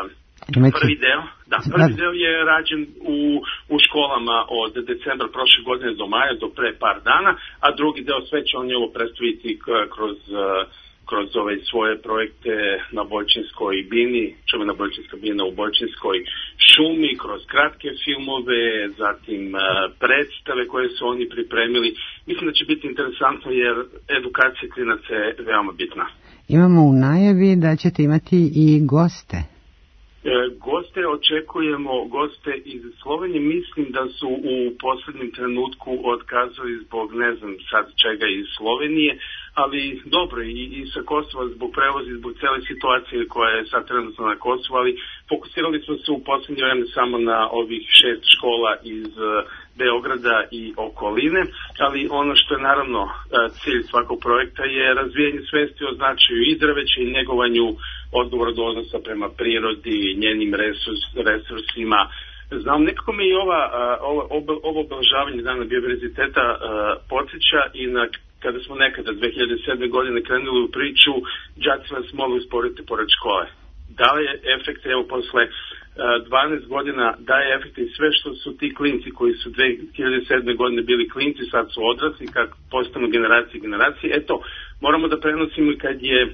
Speaker 20: Prvi deo je rađen u školama od decembra prošle godine do maja, do pre par dana, a drugi deo sve će on ovo predstaviti kroz ove svoje projekte na Bojčinskoj bini, čuvena Bojčinska bina u Bojčinskoj šumi, kroz kratke filmove, zatim predstave koje su oni pripremili. Mislim da će biti interesantno jer edukacija klinaca je veoma bitna.
Speaker 2: Imamo u najavi da ćete imati i goste.
Speaker 20: Goste očekujemo, goste iz Slovenije, mislim da su u posljednjem trenutku otkazali zbog ne znam sad čega iz Slovenije, ali dobro i sa Kosova zbog prevoza i zbog cele situacije koja je sad trenutno na Kosovu, ali fokusirali smo se u posljednje vreme samo na ovih 6 škola iz Beograda i okoline, ali ono što je naravno cilj svakog projekta je razvijanje svesti o značaju i drveća i njegovanju odgovora do odnosa prema prirodi, njenim resursima. Znam, nekako me i ovo obeležavanje Dana biodiverziteta podsjeća i na kada smo nekada 2007. godine krenuli u priču, đaci nas mogli usporiti pored škole. Daje efekte, evo posle 12 godina daje efekte i sve što su ti klinci koji su 2007. godine bili klinci, sad su odrasli, kako postanu generacije. Eto, moramo da prenosimo i kad je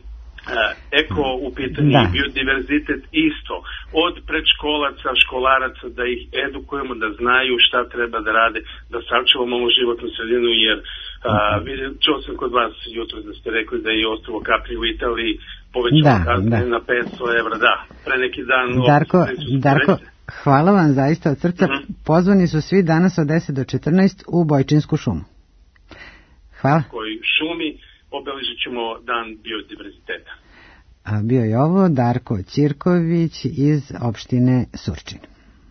Speaker 20: eko u pitanju i biodiverzitet isto. Od predškolaca, školaraca da ih edukujemo, da znaju šta treba da rade, da sačuvamo ovu životnu sredinu, jer čuo sam kod vas jutro da ste rekli da je ostrvo Capri u Italiji povećalo kazne na 500 evra. Da, pre neki dan...
Speaker 2: Darko, hvala vam zaista od srca. Pozvani su svi danas od 10 do 14 u Bojčinsku šumu. Hvala.
Speaker 20: Koji šumi obeležit ćemo dan biodiverziteta.
Speaker 2: A bio je ovo Darko Ćirković iz opštine Surčin.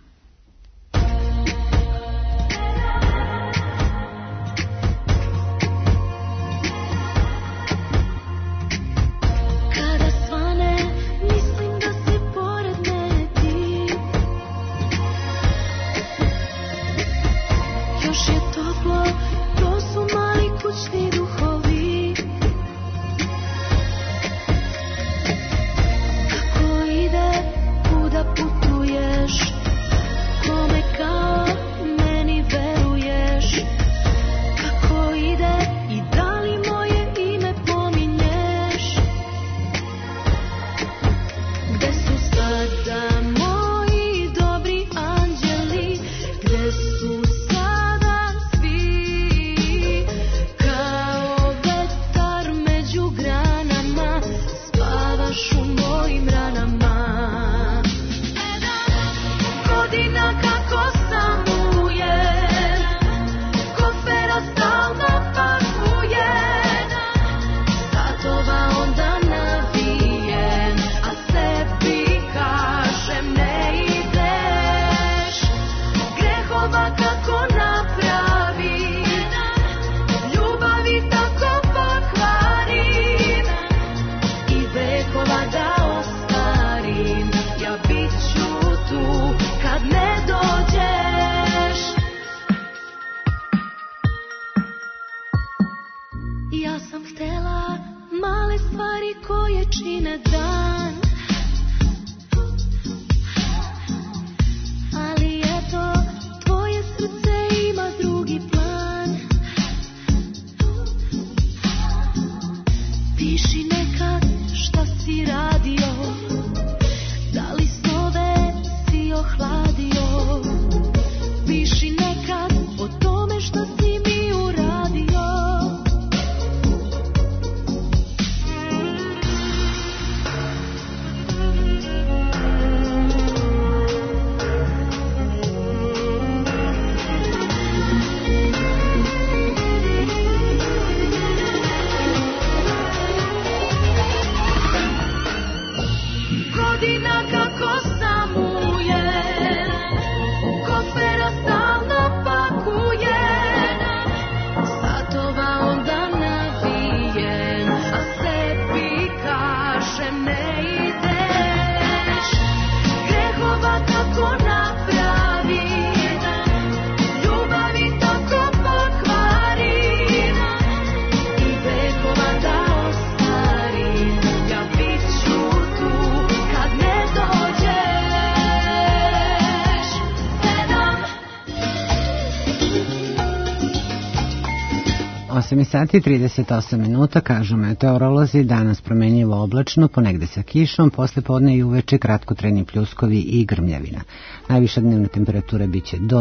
Speaker 2: Sati 38 minuta, kažu meteorolozi, danas promenljivo oblačno, ponegde sa kišom, posle podne i uveče kratkotrajni pljuskovi i grmljavina. Najviša dnevna temperatura biće do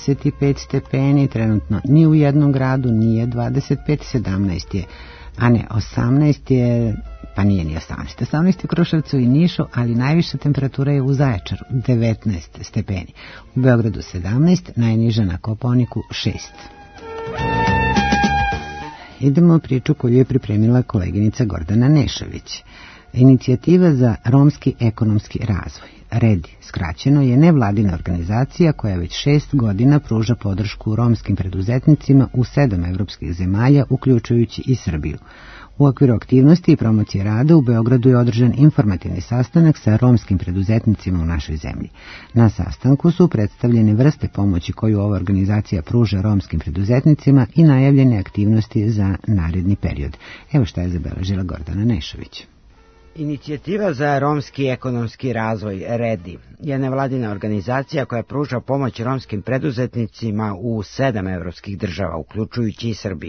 Speaker 2: 25 stepeni, trenutno ni u jednom gradu nije 25, 17 je, a ne 18 je, pa nije ni 18. 18 je u Kruševcu i Nišu, ali najviša temperatura je u Zaječaru, 19 stepeni. U Beogradu 17, najniža na Kopaoniku 6. Idemo u priču koju je pripremila koleginica Gordana Nešović. Inicijativa za romski ekonomski razvoj, REDI, skraćeno, je nevladina organizacija koja već 6 godina pruža podršku romskim preduzetnicima u 7 evropskih zemalja, uključujući i Srbiju. U okviru aktivnosti i promocije rada u Beogradu je održan informativni sastanak sa romskim preduzetnicima u našoj zemlji. Na sastanku su predstavljene vrste pomoći koju ova organizacija pruža romskim preduzetnicima i najavljene aktivnosti za naredni period. Evo šta je zabeležila Gordana Nešović.
Speaker 6: Inicijativa za romski ekonomski razvoj, REDI, je nevladina organizacija koja pruža pomoć romskim preduzetnicima u 7 evropskih država, uključujući i Srbiju.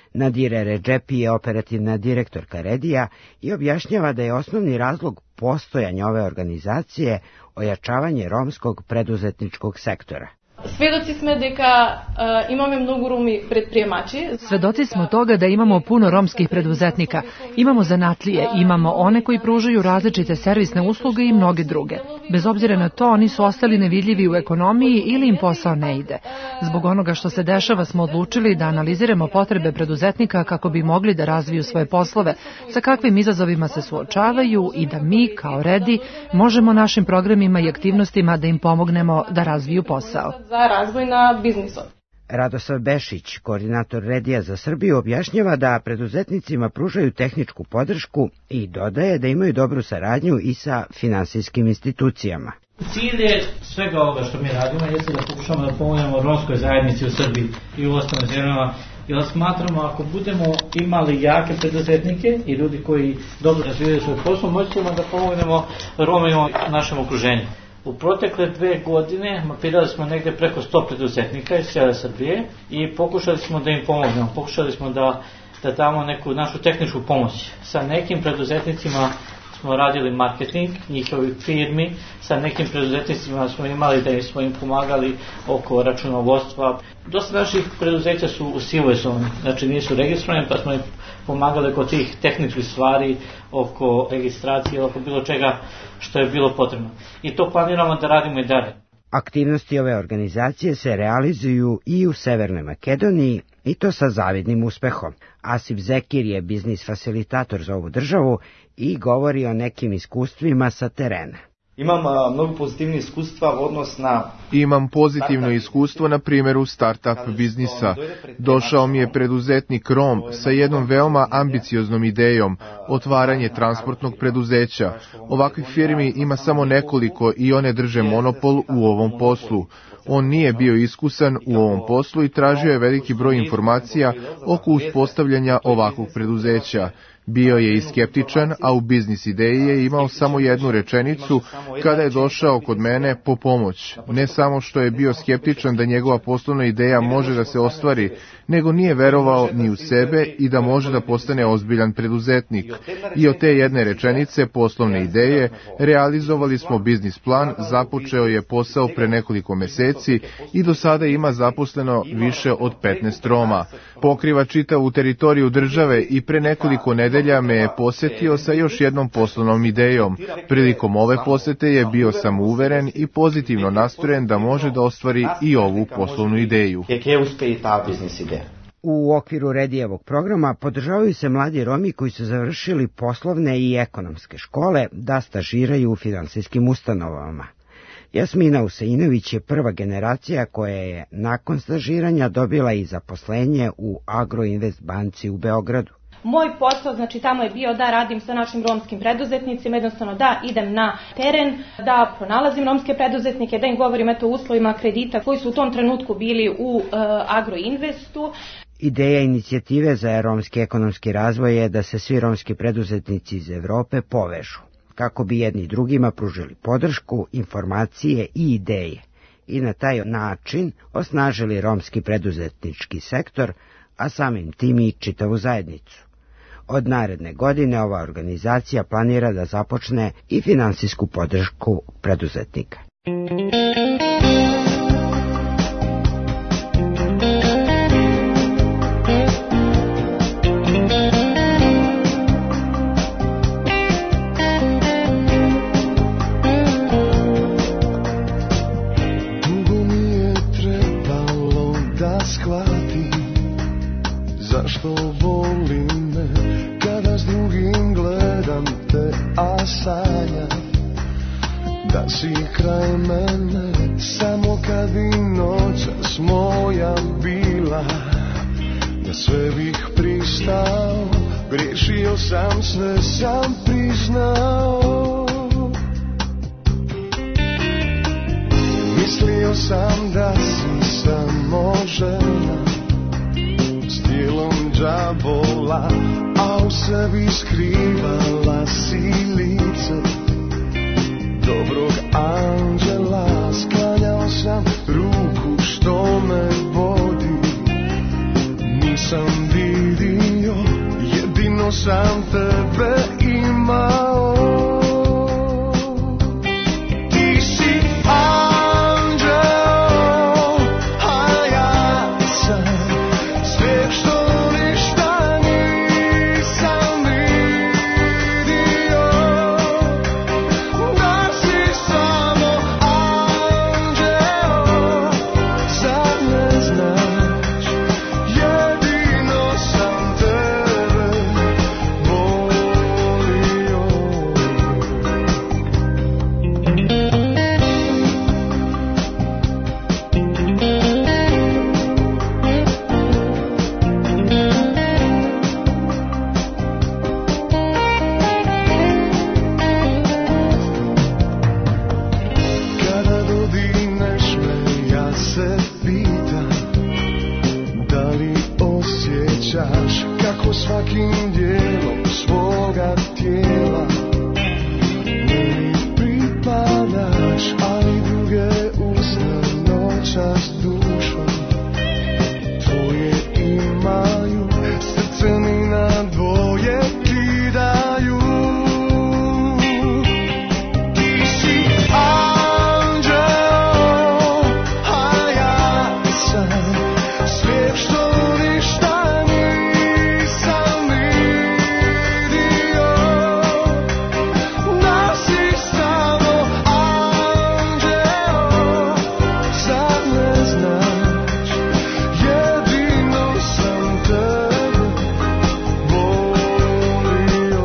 Speaker 6: Nadire Redžepi je operativna direktorka Redija i objašnjava da je osnovni razlog postojanja ove organizacije ojačavanje romskog preduzetničkog sektora.
Speaker 7: Svedoci smo дека imаме mnogo Romi предприемачи.
Speaker 8: Svedoci smo toga da imamo puno romskih preduzetnika. Imamo zanatlije, imamo one koji pružaju različite servisne usluge i mnoge druge. Bez obzira na to, oni su ostali nevidljivi u ekonomiji ili im posao ne ide. Zbog onoga što se dešava smo odlučili da analiziramo potrebe preduzetnika kako bi mogli da razviju svoje poslove, sa kakvim izazovima se suočavaju i da mi, kao Redi, možemo našim programima i aktivnostima da im pomognemo da razviju posao.
Speaker 7: Za razvoj na biznisu.
Speaker 6: Radoslav Bešić, koordinator Redija za Srbiju, objašnjava da preduzetnicima pružaju tehničku podršku i dodaje da imaju dobru saradnju i sa finansijskim institucijama.
Speaker 21: Cilj je svega ovoga što mi radimo jeste da pokušamo da pomognemo romskoj zajednici u Srbiji i u ostalim zemljama, jer smatramo ako budemo imali jake preduzetnike i ljudi koji dobro razvijaju svoj posao, moći ćemo da pomognemo Romima u našem okruženju. U protekle 2 godine mapirali smo negde preko 100 preduzetnika iz cijele Srbije i pokušali smo da im pomognemo, pokušali smo da damo neku našu tehničku pomoć. Sa nekim preduzetnicima smo radili marketing njihovih firmi, sa nekim preduzetnicima smo imali da smo im pomagali oko računovodstva. Dosta naših preduzeća su u sivoj zoni, znači nisu registrovani, pa smo im pomagali oko tih tehničkih stvari, oko registracije, oko bilo čega što je bilo potrebno. I to planiramo da radimo i dalje.
Speaker 6: Aktivnosti ove organizacije se realizuju i u Severnoj Makedoniji i to sa zavidnim uspehom. Asif Zekir je biznis facilitator za ovu državu i govori o nekim iskustvima sa terena.
Speaker 24: Imam mnogo pozitivnih iskustva odnos na...
Speaker 25: Imam pozitivno iskustvo na primjeru startup biznisa. Došao mi je preduzetnik Rom sa jednom veoma ambicioznom idejom, otvaranje transportnog preduzeća. Ovakvih firmi ima samo nekoliko i one drže monopol u ovom poslu. On nije bio iskusan u ovom poslu i tražio je veliki broj informacija oko uspostavljanja ovakvog preduzeća. Bio je i skeptičan, a u biznis ideji je imao samo jednu rečenicu kada je došao kod mene po pomoć. Ne samo što je bio skeptičan da njegova poslovna ideja može da se ostvari, nego nije verovao ni u sebe i da može da postane ozbiljan preduzetnik. I od te jedne rečenice poslovne ideje realizovali smo biznis plan, započeo je posao pre nekoliko meseci i do sada ima zaposleno više od 15 Roma. Pokriva čitavu teritoriju države i pre nekoliko nedelja me je posetio sa još jednom poslovnom idejom. Prilikom ove posete je bio samouveren i pozitivno nastrojen da može da ostvari i ovu poslovnu ideju.
Speaker 6: U okviru Redijevog programa podržavaju se mladi Romi koji su završili poslovne i ekonomske škole da stažiraju u finansijskim ustanovama. Jasmina Useinović je prva generacija koja je nakon stažiranja dobila i zaposlenje u Agroinvest banci u Beogradu.
Speaker 7: Moj posao, znači tamo je bio da radim sa našim romskim preduzetnicima, jednostavno da idem na teren, da pronalazim romske preduzetnike, da im govorim o uslovima kredita koji su u tom trenutku bili u Agroinvestu.
Speaker 6: Ideja inicijative za romski ekonomski razvoj je da se svi romski preduzetnici iz Evrope povežu, kako bi jedni drugima pružili podršku, informacije i ideje i na taj način osnažili romski preduzetnički sektor, a samim tim i čitavu zajednicu. Od naredne godine ova organizacija planira da započne i finansijsku podršku preduzetnika.
Speaker 26: Dugo mi je trebalo da shvatim zašto volim me kada s drugim gledam te, a sanjam da si kraj mene. Samo kad bi noćas moja bila, na sve bih pristao. Griješio sam, sve sam priznao. Mislio sam da si samo žena s tijelom đavola, a u sebi skrivala si lice dobrog anđela. Sklanjao sam ruku što me vodi, nisam vidio nisam tebe imao. Ti si anđeo, a ja sam svijet što ništa nisam vidio. Da si samo anđeo, zar ne znaš, jedino sam tebe volio. Kada dodirneš me, ja se pitam, da li osjećaš kako svakim dijelom svoga tijela meni pripadaš, ali druge usne noćas dušom tvoje imaju, srce mi na dvoje kidaju. Ti si anđeo, a ja sam svijet što ništa nisam vidio. Da si samo anđeo, zar ne znaš, jedino sam tebe volio.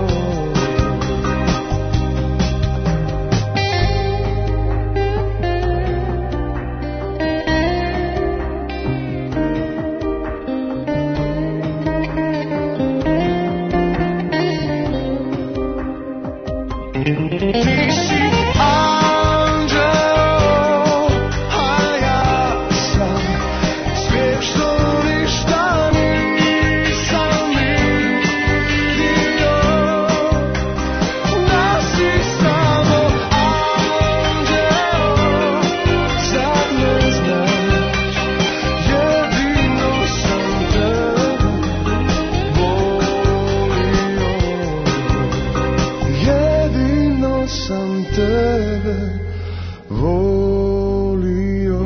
Speaker 26: Ti si anđeo, a ja sam svijet što ništa nisam vidio. Da si samo anđeo, zar ne znaš, jedino sam tebe volio. Jedino sam tebe volio.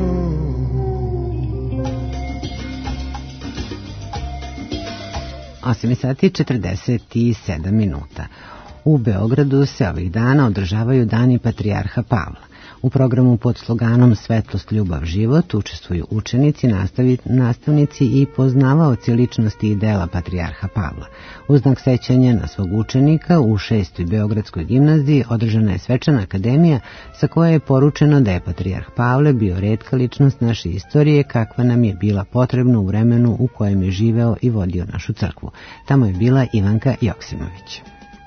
Speaker 2: 8 sati i 47 minuta. U Beogradu se ovih dana održavaju dani Patrijarha Pavla. U programu pod sloganom Svetlost, ljubav, život učestvuju učenici, nastavnici i poznavaoci ličnosti i dela Patrijarha Pavla. U znak sećanja na svog učenika u 6. Beogradskoj gimnaziji održana je svečana akademija sa koje je poručeno da je Patrijarh Pavle bio retka ličnost naše istorije kakva nam je bila potrebna u vremenu u kojem je živeo i vodio našu crkvu. Tamo je bila Ivanka Joksimović.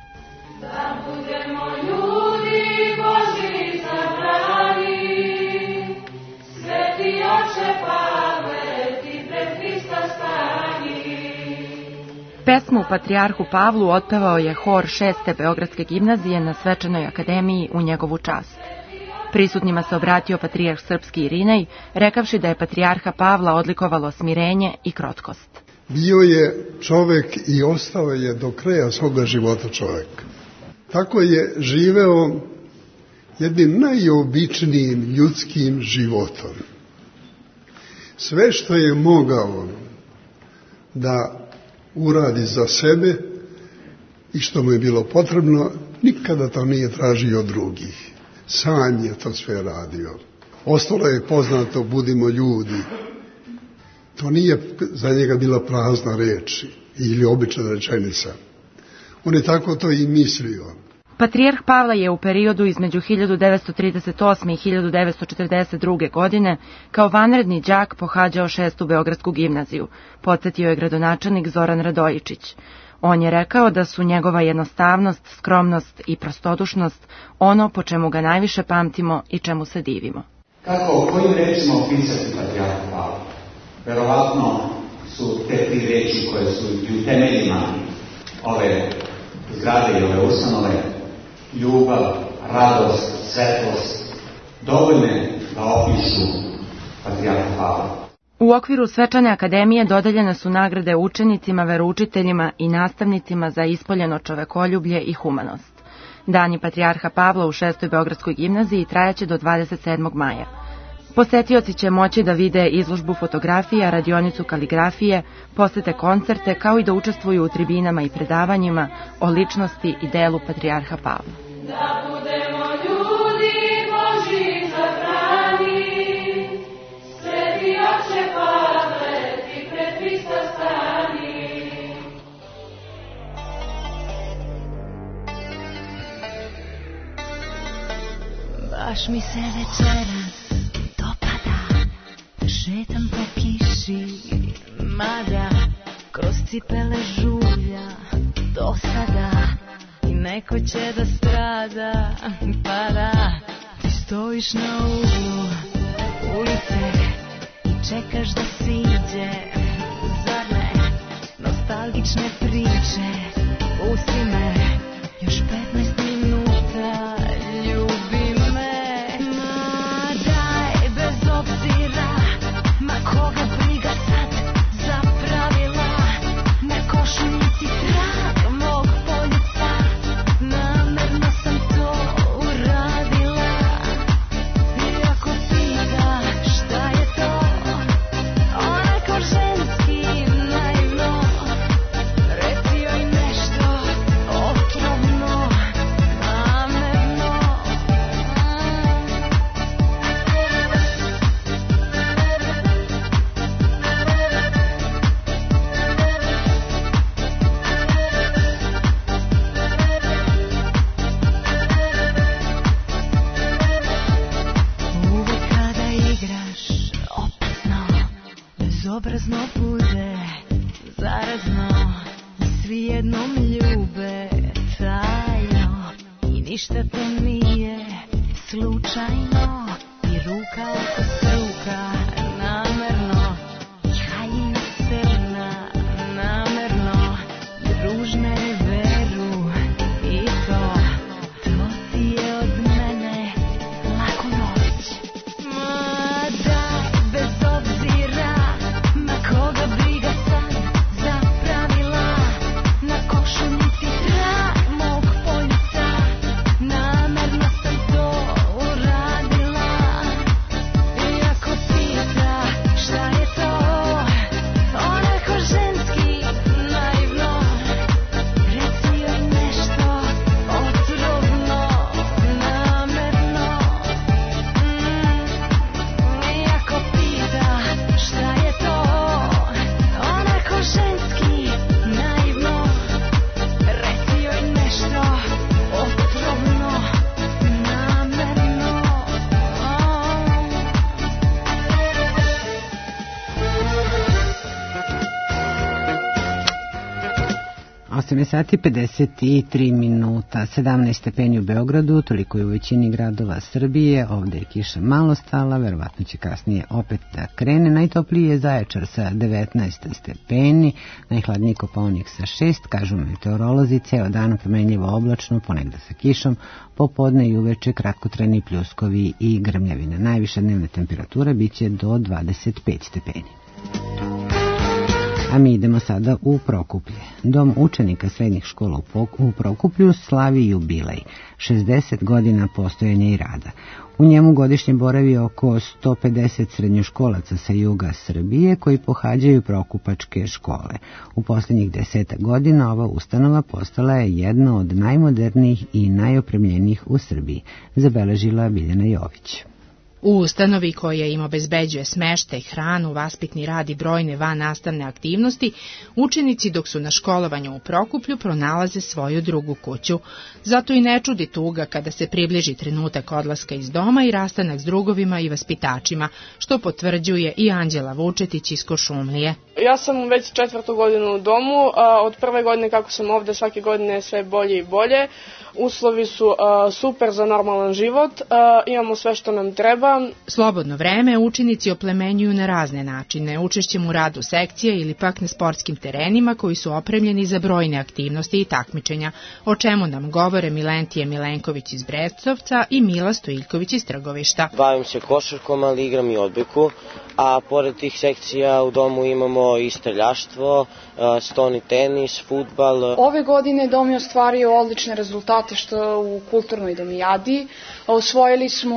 Speaker 3: Pesmu Patrijarhu Pavlu otpevao je hor 6. Beogradske gimnazije na svečanoj akademiji u njegovu čast. Prisutnima se obratio patrijarh srpski Irinej, rekavši da je Patrijarha Pavla odlikovalo smirenje i krotkost.
Speaker 9: Bio je čovek i ostao je do kraja svoga života čovek. Tako je živeo jednim najobičnijim ljudskim životom. Sve što je mogao da uradi za sebe i što mu je bilo potrebno, nikada to nije tražio od drugih. Sam je to sve radio. Ostalo je poznato budimo ljudi. To nije za njega bila prazna reč ili obična rečenica. On je tako to i mislio.
Speaker 3: Patrijarh Pavla je u periodu između 1938. i 1942. godine kao vanredni đak pohađao 6. Beogradsku gimnaziju, podsjetio je gradonačelnik Zoran Radojičić. On je rekao da su njegova jednostavnost, skromnost i prostodušnost ono po čemu ga najviše pamtimo i čemu se divimo.
Speaker 10: Kako, kojim rečima opisati Patrijarha Pavla? Verovatno su te 3 reči koje su i u temeljima ove zgrade i ove ustanove, ljubav, radost, svetlost, dovoljne da opišu Patrijarha Pavla.
Speaker 3: U okviru Svečane akademije dodeljene su nagrade učenicima, veroučiteljima i nastavnicima za ispoljeno čovekoljublje i humanost. Dani Patrijarha Pavla u 6. Beogradskoj gimnaziji trajaće do 27. maja. Posetioci će moći da vide izložbu fotografija, radionicu kaligrafije, posete koncerte, kao i da učestvuju u tribinama i predavanjima o ličnosti i delu Patrijarha Pavla.
Speaker 17: Da budemo ljudi Božji zabrani, Sveti Oče Pavle, ti pred Hrista stani. Baš mi se večeras dopada, šetam po kiši, mada kroz cipele žulja do sada. I neko će da strada, pa da ti stojiš na uglu ulice i čekaš da siđe. Zar ne, nostalgične priče, pusti me još 15 minuta, ljubi me. Ma daj, bez obzira, ma koga briga sad za pravila, na košuljici trag mog poljuca, namerno sam to uradila. I ako pita šta je to, onako ženski naivno, reci joj nešto otrovno, namerno. 'Uvek kada igraš opasno, bezobrazno bude zarazno, i svi jednom ljube tajno, i ništa to nije slučajno, i ruka oko struka namerno, i haljina crna namerno, i ružne veru, i to ti je od mene lako noć. Ma daj, bez obzira, ma koga briga sad za pravila, na košuljici trag mog poljuca, namerno sam to uradila. I ako pita šta je to, onako ženski naivno, reci joj nešto otrovno, namerno. I ako pita šta je to, onako ženski naivno, reci joj nešto otrovno, namerno.
Speaker 2: 8 sati 53 minuta, 17 stepeni u Beogradu, toliko je u većini gradova Srbije, ovde je kiša malo stala, verovatno će kasnije opet da krene. Najtopliji je Zaječar sa 19 stepeni, najhladniji Kopaonik sa 6, kažu meteorolozi, ceo dan promenljivo oblačno, ponegde sa kišom, popodne i uveče kratkotrajni pljuskovi i grmljavine. Najviša dnevna temperatura biće do 25 stepeni. A mi idemo sada u Prokuplje. Dom učenika srednjih škola u Prokuplju slavi jubilej, 60 godina postojanja i rada. U njemu godišnje boravi oko 150 srednjoškolaca sa juga Srbije koji pohađaju prokupačke škole. U posljednjih 10 godina ova ustanova postala je jedna od najmodernijih i najopremljenijih u Srbiji, zabeležila Biljana Jović.
Speaker 4: U ustanovi koja im obezbeđuje smeštaj, hranu, vaspitni rad i brojne vannastavne aktivnosti, učenici dok su na školovanju u Prokuplju pronalaze svoju drugu kuću. Zato i ne čudi tuga kada se približi trenutak odlaska iz doma i rastanak s drugovima i vaspitačima, što potvrđuje i Anđela Vučetić iz Košumlije.
Speaker 11: Ja sam već 4. godinu u domu, a od prve godine kako sam ovde svake godine sve bolje i bolje. uslovi su super za normalan život, imamo sve što nam treba.
Speaker 4: Slobodno vreme učenici oplemenjuju na razne načine, učešćem u radu sekcija ili pak na sportskim terenima koji su opremljeni za brojne aktivnosti i takmičenja, o čemu nam govore Milentije Milenković iz Brestovca i Mila Stojiljković iz Trgovišta.
Speaker 12: Bavim se košarkom, ali igram i odbojku, a pored tih sekcija u domu imamo i streljaštvo, stoni tenis, fudbal.
Speaker 13: Ove godine dom je ostvario odlične rezultate što u kulturnoj domijadi. Osvojili smo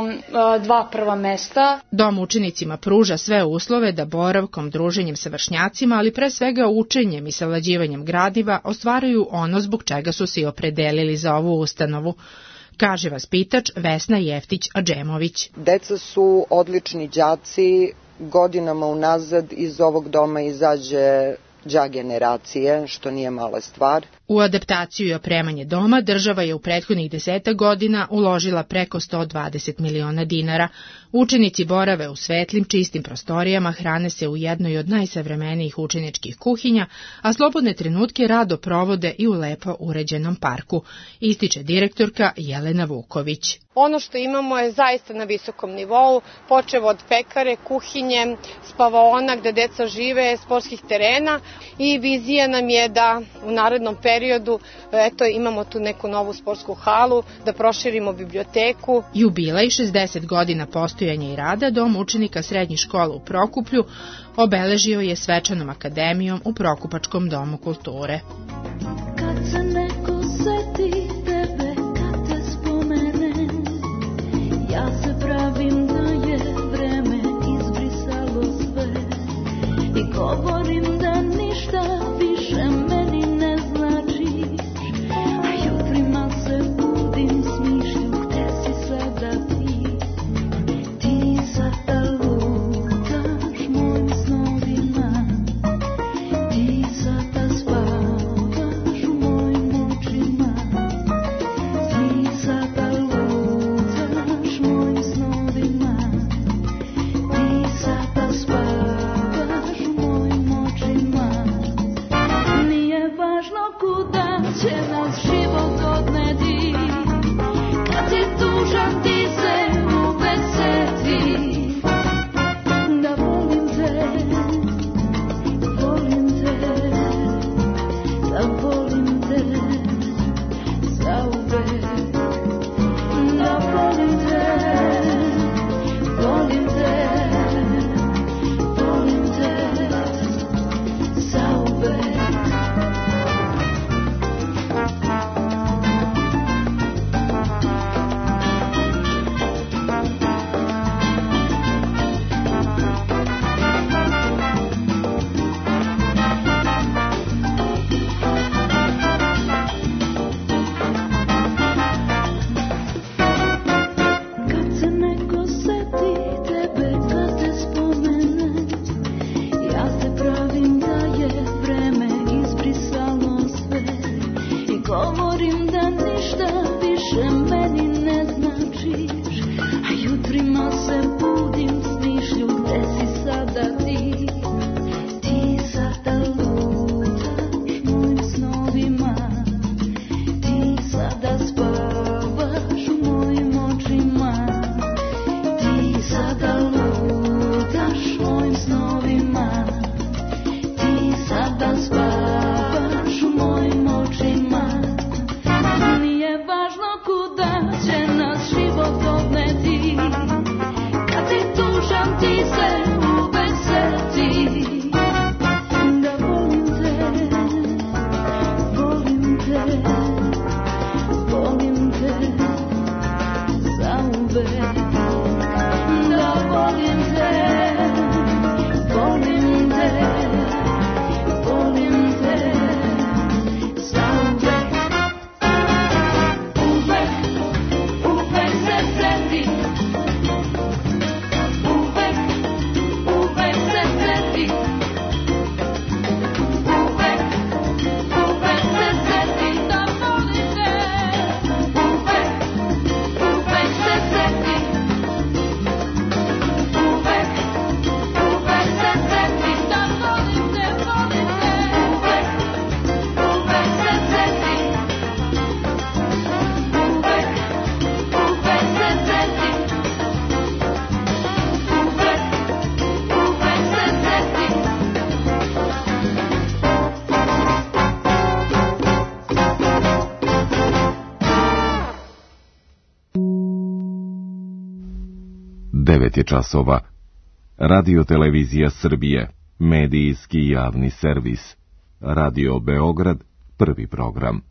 Speaker 13: 2 prva mesta.
Speaker 4: Dom učenicima pruža sve uslove da boravkom, druženjem sa vršnjacima, ali pre svega učenjem i savlađivanjem gradiva ostvaruju ono zbog čega su se opredelili za ovu ustanovu, kaže vaspitač Vesna Jeftić-Adžemović.
Speaker 14: Deca su odlični đaci, godinama unazad iz ovog doma izađe đak generacije, što nije mala stvar.
Speaker 4: U adaptaciju i opremanje doma država je u prethodnih 10 godina uložila preko 120 miliona dinara. Učenici borave u svetlim, čistim prostorijama, hrane se u jednoj od najsavremenijih učeničkih kuhinja, a slobodne trenutke rado provode i u lepo uređenom parku, ističe direktorka Jelena Vuković.
Speaker 15: Ono što imamo je zaista na visokom nivou, počev od pekare, kuhinje, spavaona gde deca žive, sportskih terena i vizija nam je da u narednom periodu imamo tu neku novu sportsku halu, da proširimo biblioteku.
Speaker 4: Jubilej 60 godina postojanja i rada Dom učenika srednjih škola u Prokuplju obeležio je svečanom akademijom u Prokupačkom domu kulture.
Speaker 17: Kad se neko seti tebe, kad te spomene, ja se pravim da je vreme izbrisalo sve i govorim da ništa više meni ne značiš, a jutrima se budim s mišlju gde si sada ti, ti sada lutaš mojim snovima, ti sada spavaš u mojim očima, ti sada lutaš mojim snovima, ti sada spavaš u mojim očima. Nije važno kuda će nas život odneti, kad si tužan ti se uvek seti da volim te, da volim te zauvek, da volim te, volim te, volim te zauvek. Kad se neko seti tebe, kad te spomene, ja se pravim da je vreme izbrisalo sve i govorim da ništa više meni ne značiš, a jutrima se budim s mišlju gde si sada ti, ti sada lutaš mojim snovima, ti sada spavaš u mojim očima, ti sada lutaš mojim snovima, ti sada spavaš u mojim očima. Nije važno kuda će nas život odneti, kad si tužan ti se uvek seti da volim te, volim te, volim te zauvek, da volim te, volim
Speaker 1: 9 je časova. Radio Televizija Srbije, medijski javni servis. Radio Beograd, prvi program.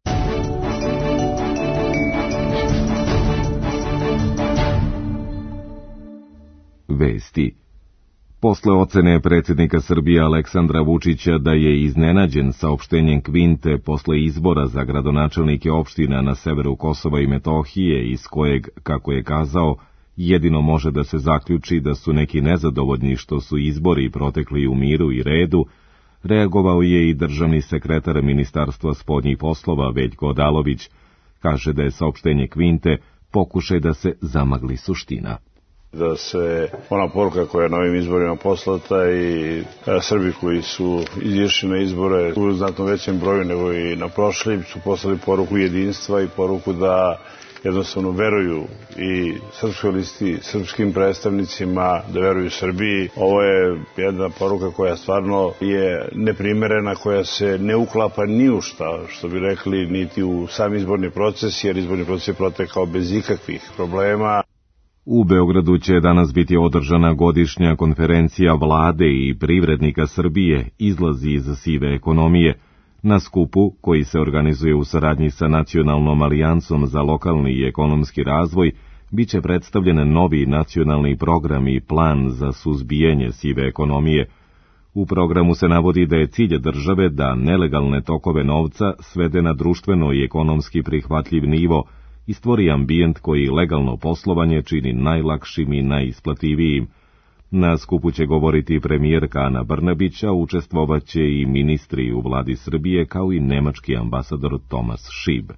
Speaker 1: Vesti. Posle ocene predsjednika Srbije Aleksandra Vučića da je iznenađen saopštenjem Kvinte posle izbora za gradonačelnike opština na severu Kosova i Metohije, iz kojeg, kako je kazao, jedino može da se zaključi da su neki nezadovoljni što su izbori protekli u miru i redu, reagovao je i državni sekretar Ministarstva spoljnih poslova Veljko Odalović. Kaže da je saopštenje Kvinte pokušaj da se zamagli suština.
Speaker 5: Da se ona poruka koja je na ovim izborima poslata i Srbi koji su izišli na izbore u znatno većem broju nego i na prošlim su poslali poruku jedinstva i poruku da jednostavno veruju i srpskoj listi, srpskim predstavnicima, da veruju Srbiji. Ovo je jedna poruka koja stvarno je neprimerena, koja se ne uklapa ni u šta, što bi rekli, niti u sam izborni proces, jer izborni proces je protekao bez ikakvih problema.
Speaker 1: U Beogradu će danas biti održana godišnja konferencija vlade i privrednika Srbije Izlazi iz sive ekonomije. Na skupu, koji se organizuje u saradnji sa Nacionalnom alijansom za lokalni i ekonomski razvoj, bit će predstavljen novi nacionalni program i plan za suzbijanje sive ekonomije. U programu se navodi da je cilj države da nelegalne tokove novca svede na društveno i ekonomski prihvatljiv nivo i stvori ambijent koji legalno poslovanje čini najlakšim i najisplativijim. Na skupu će govoriti premijerka Ana Brnabić, a učestvovaće i ministri u vladi Srbije kao i nemački ambasador Tomas Šib.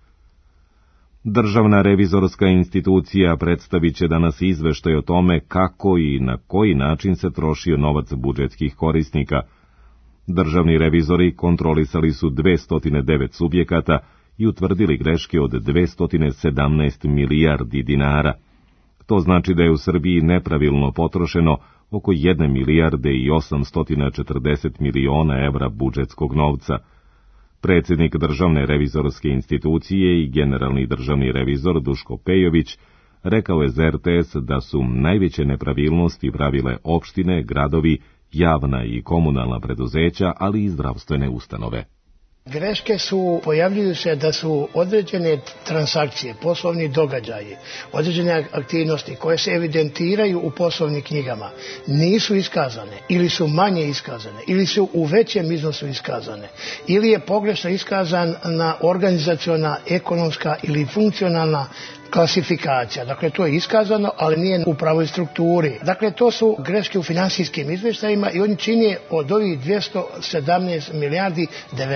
Speaker 1: Državna revizorska institucija predstavit će danas izveštaj o tome kako i na koji način se trošio novac budžetskih korisnika. Državni revizori kontrolisali su 209 subjekata i utvrdili greške od 217 milijardi dinara. To znači da je u Srbiji nepravilno potrošeno oko 1 milijarde i 840 miliona evra budžetskog novca. Predsjednik Državne revizorske institucije i generalni državni revizor Duško Pejović rekao je za RTS da su najveće nepravilnosti pravile opštine, gradovi, javna i komunalna preduzeća, ali i zdravstvene ustanove.
Speaker 16: Greške pojavljuju se da su određene transakcije, poslovni događaji, određene aktivnosti koje se evidentiraju u poslovnim knjigama nisu iskazane ili su manje iskazane ili su u većem iznosu iskazane ili je pogrešno iskazana organizaciona, ekonomska ili funkcionalna klasifikacija. Dakle, to je iskazano, ali nije u pravoj strukturi. Dakle, to su greške u finansijskim izveštajima i oni čine od ovih 217 milijardi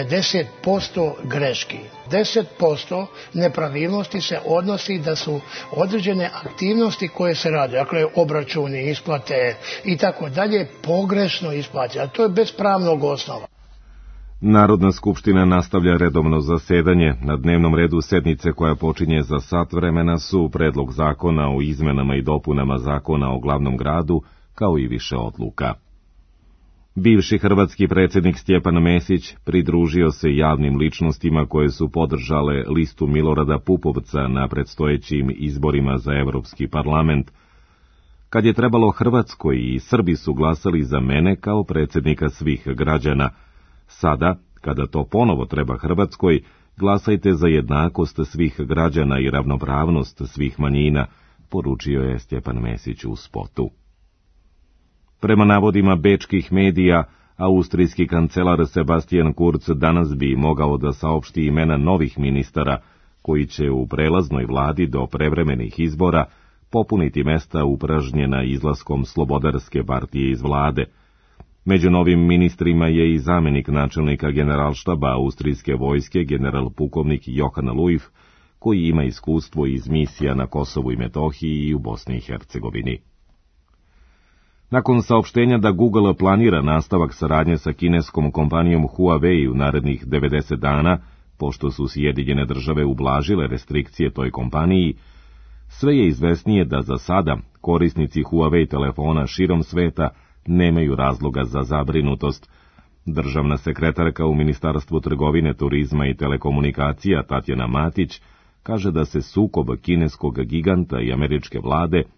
Speaker 16: 90% greški. 10% nepravilnosti se odnosi da su određene aktivnosti koje se rade, dakle obračuni, isplate i tako dalje, pogrešno isplaćene. A to je bez pravnog osnova.
Speaker 1: Narodna skupština nastavlja redovno zasedanje. Na dnevnom redu sednice koja počinje za sat vremena su predlog zakona o izmenama i dopunama zakona o glavnom gradu, kao i više odluka. Bivši hrvatski predsjednik Stjepan Mesić pridružio se javnim ličnostima koje su podržale listu Milorada Pupovca na predstojećim izborima za Evropski parlament. Kad je trebalo Hrvatskoj, i Srbi su glasali za mene kao predsjednika svih građana. Sada, kada to ponovo treba Hrvatskoj, glasajte za jednakost svih građana i ravnopravnost svih manjina, poručio je Stjepan Mesić u spotu. Prema navodima bečkih medija, austrijski kancelar Sebastian Kurz danas bi mogao da saopšti imena novih ministara, koji će u prelaznoj vladi do prevremenih izbora popuniti mesta upražnjena izlaskom Slobodarske partije iz vlade. Među novim ministrima je i zamjenik načelnika generalštaba austrijske vojske general pukovnik Johan Luif, koji ima iskustvo iz misija na Kosovu i Metohiji i u Bosni i Hercegovini. Nakon saopštenja da Google planira nastavak saradnje sa kineskom kompanijom Huawei u narednih 90 dana, pošto su Sjedinjene Države ublažile restrikcije toj kompaniji, sve je izvesnije da za sada korisnici Huawei telefona širom sveta nemaju razloga za zabrinutost. Državna sekretarka u Ministarstvu trgovine, turizma i telekomunikacija Tatjana Matić kaže da se sukob kineskog giganta i američke vlade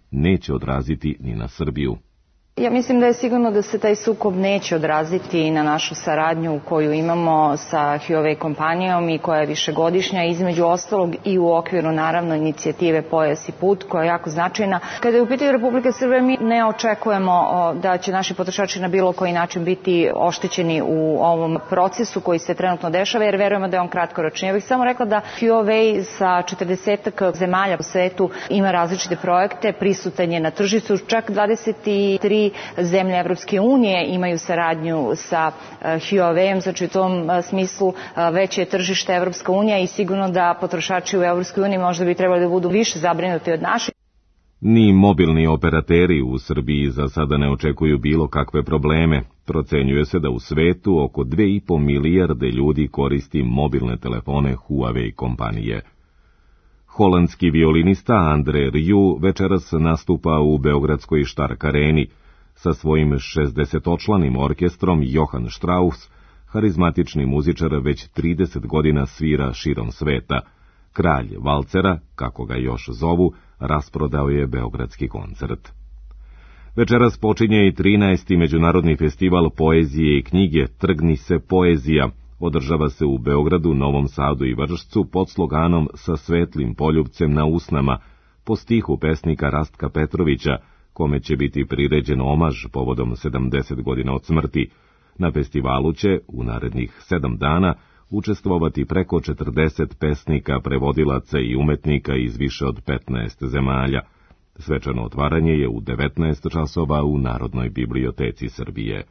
Speaker 1: neće odraziti ni na Srbiju.
Speaker 8: Ja mislim da je sigurno da se taj sukob neće odraziti na našu saradnju koju imamo sa Huawei kompanijom i koja je višegodišnja, između ostalog i u okviru naravno inicijative Pojas i put, koja je jako značajna. Kada je u pitanju Republike Srbije, mi ne očekujemo da će naši potrošači na bilo koji način biti oštećeni u ovom procesu koji se trenutno dešava, jer verujemo da je on kratkoročni. Ja bih samo rekla da Huawei sa 40 zemalja u svetu ima različite projekte, prisutan je na tržištu, čak 23 zemlje Evropske unije imaju saradnju sa Huawei-em, znači u tom smislu veće je tržište Evropska unija i sigurno da potrošači u Evropskoj uniji možda bi trebali da budu više zabrinuti od naših.
Speaker 1: Ni mobilni operateri u Srbiji za sada ne očekuju bilo kakve probleme. Procenjuje se da u svetu oko 2,5 milijarde ljudi koristi mobilne telefone Huawei kompanije. Holandski violinista Andre Rieu večeras nastupa u beogradskoj Štark areni. Sa svojim 60-članim orkestrom Johann Strauss, harizmatični muzičar već 30 godina svira širom sveta. Kralj valcera, kako ga još zovu, rasprodao je beogradski koncert. Večeras počinje i 13. Međunarodni festival poezije i knjige Trgni se poezija. Održava se u Beogradu, Novom Sadu i Vršcu pod sloganom Sa svetlim poljubcem na usnama, po stihu pesnika Rastka Petrovića, kome će biti priređen omaž povodom 70 godina od smrti. Na festivalu će, u narednih 7 dana, učestvovati preko 40 pesnika, prevodilaca i umetnika iz više od 15 zemalja. Svečano otvaranje je u 19 časova u Narodnoj biblioteci Srbije.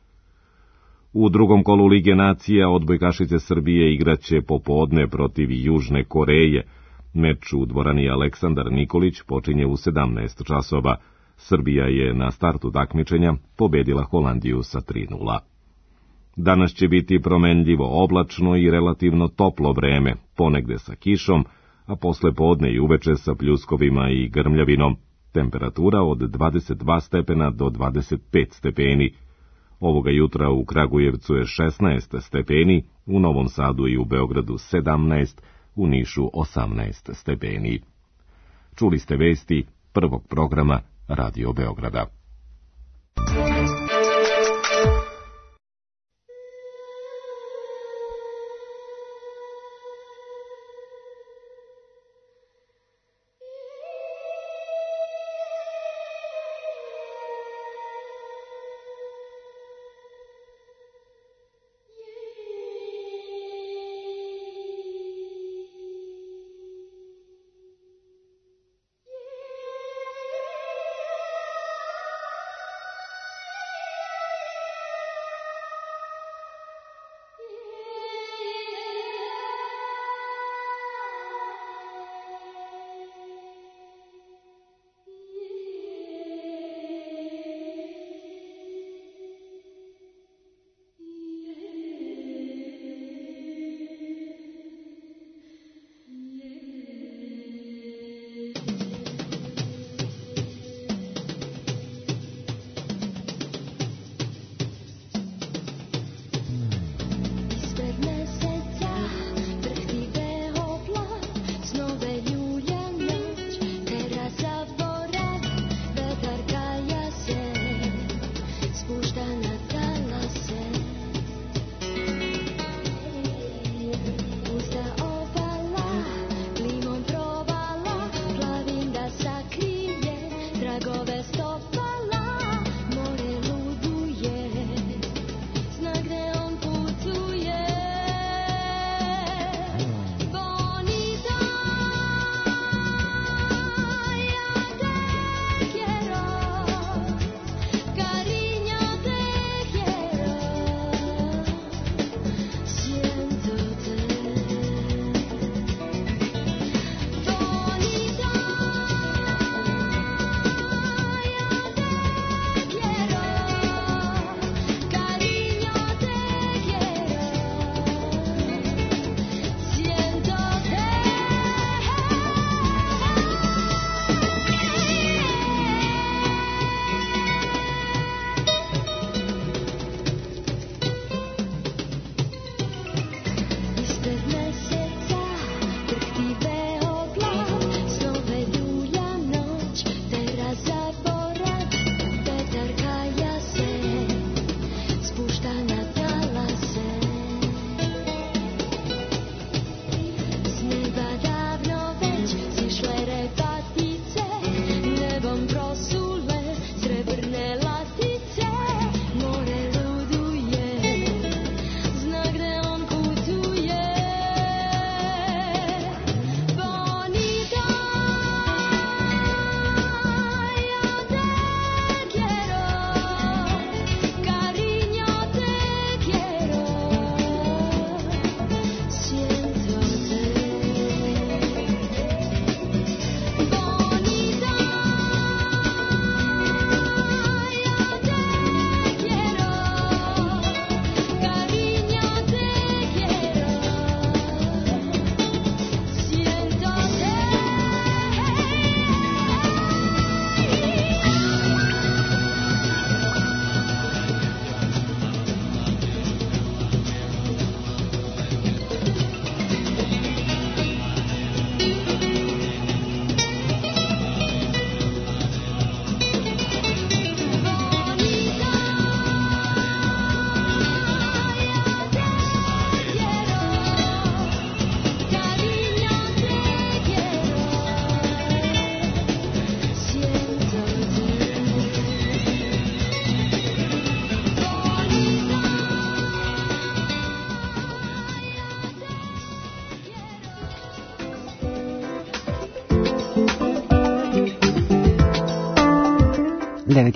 Speaker 1: U drugom kolu Lige nacija odbojkašice Srbije igraće popodne protiv Južne Koreje. Meč u dvorani Aleksandar Nikolić počinje u 17 časova. Srbija je na startu takmičenja pobedila Holandiju sa 3:0. Danas će biti promenljivo oblačno i relativno toplo vreme, ponegde sa kišom, a posle podne i uveče sa pljuskovima i grmljavinom. Temperatura od 22 stepena do 25 stepeni. Ovoga jutra u Kragujevcu je 16 stepeni, u Novom Sadu i u Beogradu 17, u Nišu 18 stepeni. Čuli ste vesti prvog programa Radio Beograda.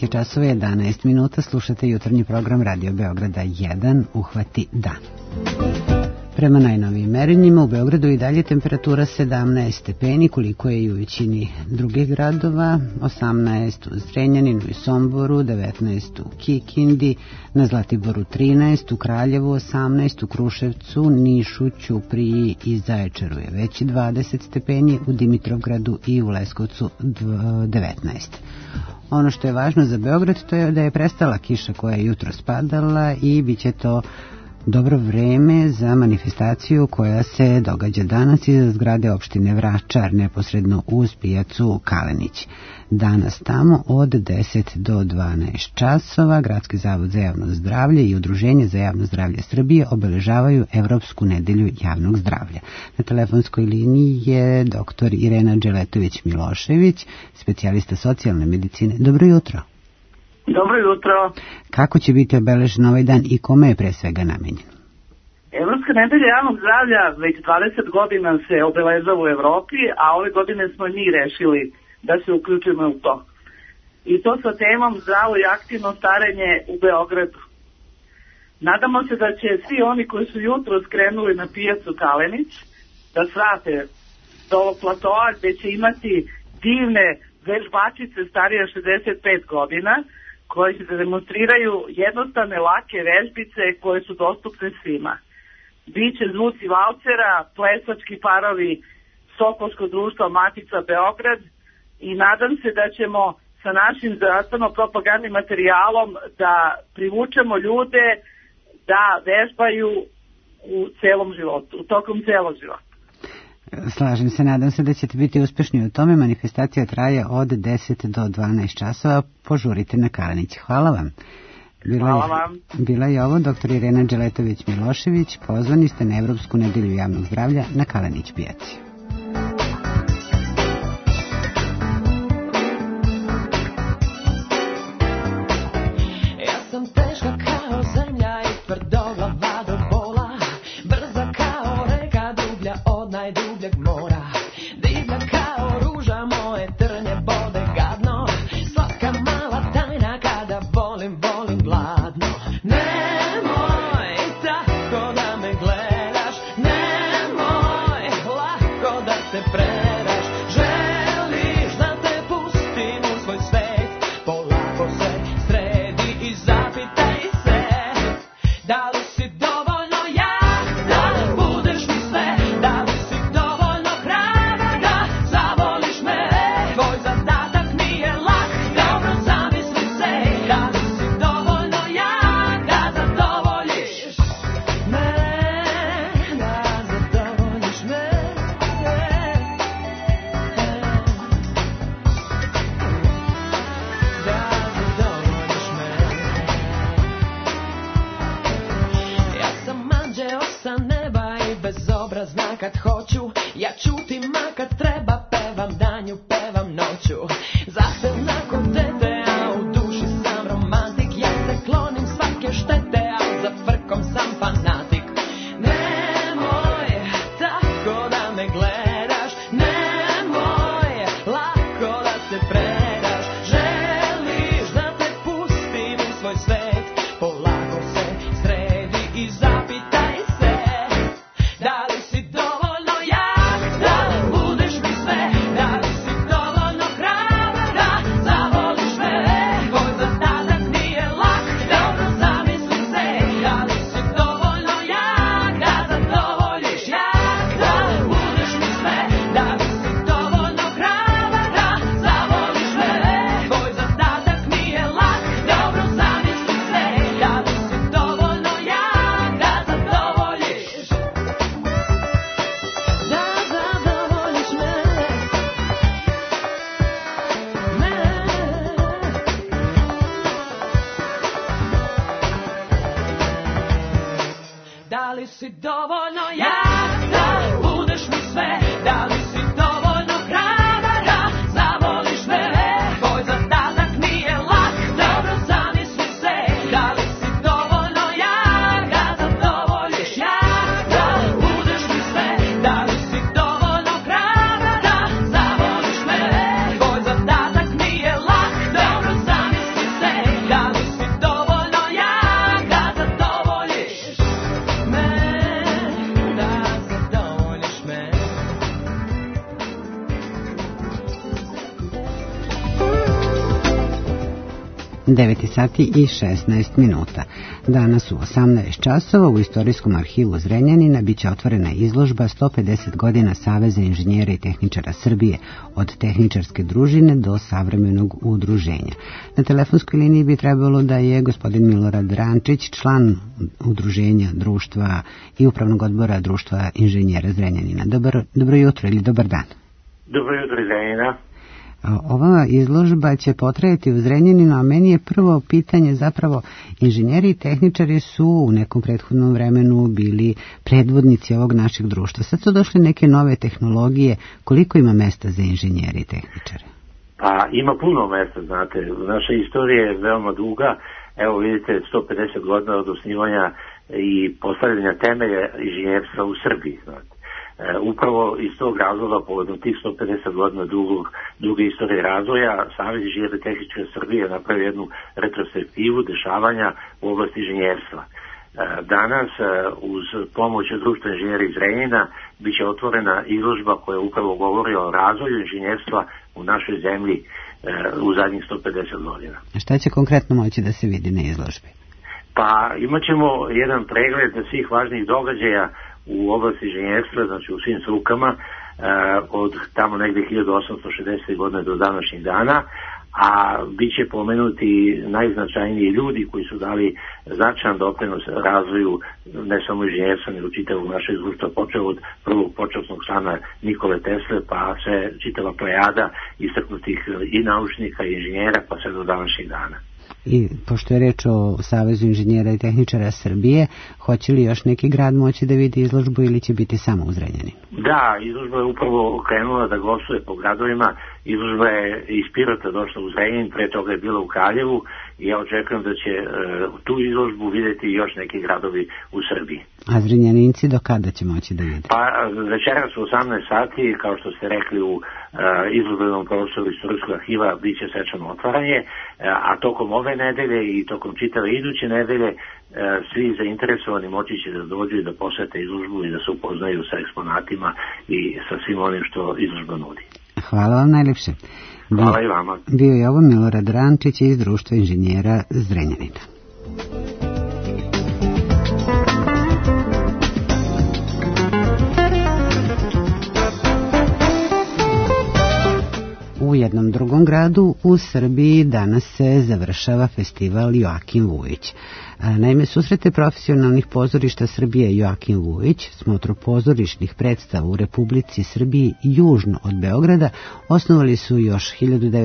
Speaker 2: je časova 11 minuta, slušate jutarnji program Radio Beograda 1, Uhvati dan. Prema najnovijim merenjima u Beogradu i dalje temperatura 17 stepeni, koliko je i u većini drugih gradova, 18 u Zrenjaninu i Somboru, 19 u Kikindi, na Zlatiboru 13, u Kraljevu 18, u Kruševcu, Nišu, Ćupriji i Zaječaru je već 20 stepeni, u Dimitrovgradu i u Leskovcu 19. Ono što je važno za Beograd to je da je prestala kiša koja je jutro spadala i bit će to dobro vreme za manifestaciju koja se događa danas iza zgrade opštine Vračar, neposredno uz pijacu Kalenić. Danas tamo od 10 do 12 časova Gradski zavod za javno zdravlje i Udruženje za javno zdravlje Srbije obeležavaju Evropsku nedelju javnog zdravlja. Na telefonskoj liniji je dr. Irena Đeletović-Milošević, specijalista socijalne medicine. Dobro jutro.
Speaker 18: Dobro jutro.
Speaker 2: Kako će biti obeležen ovaj dan i kome je pre svega namenjen?
Speaker 18: Evropska nedelja javnog zdravlja već 20 godina se obeležava u Evropi, a ove godine smo mi rešili da se uključimo u to. I to sa temom zdravo i aktivno starenje u Beogradu. Nadamo se da će svi oni koji su jutro skrenuli na pijacu Kalenić da svrate do ovog platoa gde će imati divne vežbačice starije 65 godina, koje će da demonstriraju jednostavne, lake vežbice koje su dostupne svima. Biće zvuci valcera, plesački parovi Sokolskog društva Matica Beograd i nadam se da ćemo sa našim zdravstveno-propagandnim materijalom da privučemo ljude da vežbaju u celom životu, tokom celog života.
Speaker 2: Slažem se, nadam se da ćete biti uspešni u tome. Manifestacija traje od 10 do 12 časova. Požurite na Kalenić. Hvala vam. Bila je ovo dr. Irena Đeletović-Milošević. Pozvani ste na Evropsku nedelju javnog zdravlja na Kalenić pijaci.
Speaker 19: Ja sam teška kao zemlja i tvrdoglava do bola, brza kao reka, dublja od najdubljeg mora, divlja kao ruža, moje trnje bode gadno, slatka mala tajna kada volim gladno. Nemoj tako da me gledaš, nemoj lako da se predaš, želiš da te pustim u svoj svet, polako se sredi i zapitaj se, da li si dovoljno jak da budeš mi sve, da li si dovoljno hrabar da zavoliš me, tvoj zadatak nije lak, dobro zamisli se, da li si dovoljno jak da zadovoljiš me, da zadovoljiš me, da zadovoljiš me. Ja sam anđeo sa neba i bezobrazna kad hoću, ja čutim a kad treba, pevam danju, pevam noću, zahtevna kod tebe, a u duši sam romantik, ja se klonim svake štete, a za frkom sam fanatik. Nemoj tako da me gledaš, nemoj lako da se predaš, želiš da te pustim u svoj svet, polako se sredi i zapitaj se, da li si dovoljno jak da budeš mi sve, da li si dovoljno hrabar da zavoliš me, tvoj zadatak nije lak, dobro zamisli se, da li si dovoljno jak da zadovoljiš, jak da budeš mi sve, da li si dovoljno hrabar da zavoliš me, tvoj zadatak nije lak, dobro zamisli se, da li si dovoljno jak da zadovoljiš, da zadovoljiš me, da li si dovoljno jak da budeš mi sve, da li si dovoljno hrabar da zavoliš me, tvoj zadatak nije lak, dobro zamisli se, da li si dovoljno jak da zadovoljiš, jak da budeš mi sve, da li si dovoljno hrabar da zavoliš me, tvoj zadatak nije lak, dobro zamisli se,
Speaker 2: 9 sati i 16 minuta. Danas u 18 časova u Istorijskom arhivu Zrenjanina biće otvorena izložba 150 godina Saveza inženjera i tehničara Srbije, od tehničarske družine do savremenog udruženja. Na telefonskoj liniji bi trebalo da je gospodin Milorad Rančić, član udruženja društva i upravnog odbora društva inženjera Zrenjanina. Dobro jutro ili dobar dan.
Speaker 20: Dobro jutro iz Zrenjanina.
Speaker 2: Ova izložba će potrajati u Zrenjaninu, a meni je prvo pitanje zapravo, inženjeri i tehničari su u nekom prethodnom vremenu bili predvodnici ovog našeg društva. Sad su došle neke nove tehnologije. Koliko ima mesta za inženjeri i tehničare?
Speaker 20: Pa ima puno mesta, znate. Naša istorija je veoma duga. Evo vidite, 150 godina od osnivanja i postavljanja temelja inženjerstva u Srbiji, znate. Upravo iz tog razloga, povodom tih 150 godina duge istorije razvoja, Savez inženjera i tehničara Srbije napravio jednu retrospektivu dešavanja u oblasti inženjerstva. Danas, uz pomoć društva inženjera iz Zrenjanina, biće otvorena izložba koja upravo govori o razvoju inženjerstva u našoj zemlji u zadnjih 150 godina.
Speaker 2: A šta će konkretno moći da se vidi na izložbi?
Speaker 20: Pa imat ćemo jedan pregled svih važnih događaja u oblasti inženjerstva, znači u svim strukama, od tamo negde 1860. godine do današnjih dana, a bit će pomenuti najznačajniji ljudi koji su dali značajan doprinos razvoju ne samo inženjerstva, nego čitavog našeg društva, počeo od prvog počasnog člana Nikole Tesle, pa sve čitava plejada istaknutih i naučnika i inženjera, pa sve do današnjih dana.
Speaker 2: I pošto je reč o Savezu inženjera i tehničara Srbije, hoće li još neki grad moći da vidi izložbu ili će biti samo u Zrenjaninu?
Speaker 20: Da, izložba je upravo krenula da gostuje po gradovima. Izložba je iz Pirota došla u Zrenjanin, pre toga je bila u Kraljevu i ja očekujem da će tu izložbu vidjeti još neki gradovi u Srbiji.
Speaker 2: A Zrenjaninci do kada će moći da vide?
Speaker 20: Pa večeras u 18 sati, kao što ste rekli u izložbenom prostoru Istorijskog arhiva, bit će svečano otvaranje, a tokom ove nedelje i tokom čitave iduće nedelje svi zainteresovani moći će da dođu i da posete izložbu i da se upoznaju sa eksponatima i sa svim onim što izložba nudi.
Speaker 2: Hvala vam najljepše.
Speaker 20: Hvala i vama.
Speaker 2: Bio je ovo Milorad Rančić iz društva inženjera Zrenjanina. U jednom drugom gradu u Srbiji danas se završava festival Joakim Vujić. Naime, susrete profesionalnih pozorišta Srbije Joakim Vujić, smotru pozorišnih predstava u Republici Srbiji južno od Beograda, osnovali su još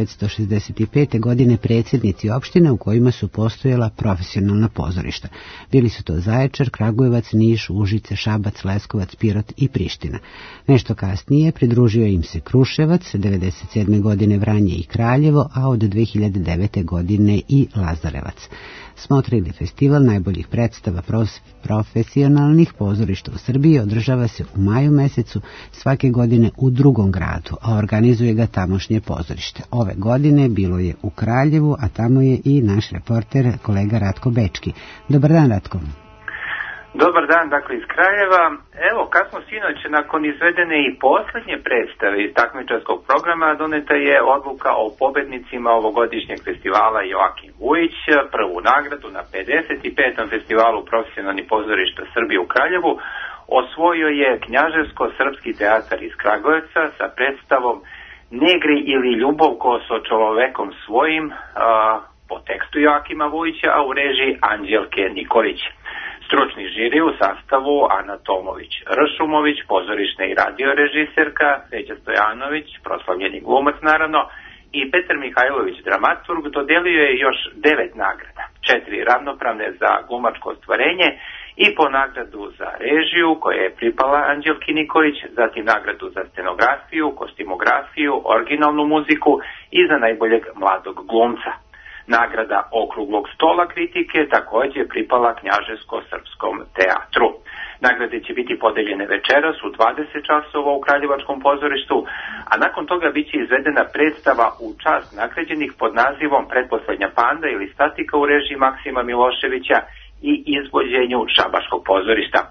Speaker 2: 1965. godine predsjednici opštine u kojima su postojala profesionalna pozorišta. Bili su to Zaječar, Kragujevac, Niš, Užice, Šabac, Leskovac, Pirot i Priština. Nešto kasnije pridružio im se Kruševac, 1997. godine Vranje i Kraljevo, a od 2009. godine i Lazarevac. Smotra ili festival najboljih predstava profesionalnih pozorišta u Srbiji održava se u maju mesecu svake godine u drugom gradu, a organizuje ga tamošnje pozorište. Ove godine bilo je u Kraljevu, a tamo je i naš reporter kolega Ratko Bečki. Dobar dan, Ratko.
Speaker 21: Dobar dan, dakle iz Kraljeva. Evo, kasno sinoć, nakon izvedene i poslednje predstave iz takmičarskog programa, doneta je odluka o pobednicima ovogodišnjeg festivala Joakim Vujić. Prvu nagradu na 55. festivalu profesionalnih pozorišta Srbije u Kraljevu osvojio je Knjaževsko-srpski teatar iz Kragujevca sa predstavom Negri ili ljubav ko so čovekom svojim, po tekstu Joakima Vujića, a u režiji Anđelke Nikolić. Stručni žiri u sastavu Ana Tomović Ršumović, pozorišna i radio režiserka, Peđa Stojanović, proslavljeni glumac naravno, i Petar Mihajlović, dramaturg, dodelio je još 9 nagrada. 4 ravnopravne za glumačko ostvarenje i po nagradu za režiju koja je pripala Anđelki Nikolić, zatim nagradu za scenografiju, kostimografiju, originalnu muziku i za najboljeg mladog glumca. Nagrada okruglog stola kritike također je pripala Knjaževsko-srpskom teatru. Nagrade će biti podeljene večeras u 20 časova u Kraljevačkom pozorištu, a nakon toga biće izvedena predstava u čast nagrađenih pod nazivom Pretposlednja panda ili statika u režiji Maksima Miloševića i izvođenju Šabačkog pozorišta.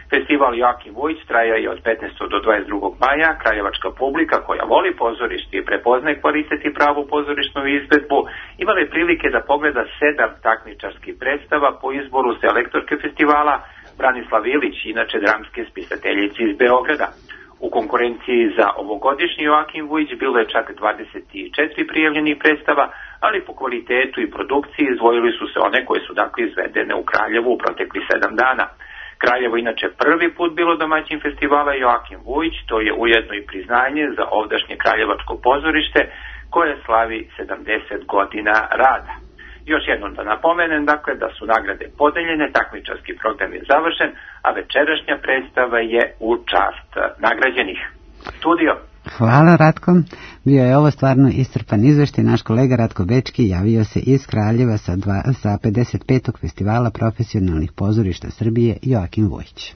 Speaker 21: Festival Joakim Vujić traja i od 15. do 22. maja. Kraljevačka publika koja voli pozorište i prepoznaje kvalitet i pravu pozorišnu izvedbu imala je prilike da pogleda 7 takmičarskih predstava po izboru selektorke festivala Branislav Ilić, inače dramske spisateljice iz Beograda. U konkurenciji za ovogodišnji Joakim Vujić bilo je čak 24 prijavljenih predstava, ali po kvalitetu i produkciji izdvojili su se one koje su dakle izvedene u Kraljevu u protekli 7 dana. Kraljevo inače prvi put bilo domaćin festivala Joakim Vujić, to je ujedno i priznanje za ovdašnje kraljevačko pozorište koje slavi 70 godina rada. Još jednom da napomenem, dakle, da su nagrade podeljene, takmičarski program je završen, a večerašnja predstava je u čast nagrađenih. Studio.
Speaker 2: Hvala, Ratko. Bio je ovo stvarno iscrpan izveštaj. Naš kolega Ratko Bečki javio se iz Kraljeva sa 55. festivala profesionalnih pozorišta Srbije Joakim Vujić.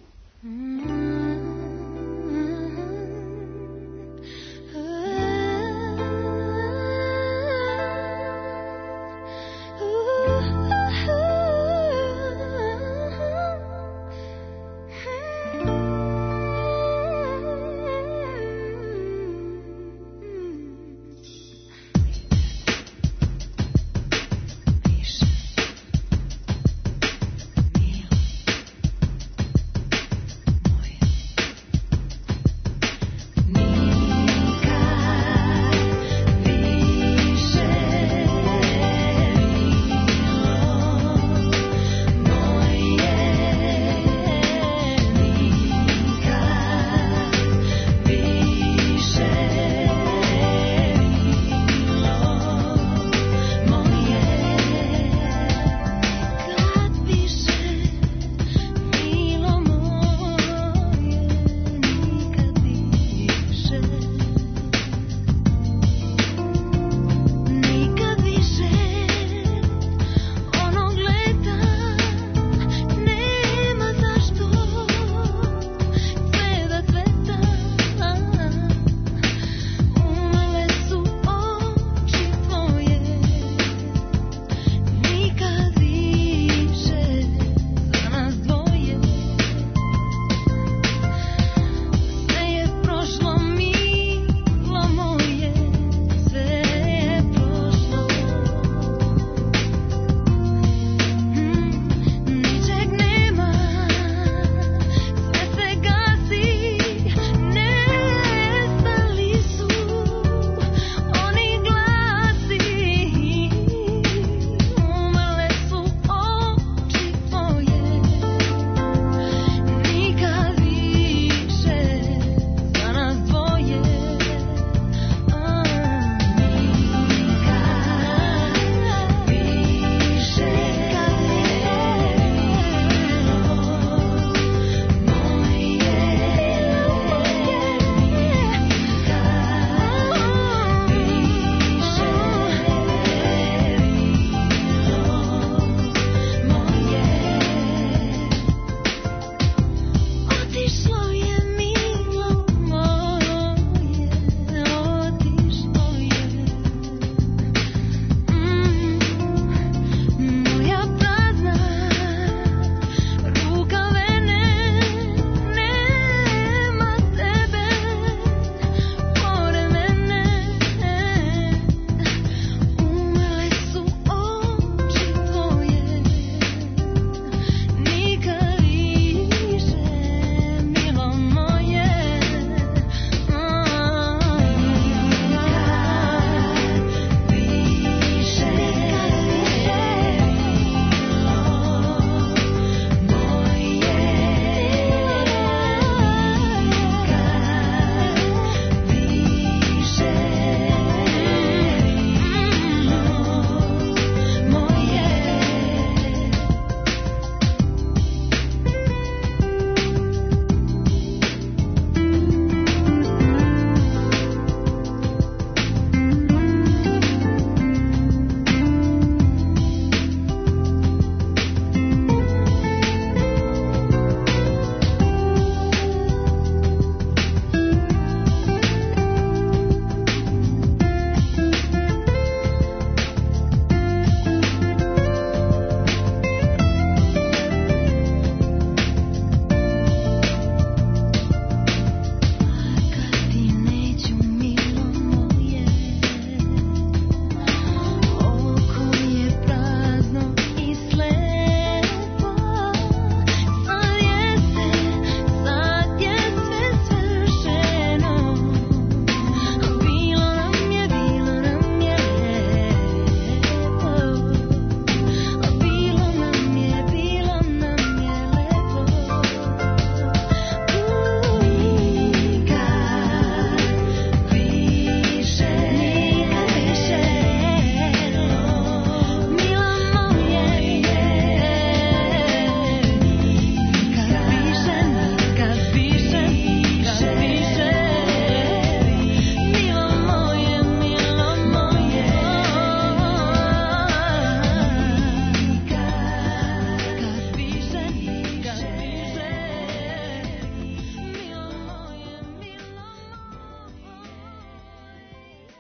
Speaker 17: Moj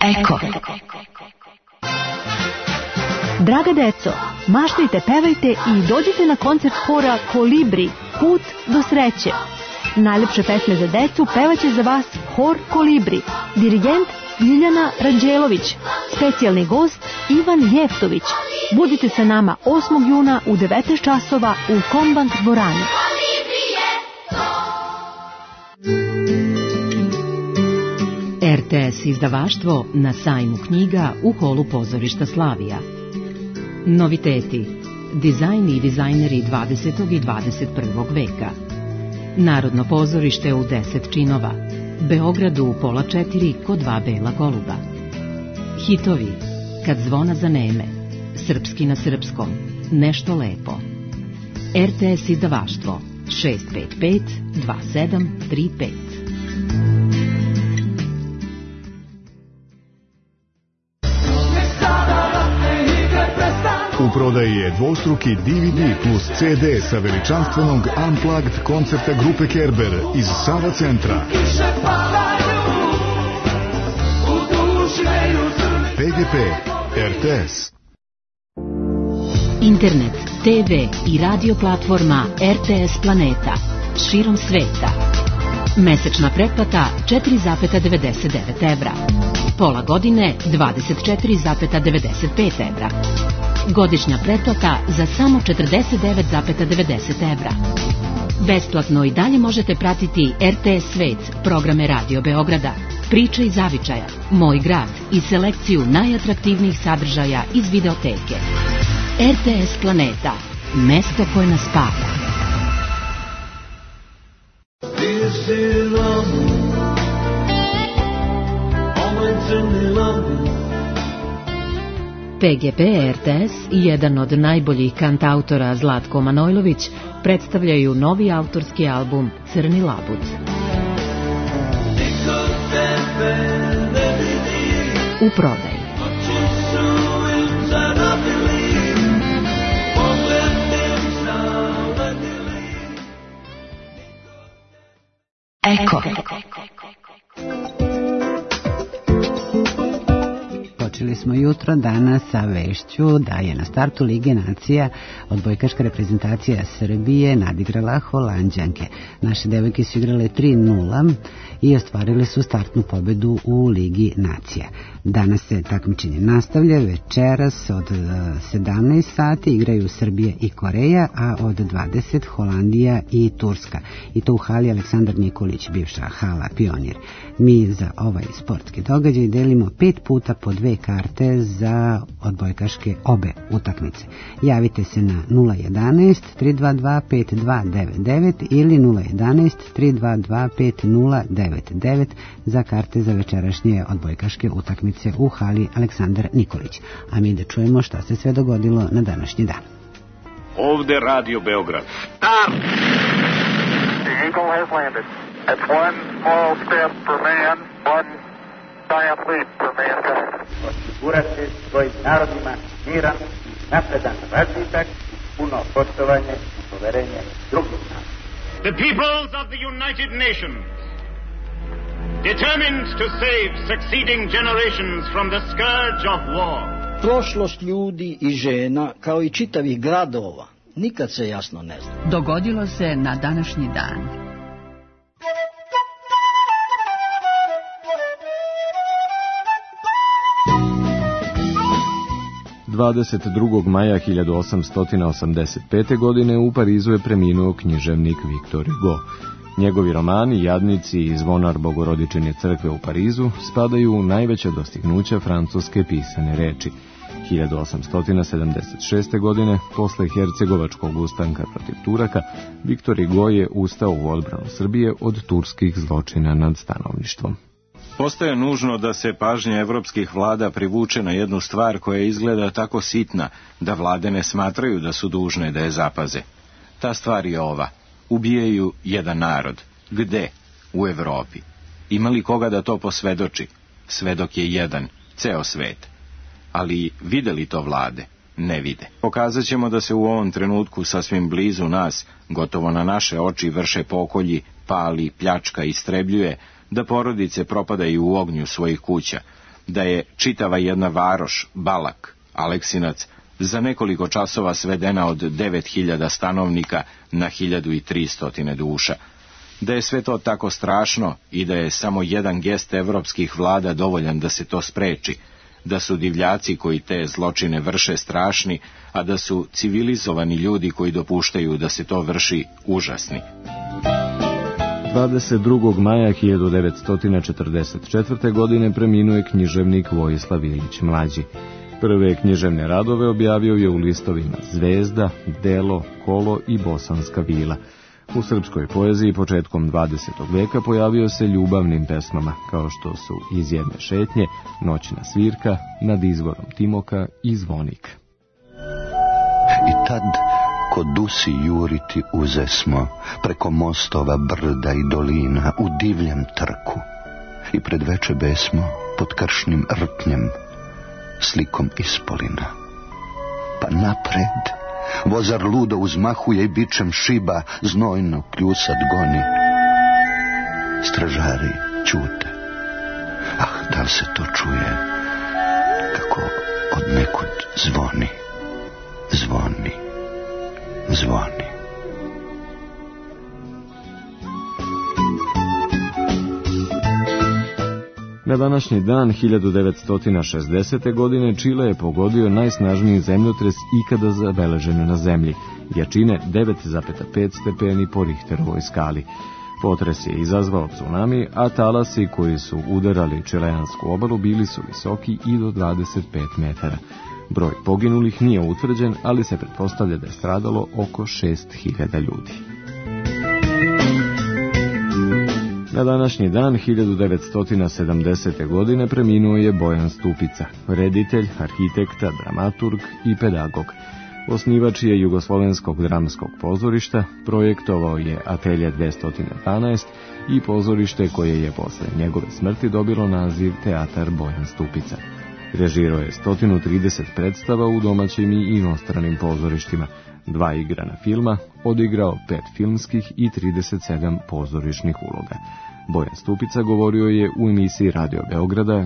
Speaker 6: Eko. Draga deco, maštajte, pevajte i dođite na koncert hora Kolibri, Put do sreće. Najlepše pesme za decu pevaće za vas hor Kolibri, dirigent Ljiljana Ranđelović, specijalni gost Ivan Jeftović. Budite sa nama 8. juna u 19 časova u Kombank dvorani.
Speaker 7: RTS izdavaštvo na sajmu knjiga u holu pozorišta Slavija. Noviteti, dizajn i dizajneri 20. i 21. veka. Narodno pozorište u 10 činova. Beogradu u 3:30 kod 2 bela goluba. Hitovi, Kad zvona zaneme, Srpski na srpskom, Nešto lepo. RTS izdavaštvo 655 2735.
Speaker 22: U prodaji je dvostruki DVD plus CD sa veličanstvenog Unplugged koncerta grupe Kerber iz Sava centra. PGP, RTS.
Speaker 7: Internet, TV i radio platforma RTS Planeta širom sveta. Mesečna pretplata 4,99 evra. Pola godine 24,95 evra. Godišnja pretplata za samo 49,90 evra. Besplatno i dalje možete pratiti RTS Svet, programe Radio Beograda, Priče iz zavičaja, Moj grad i selekciju najatraktivnijih sadržaja iz videoteke. RTS Planeta, mesto koje nas spaja. PGP RTS i jedan od najboljih kantautora Zlatko Manojlović predstavljaju novi autorski album Crni labud. U prodaji.
Speaker 6: Eko.
Speaker 2: Počeli smo jutro danas sa vešću da je na startu Lige nacija odbojkaška reprezentacija Srbije nadigrala Holanđanke. Naše devojke su igrale 3:0 i ostvarile su startnu pobedu u Ligi nacija. Danas se takmičenje nastavlja, večeras od 17 sati igraju Srbija i Koreja, a od 20 Holandija i Turska. I to u hali Aleksandar Nikolić, bivša hala Pionir. Mi za ovaj sportski događaj delimo 5 puta po 2 karte za odbojkaške obe utakmice. Javite se na 011 322 5299 ili 011 322 5099 za karte za večerašnje odbojkaške utakmice u hali Aleksandar Nikolić. A mi da čujemo šta se sve dogodilo na današnji dan.
Speaker 23: Ovde Radio Beograd.
Speaker 24: Start! The Eagle has landed. It's one small step for man, one giant leap for mankind.
Speaker 10: Osigurati svojim narodima miran, napredan razvitak, puno poštovanje i poverenje drugih naroda.
Speaker 23: The peoples of the United Nations, determined to save succeeding generations from the scourge of war.
Speaker 25: Prošlost ljudi i žena, kao i čitavih gradova, nikad se jasno ne zna.
Speaker 6: Dogodilo se na današnji dan.
Speaker 1: 22. maja 1885. godine u Parizu je preminuo književnik Viktor Hugo. Njegovi romani Jadnici i Zvonar Bogorodičine crkve u Parizu spadaju u najveća dostignuća francuske pisane reči. 1876. godine, posle Hercegovačkog ustanka protiv Turaka, Viktor Hugo je ustao u odbranu Srbije od turskih zločina nad stanovništvom.
Speaker 27: Postaje nužno da se pažnja evropskih vlada privuče na jednu stvar koja izgleda tako sitna da vlade ne smatraju da su dužne da je zapaze. Ta stvar je ova. Ubijaju jedan narod. Gde? U Evropi. Ima li koga da to posvedoči? Svedok je jedan, ceo svet. Ali vide li to vlade? Ne vide. Pokazat ćemo da se u ovom trenutku sasvim blizu nas, gotovo na naše oči, vrše pokolji, pali, pljačka, istrebljuje, da porodice propadaju u ognju svojih kuća, da je čitava jedna varoš, Balak, Aleksinac, za nekoliko časova svedena od 9000 stanovnika na 1300 duša. Da je sve to tako strašno i da je samo jedan gest evropskih vlada dovoljan da se to spreči, da su divljaci koji te zločine vrše strašni, a da su civilizovani ljudi koji dopuštaju da se to vrši užasni.
Speaker 3: 22. maja 1944. godine preminuo je književnik Vojislav Ilić Mlađi. Prve književne radove objavio je u listovima Zvezda, Delo, Kolo i Bosanska vila. U srpskoj poeziji početkom 20. veka pojavio se ljubavnim pesmama, kao što su Iz jedne šetnje, Noćna svirka, Nad izvorom Timoka i Zvonik.
Speaker 9: I tad ko dusi juriti uzesmo preko mostova, brda i dolina u divljem trku i pred veče besmo pod kršnim rtnjem slikom ispolina. Pa napred vozar ludo uzmahuje i bičem šiba znojno kljusat goni. Stražari ćute. Ah, da li se to čuje kako od nekud zvoni, zvoni, zvoni.
Speaker 3: Na današnji dan 1960. godine Čile je pogodio najsnažniji zemljotres ikada zabeležen na zemlji, jačine 9,5 stepeni po Richterovoj skali. Potres je izazvao tsunami, a talasi koji su udarali čileansku obalu bili su visoki i do 25 metara. Broj poginulih nije utvrđen, ali se pretpostavlja da je stradalo oko 6000 ljudi. Na današnji dan 1970. godine preminuo je Bojan Stupica, reditelj, arhitekta, dramaturg i pedagog. Osnivač je Jugoslovenskog dramskog pozorišta, projektovao je Atelje 212 i pozorište koje je posle njegove smrti dobilo naziv Teatar Bojan Stupica. Režirao je 130 predstava u domaćim i inostranim pozorištima, 2 igrana filma, odigrao 5 filmskih i 37 pozorišnih uloga. Bojan Stupica govorio je u emisiji Radio Beograda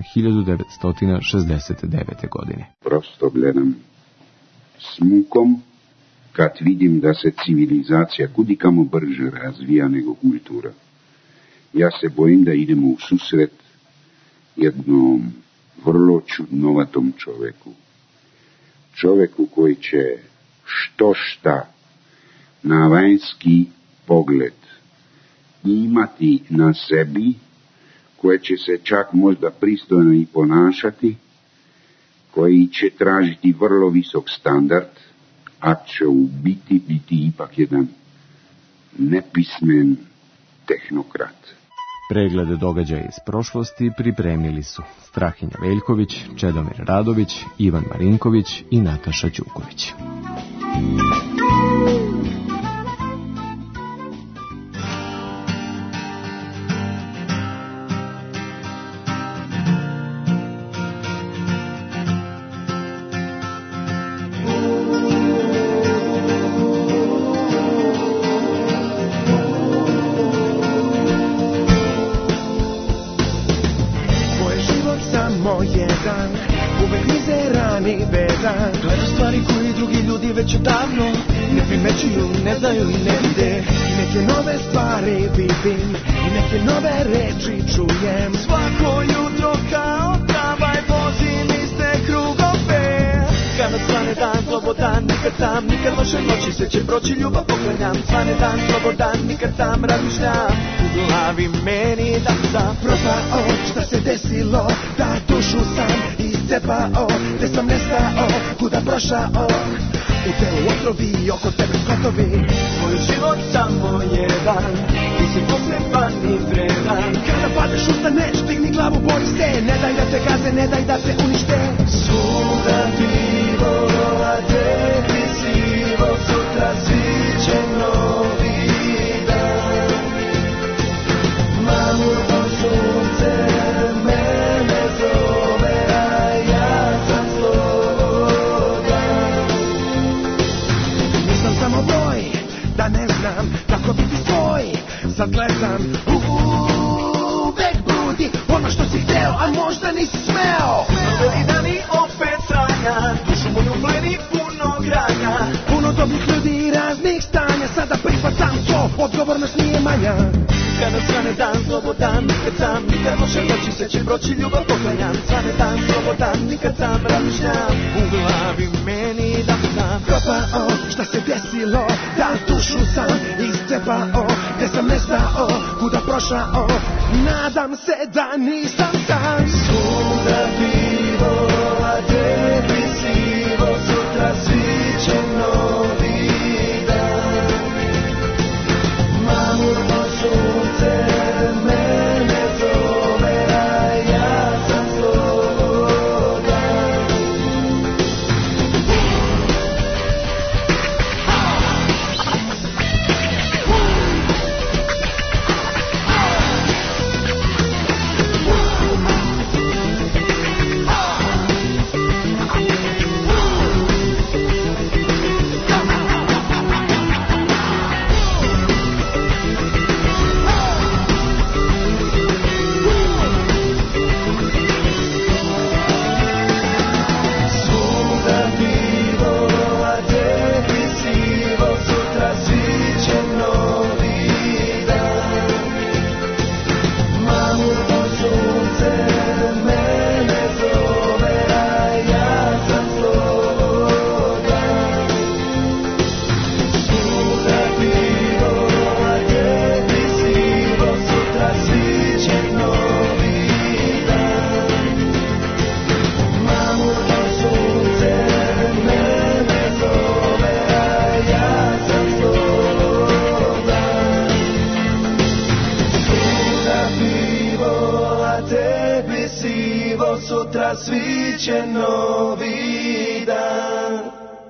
Speaker 3: 1969. godine.
Speaker 11: Prosto gledam s mukom kad vidim da se civilizacija kudikamo brže razvija nego kultura. Ja se bojim da idemo u susret jednom vrlo čudnovatom čoveku. Čoveku koji će što šta na vanjski pogled imati na sebi, koje će se čak možda pristojno i ponašati, koji će tražiti vrlo visok standard, a će u biti ipak jedan nepismen tehnokrat.
Speaker 3: Preglede događaja iz prošlosti pripremili su Strahinja Veljković, Čedomir Radović, Ivan Marinković i Nataša Ćuković.
Speaker 12: Nikad loše noći, sve će proći, ljubav poklanjam. Svane dan, slobodan, nikad sam razmišljam. U glavi meni da sam propao, šta se desilo, da dušu sam iscepao. Gde sam nestao, kuda prošao, u telu otrovi, oko tebe skotovi. Svoj život samo jedan, ti si poseban i vredan. Kada padneš, ustaneš, digni glavu, bori se. Ne daj da te gaze, ne daj da te unište. Svuda pivo, a depresivo, sutra sviće novi dan. Mamurno sunce mene zove, a ja sam slobodan. Nisam samo broj, da ne znam kako biti svoj. Sad gledam, uvek budi ono što si hteo, a možda nisi smeo. dobar dan, to odgovornost nije manja. Kada svane dan, slobodan, nikad sam, nikad loše noći, sve će proći, ljubav poklanjam. Svane dan, slobodan, nikad sam, razmišljam, u glavi meni da sam propao, šta se desilo, da dušu sam iscepao, gde sam nestao, kuda prošao, nadam se da nisam sam. Svuda pivo, a tebi sivo, sutra sviće novi dan. Mamurno sunce mene zove, a ja sam slobodan. Sutra sviće novi dan.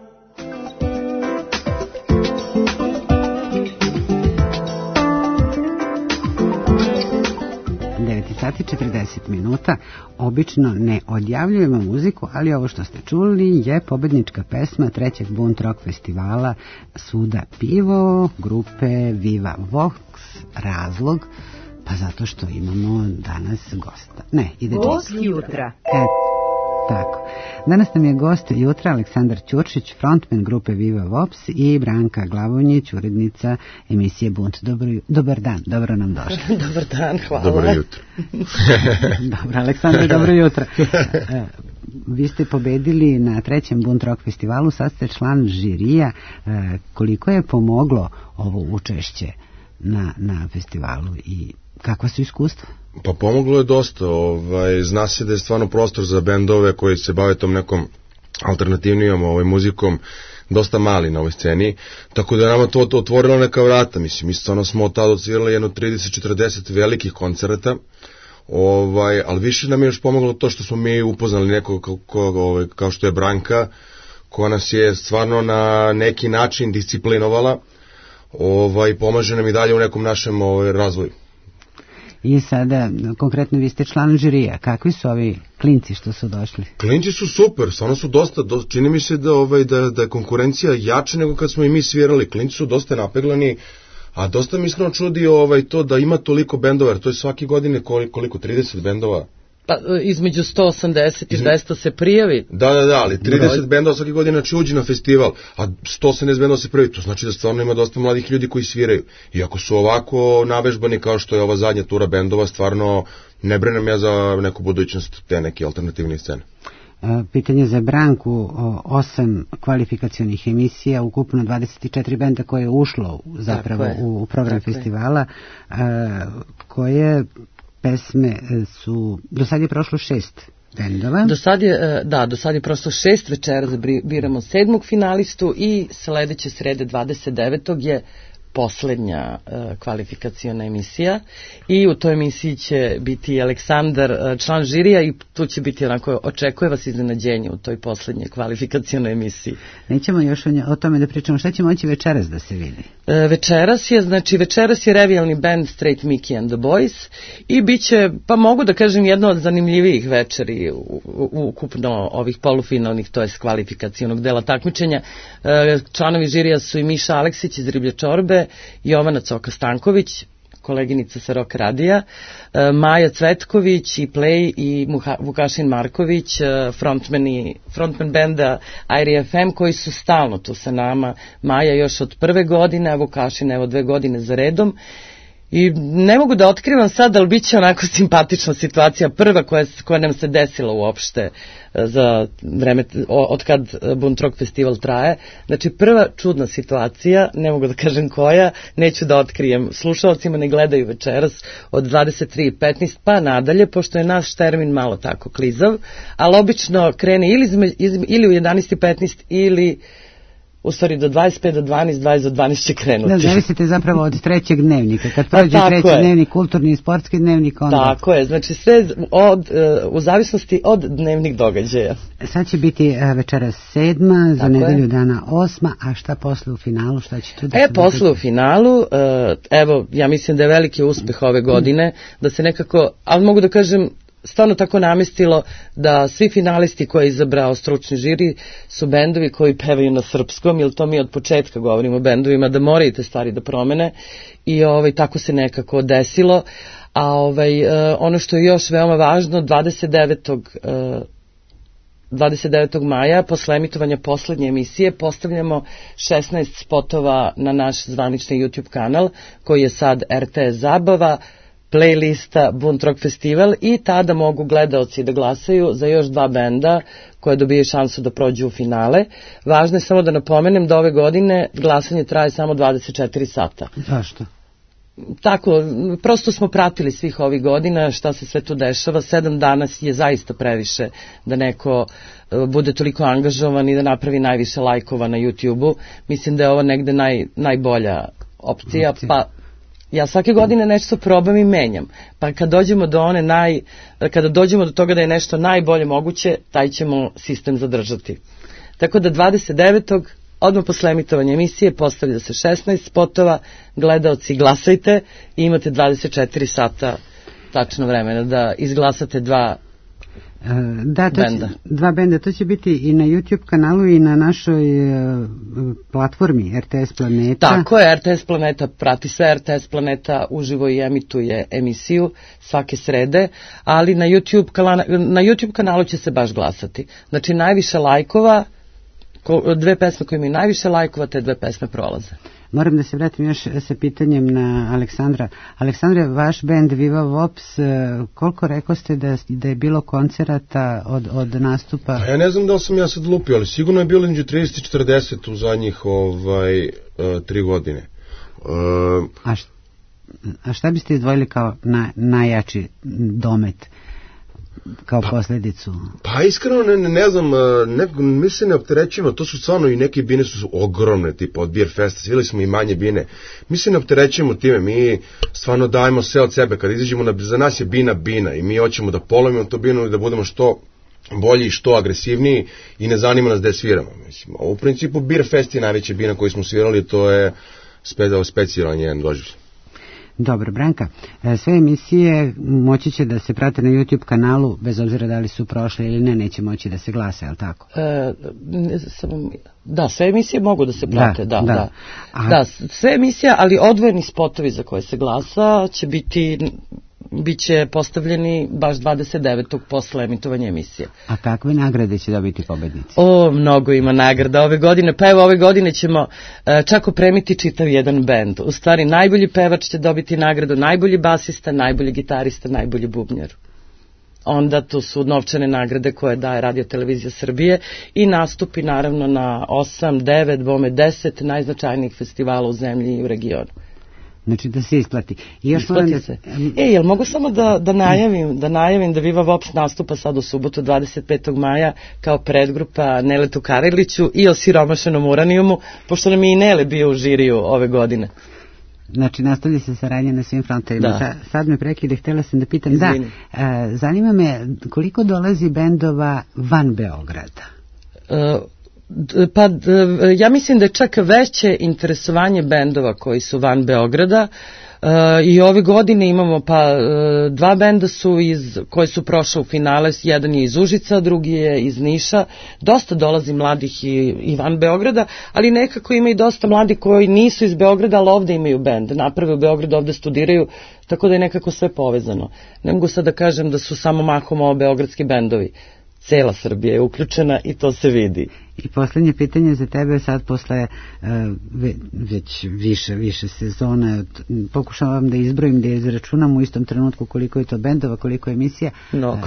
Speaker 2: Sati 40 minuta. Obično ne odjavljujemo muziku, ali ovo što ste čuli je pobednička pesma trećeg Bunt Rock festivala Svuda pivo grupe Viva Vox. Razlog? Pa zato što imamo danas gosta. Ne, ide
Speaker 7: gost jutra.
Speaker 2: Tako. Danas nam je gost jutra Aleksandar Ćuršić, frontman grupe Viva Vox i Branka Glavonjić, urednica emisije Bunt. Dobar dan, dobro nam došli.
Speaker 4: Dobar dan, hvala.
Speaker 5: Dobro jutro.
Speaker 2: Dobro, Aleksandar, dobro jutro. Vi ste pobedili na trećem Bunt Rock festivalu, sad ste član žirija. Koliko je pomoglo ovo učešće na festivalu i kakva su iskustva?
Speaker 5: Pa pomoglo je dosta, zna se da je stvarno prostor za bendove koji se bave tom nekom alternativnijom muzikom dosta mali na ovoj sceni, tako da je nama to otvorilo neka vrata, mislim, mi stvarno smo od tada odsvirali jedno 30-40 velikih koncerata, ali više nam je još pomoglo to što smo mi upoznali nekog kao što je Branka, koja nas je stvarno na neki način disciplinovala, pomaže nam i dalje u nekom našem razvoju.
Speaker 2: I sada, konkretno, vi ste član žirija. Kakvi su ovi klinci što su došli?
Speaker 5: Klinci su super, stvarno su dosta, čini mi se da je konkurencija jača nego kad smo i mi svirali. Klinci su dosta napeglani, a dosta mi iskreno čudi to da ima toliko bendova, jer to je svake godine koliko, 30 bendova?
Speaker 4: Pa, između 180 i 200 se prijavi.
Speaker 5: Da, ali 30 bendova svake godine uđi na festival, a 180 bendova se prijavi, to znači da stvarno ima dosta mladih ljudi koji sviraju. I ako su ovako navežbani kao što je ova zadnja tura bendova, stvarno ne brenem ja za neku budućnost te neke alternativne scene.
Speaker 2: Pitanje za Branku, 8 kvalifikacionih emisija, ukupno 24 benda koje je ušlo zapravo u program festivala, koje pesme su, do sad je prošlo 6 bendova.
Speaker 4: Do sad je prošlo 6, večeras biramo 7. finalistu i sledeće srede 29. je poslednja kvalifikaciona emisija i u toj emisiji će biti Aleksandar, član žirija, i tu će biti onako, očekuje vas iznenađenje u toj poslednjoj kvalifikacionoj emisiji.
Speaker 2: Nećemo još o tome da pričamo, šta će moći večeras da se vidi?
Speaker 4: Večeras je revijalni band Straight Mickey and the Boys i bit će, pa mogu da kažem, jedno od zanimljivijih večeri ukupno ovih polufinalnih, to je kvalifikacionog dela takmičenja. Članovi žirija su i Miša Aleksić iz Riblje čorbe, Jovana Coka Stanković, koleginica sa Rock Radija, Maja Cvetković i Play i Vukašin Marković, frontman benda Airi FM, koji su stalno tu sa nama. Maja još od prve godine, a Vukašin evo 2 godine za redom. I ne mogu da otkrivam sad, ali bit će onako simpatična situacija, prva koja nam se desila uopšte za vreme, od kad Bunt Rock festival traje. Znači, prva čudna situacija, ne mogu da kažem koja, neću da otkrijem. Slušalcima ne gledaju večeras od 23:15 pa nadalje, pošto je naš termin malo tako klizav, ali obično krene ili u 11:15 ili u stvari do 25 do 12, 20 do 12 će krenuti.
Speaker 2: Da, zavisite zapravo od trećeg dnevnika. Kad prođe treći dnevnik, kulturni i sportski dnevnik, onda...
Speaker 4: Tako je, znači sve u zavisnosti od dnevnih događaja.
Speaker 2: Sad će biti večeras 7, za nedelju dana 8, a šta posle u finalu, šta će tu da se...
Speaker 4: Posle u finalu, evo, ja mislim da je veliki uspeh ove godine, da se nekako, ali mogu da kažem, stvarno tako namestilo da svi finalisti koje je izabrao stručni žiri su bendovi koji pevaju na srpskom, jer to mi od početka govorimo o bendovima da moraju te stvari da promene i tako se nekako desilo. A ono što je još veoma važno, 29. maja, posle emitovanja poslednje emisije, postavljamo 16 spotova na naš zvanični YouTube kanal, koji je sad RTS Zabava, playlista Bunt Rock Festival, i tada mogu gledaoci da glasaju za još 2 benda koje dobijaju šansu da prođu u finale. Važno je samo da napomenem da ove godine glasanje traje samo 24 sata.
Speaker 2: Zašto?
Speaker 4: Tako, prosto smo pratili svih ovih godina šta se sve tu dešava. 7 dana je zaista previše da neko bude toliko angažovan i da napravi najviše lajkova na YouTube-u. Mislim da je ovo negde najbolja opcija, pa ja svake godine nešto probam i menjam. Pa kad dođemo kada dođemo do toga da je nešto najbolje moguće, taj ćemo sistem zadržati. Tako da 29. odmah posle emitovanja emisije postavlja se 16 spotova, gledaoci glasajte i imate 24 sata tačno vremena da izglasate 2 benda.
Speaker 2: 2 benda, to će biti i na YouTube kanalu i na našoj platformi RTS Planeta.
Speaker 4: Tako je, RTS Planeta prati sve, RTS Planeta uživo i emituje emisiju svake srede, ali na YouTube kanalu će se baš glasati. Znači najviše lajkova, 2 pesme koje imaju najviše lajkova, te 2 pesme prolaze.
Speaker 2: Moram da se vratim još sa pitanjem na Aleksandra. Aleksandre, vaš band Viva Vops, koliko rekao ste da je bilo koncerata od nastupa?
Speaker 5: Ja ne znam da li sam ja sad lupio, ali sigurno je bilo među 30 i 40 u zadnjih 3 godine.
Speaker 2: A šta biste izdvojili kao najjači domet? Kao posljedicu?
Speaker 5: Pa iskreno ne znam, mi se ne opterećujemo, to su stvarno i neke bine su ogromne, tipa od Beer Festa, svili smo i manje bine, mi se ne opterećujemo time, mi stvarno dajemo sve od sebe, kad izađemo, za nas je bina i mi hoćemo da polomimo to binu i da budemo što bolji, što agresivniji i ne zanima nas gde sviramo. Mislim, u principu Beer Fest je najveća bina koju smo svirali, to je specijalan jedan doživljaj.
Speaker 2: Dobro, Branka, sve emisije moći će da se prate na YouTube kanalu, bez obzira da li su prošle ili ne, neće moći da se glasa, je li tako?
Speaker 4: Da, sve emisije mogu da se prate, da, sve emisije, ali odvojeni spotovi za koje se glasa će biće postavljeni baš 29. posle emitovanja emisije.
Speaker 2: A kakve nagrade će dobiti pobednici?
Speaker 4: Mnogo ima nagrada ove godine, pa evo ove godine ćemo čak opremiti čitav jedan bend. U stvari, najbolji pevač će dobiti nagradu, najbolji basista, najbolji gitarista, najbolji bubnjar. Onda tu su novčane nagrade koje daje Radio Televizija Srbije i nastupi naravno na 8, 9, bome 10 najznačajnijih festivala u zemlji i u regionu.
Speaker 2: Znači da se isplati.
Speaker 4: Isplati se. Jel mogu samo da najavim da Viva Vops nastupa sad u subotu 25. maja kao predgrupa Neletu Kareliću i Osiromašenom uranijumu, pošto nam je i Nele bio u žiriju ove godine.
Speaker 2: Znači nastavlja se saradnja na svim frontovima. Sad me prekide, htjela sam da pitam. Zanima me koliko dolazi bendova van Beograda?
Speaker 4: Pa ja mislim da je čak veće interesovanje bendova koji su van Beograda. I ove godine imamo dva benda koji su prošli u finale, jedan je iz Užica, drugi je iz Niša, dosta dolazi mladih i van Beograda, ali nekako ima i dosta mladih koji nisu iz Beograda, ali ovde imaju bend, naprave u Beogradu, ovde studiraju, tako da je nekako sve povezano. Ne mogu sad da kažem da su samo mahom ovo beogradski bendovi. Cela Srbija je uključena i to se vidi.
Speaker 2: I poslednje pitanje za tebe, sad posle već više sezona, pokušavam da izbrojim, da izračunam u istom trenutku koliko je to bendova, koliko je emisija.
Speaker 4: Mnogo.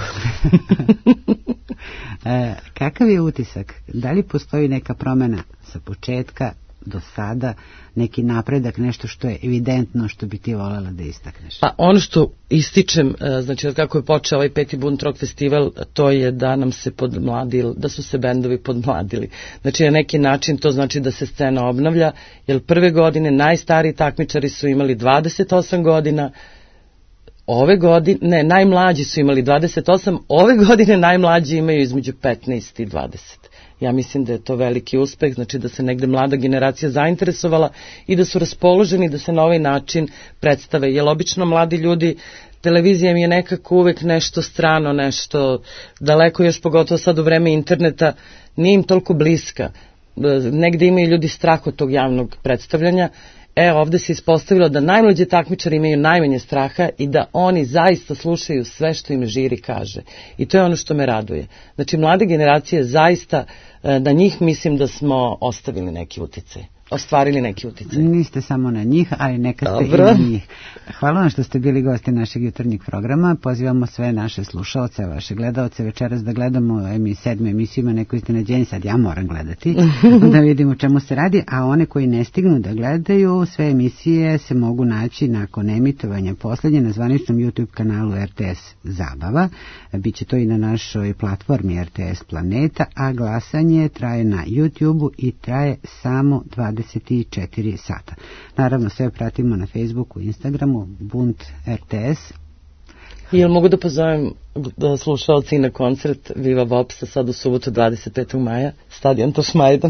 Speaker 2: Kakav je utisak? Da li postoji neka promena sa početka do sada, neki napredak, nešto što je evidentno, što bi ti voljela da istakneš?
Speaker 4: Pa ono što ističem, znači kako je počeo ovaj 5. Bund Rock festival, to je da nam se podmladili, da su se bendovi podmladili. Znači na neki način to znači da se scena obnavlja, jer prve godine najstariji takmičari su imali 28 godina, ove godine, najmlađi su imali 28, ove godine najmlađi imaju između 15 i 20. Ja mislim da je to veliki uspeh, znači da se negde mlada generacija zainteresovala i da su raspoloženi da se na ovaj način predstave. Jer obično mladi ljudi, televizija im je nekako uvek nešto strano, nešto daleko, još pogotovo sad u vreme interneta, nije im toliko bliska. Negde imaju ljudi strah od tog javnog predstavljanja. Ovde se ispostavilo da najmlađi takmičari imaju najmanje straha i da oni zaista slušaju sve što im žiri kaže. I to je ono što me raduje. Znači, mlade generacije zaista, na njih mislim da smo ostavili neki uticaj. Ostvarili neki uticaj.
Speaker 2: Niste samo na njih, ali neka ste i na njih. Hvala vam što ste bili gosti našeg jutarnjeg programa. Pozivamo sve naše slušaoce, vaše gledaoce večeras da gledamo 7. emisiju, ima neko iznenađenje, sad ja moram gledati, da vidimo čemu se radi, a one koji ne stignu da gledaju, sve emisije se mogu naći nakon emitovanja poslednje na zvaničnom YouTube kanalu RTS Zabava. Biće to i na našoj platformi RTS Planeta, a glasanje traje na YouTube-u i traje samo 24 sata. Naravno, sve pratimo na Facebooku, Instagramu, Bund RTS.
Speaker 4: I jel mogu da pozovem slušalci na koncert Viva Vopsa sad u subotu 25. maja, stadion Tošmajdan?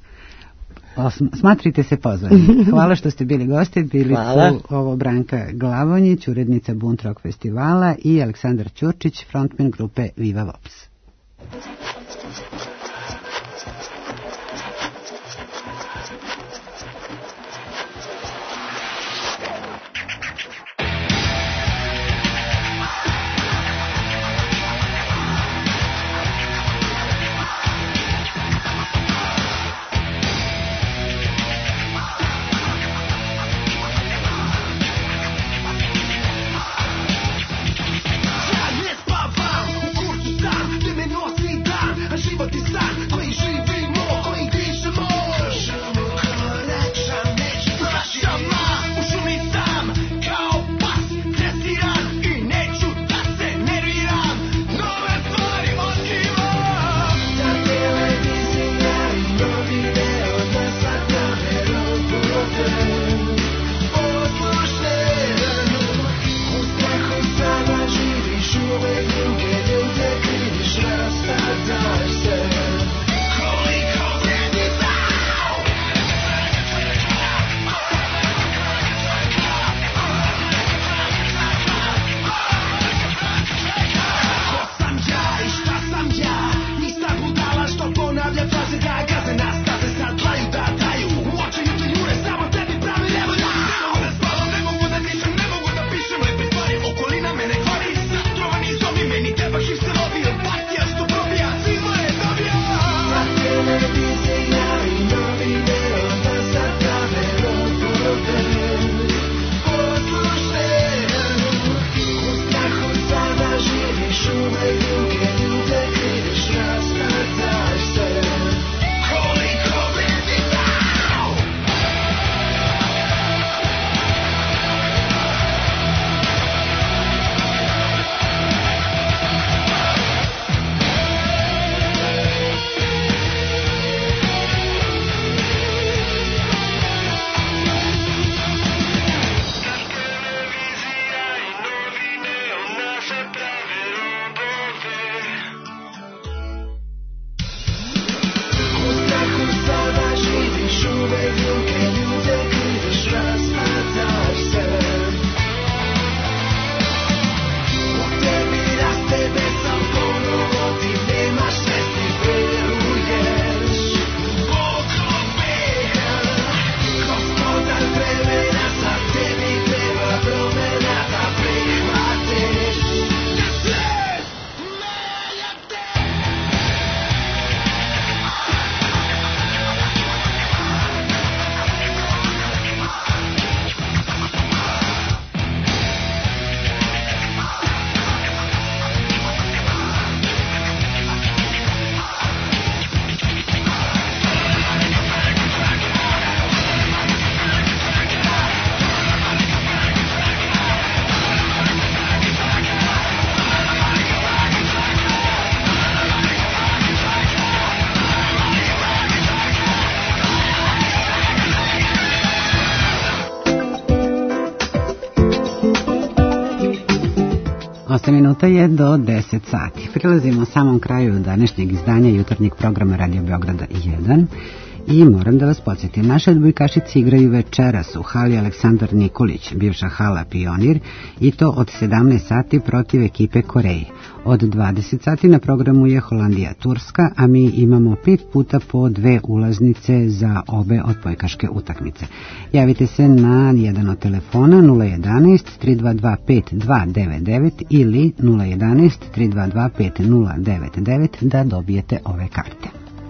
Speaker 2: Smatrite se pozvani. Hvala što ste bili gosti. Bili su ovo Branka Glavonjić, urednica Bund Rock festivala, i Aleksandar Ćurčić, frontman grupe Viva Vops.
Speaker 12: Ty me nosi dan
Speaker 2: 8 minuta je do 10 sati. Prilazimo samom kraju današnjeg izdanja jutarnjeg programa Radio Beograda 1 i moram da vas podsjetim. Naše odbojkašice igraju večeras u hali Aleksandar Nikolić, bivša hala Pionir, i to od 17 sati protiv ekipe Koreje. Od 20 sati na programu je Holandija-Turska, a mi imamo 5 puta po 2 ulaznice za obe odbojkaške utakmice. Javite se na jedan od telefona 011 322 5299 ili 011 322 5099 da dobijete ove karte.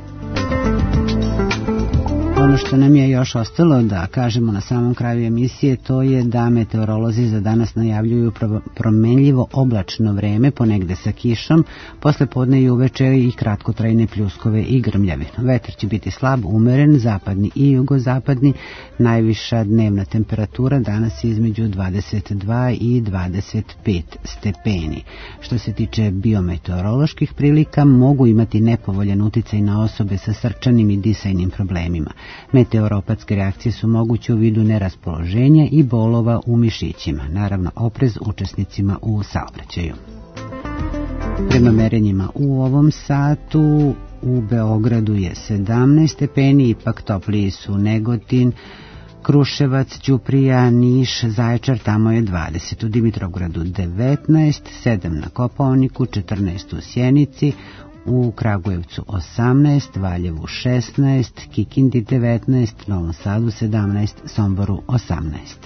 Speaker 2: Ono što nam je još ostalo da kažemo na samom kraju emisije, to je da meteorolozi za danas najavljuju promenljivo oblačno vreme, ponegde sa kišom, posle podne i uveče i kratkotrajne pljuskove i grmljave. Vetar će biti slab, umeren, zapadni i jugozapadni. Najviša dnevna temperatura danas je između 22 i 25 stepeni. Što se tiče biometeoroloških prilika, mogu imati nepovoljan uticaj na osobe sa srčanim i disajnim problemima. Meteoropatske reakcije su moguće u vidu neraspoloženja i bolova u mišićima. Naravno, oprez učesnicima u saobraćaju. Prema merenjima u ovom satu u Beogradu je 17 stepeni, ipak topliji su Negotin, Kruševac, Ćuprija, Niš, Zaječar, tamo je 20. U Dimitrovgradu 19, 7 na Kopaoniku, 14 u Sjenici, u Kragujevcu 18, Valjevu 16, Kikindi 19, Novom Sadu 17, Somboru 18.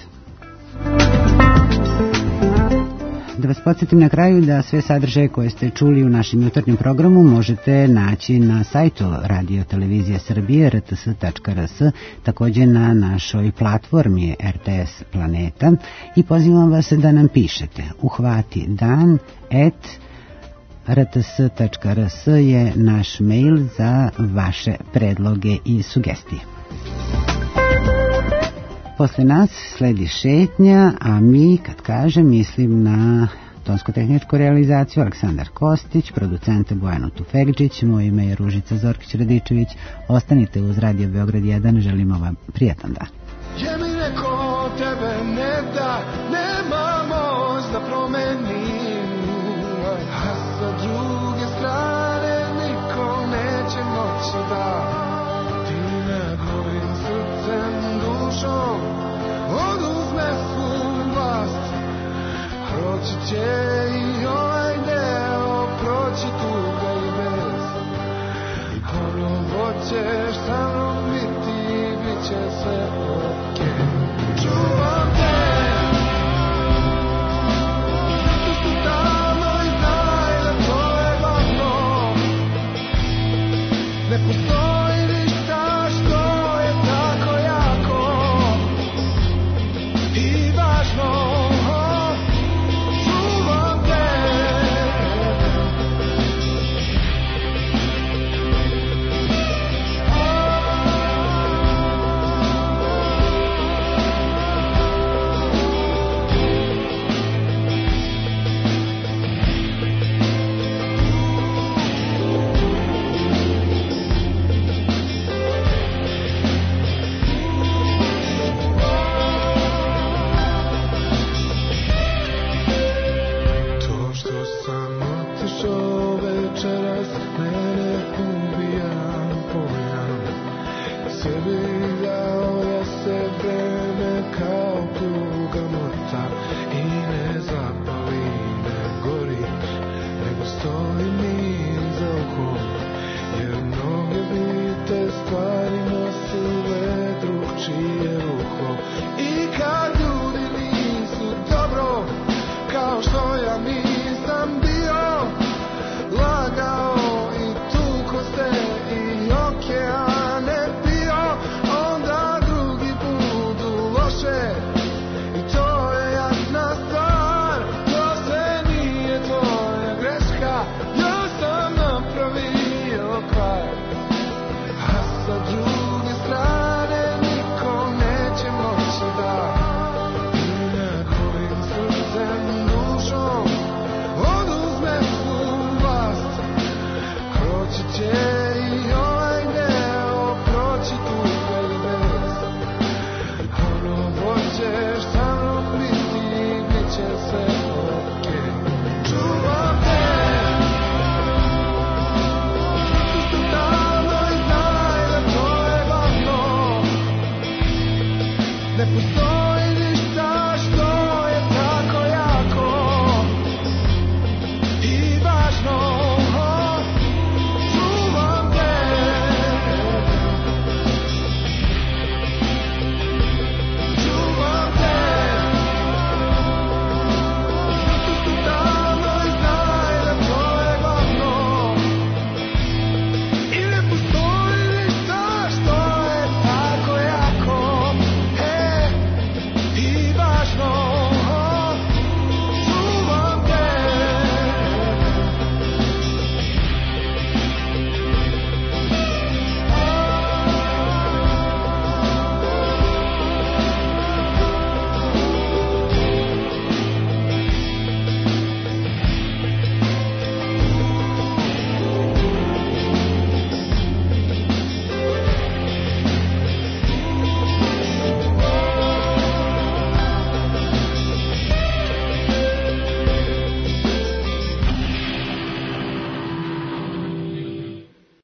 Speaker 2: Da vas podsjetim na kraju da sve sadržaje koje ste čuli u našem jutarnjem programu možete naći na sajtu Radio Televizije Srbije rts.rs, također na našoj platformi RTS Planeta, i pozivam vas da nam pišete uhvatidan@rts.rs je naš mail za vaše predloge i sugestije. Posle nas sledi šetnja, a mi, kad kažem, mislim na tonsko-tehničku realizaciju Aleksandar Kostić, producente Bojanu Tufegđić, moje ime je Ružica Zorkić-Radičević. Ostanite uz Radio Beograd 1, želimo vam prijatan dan.
Speaker 12: Je mi neko tebe ne da, nema moć da promeni.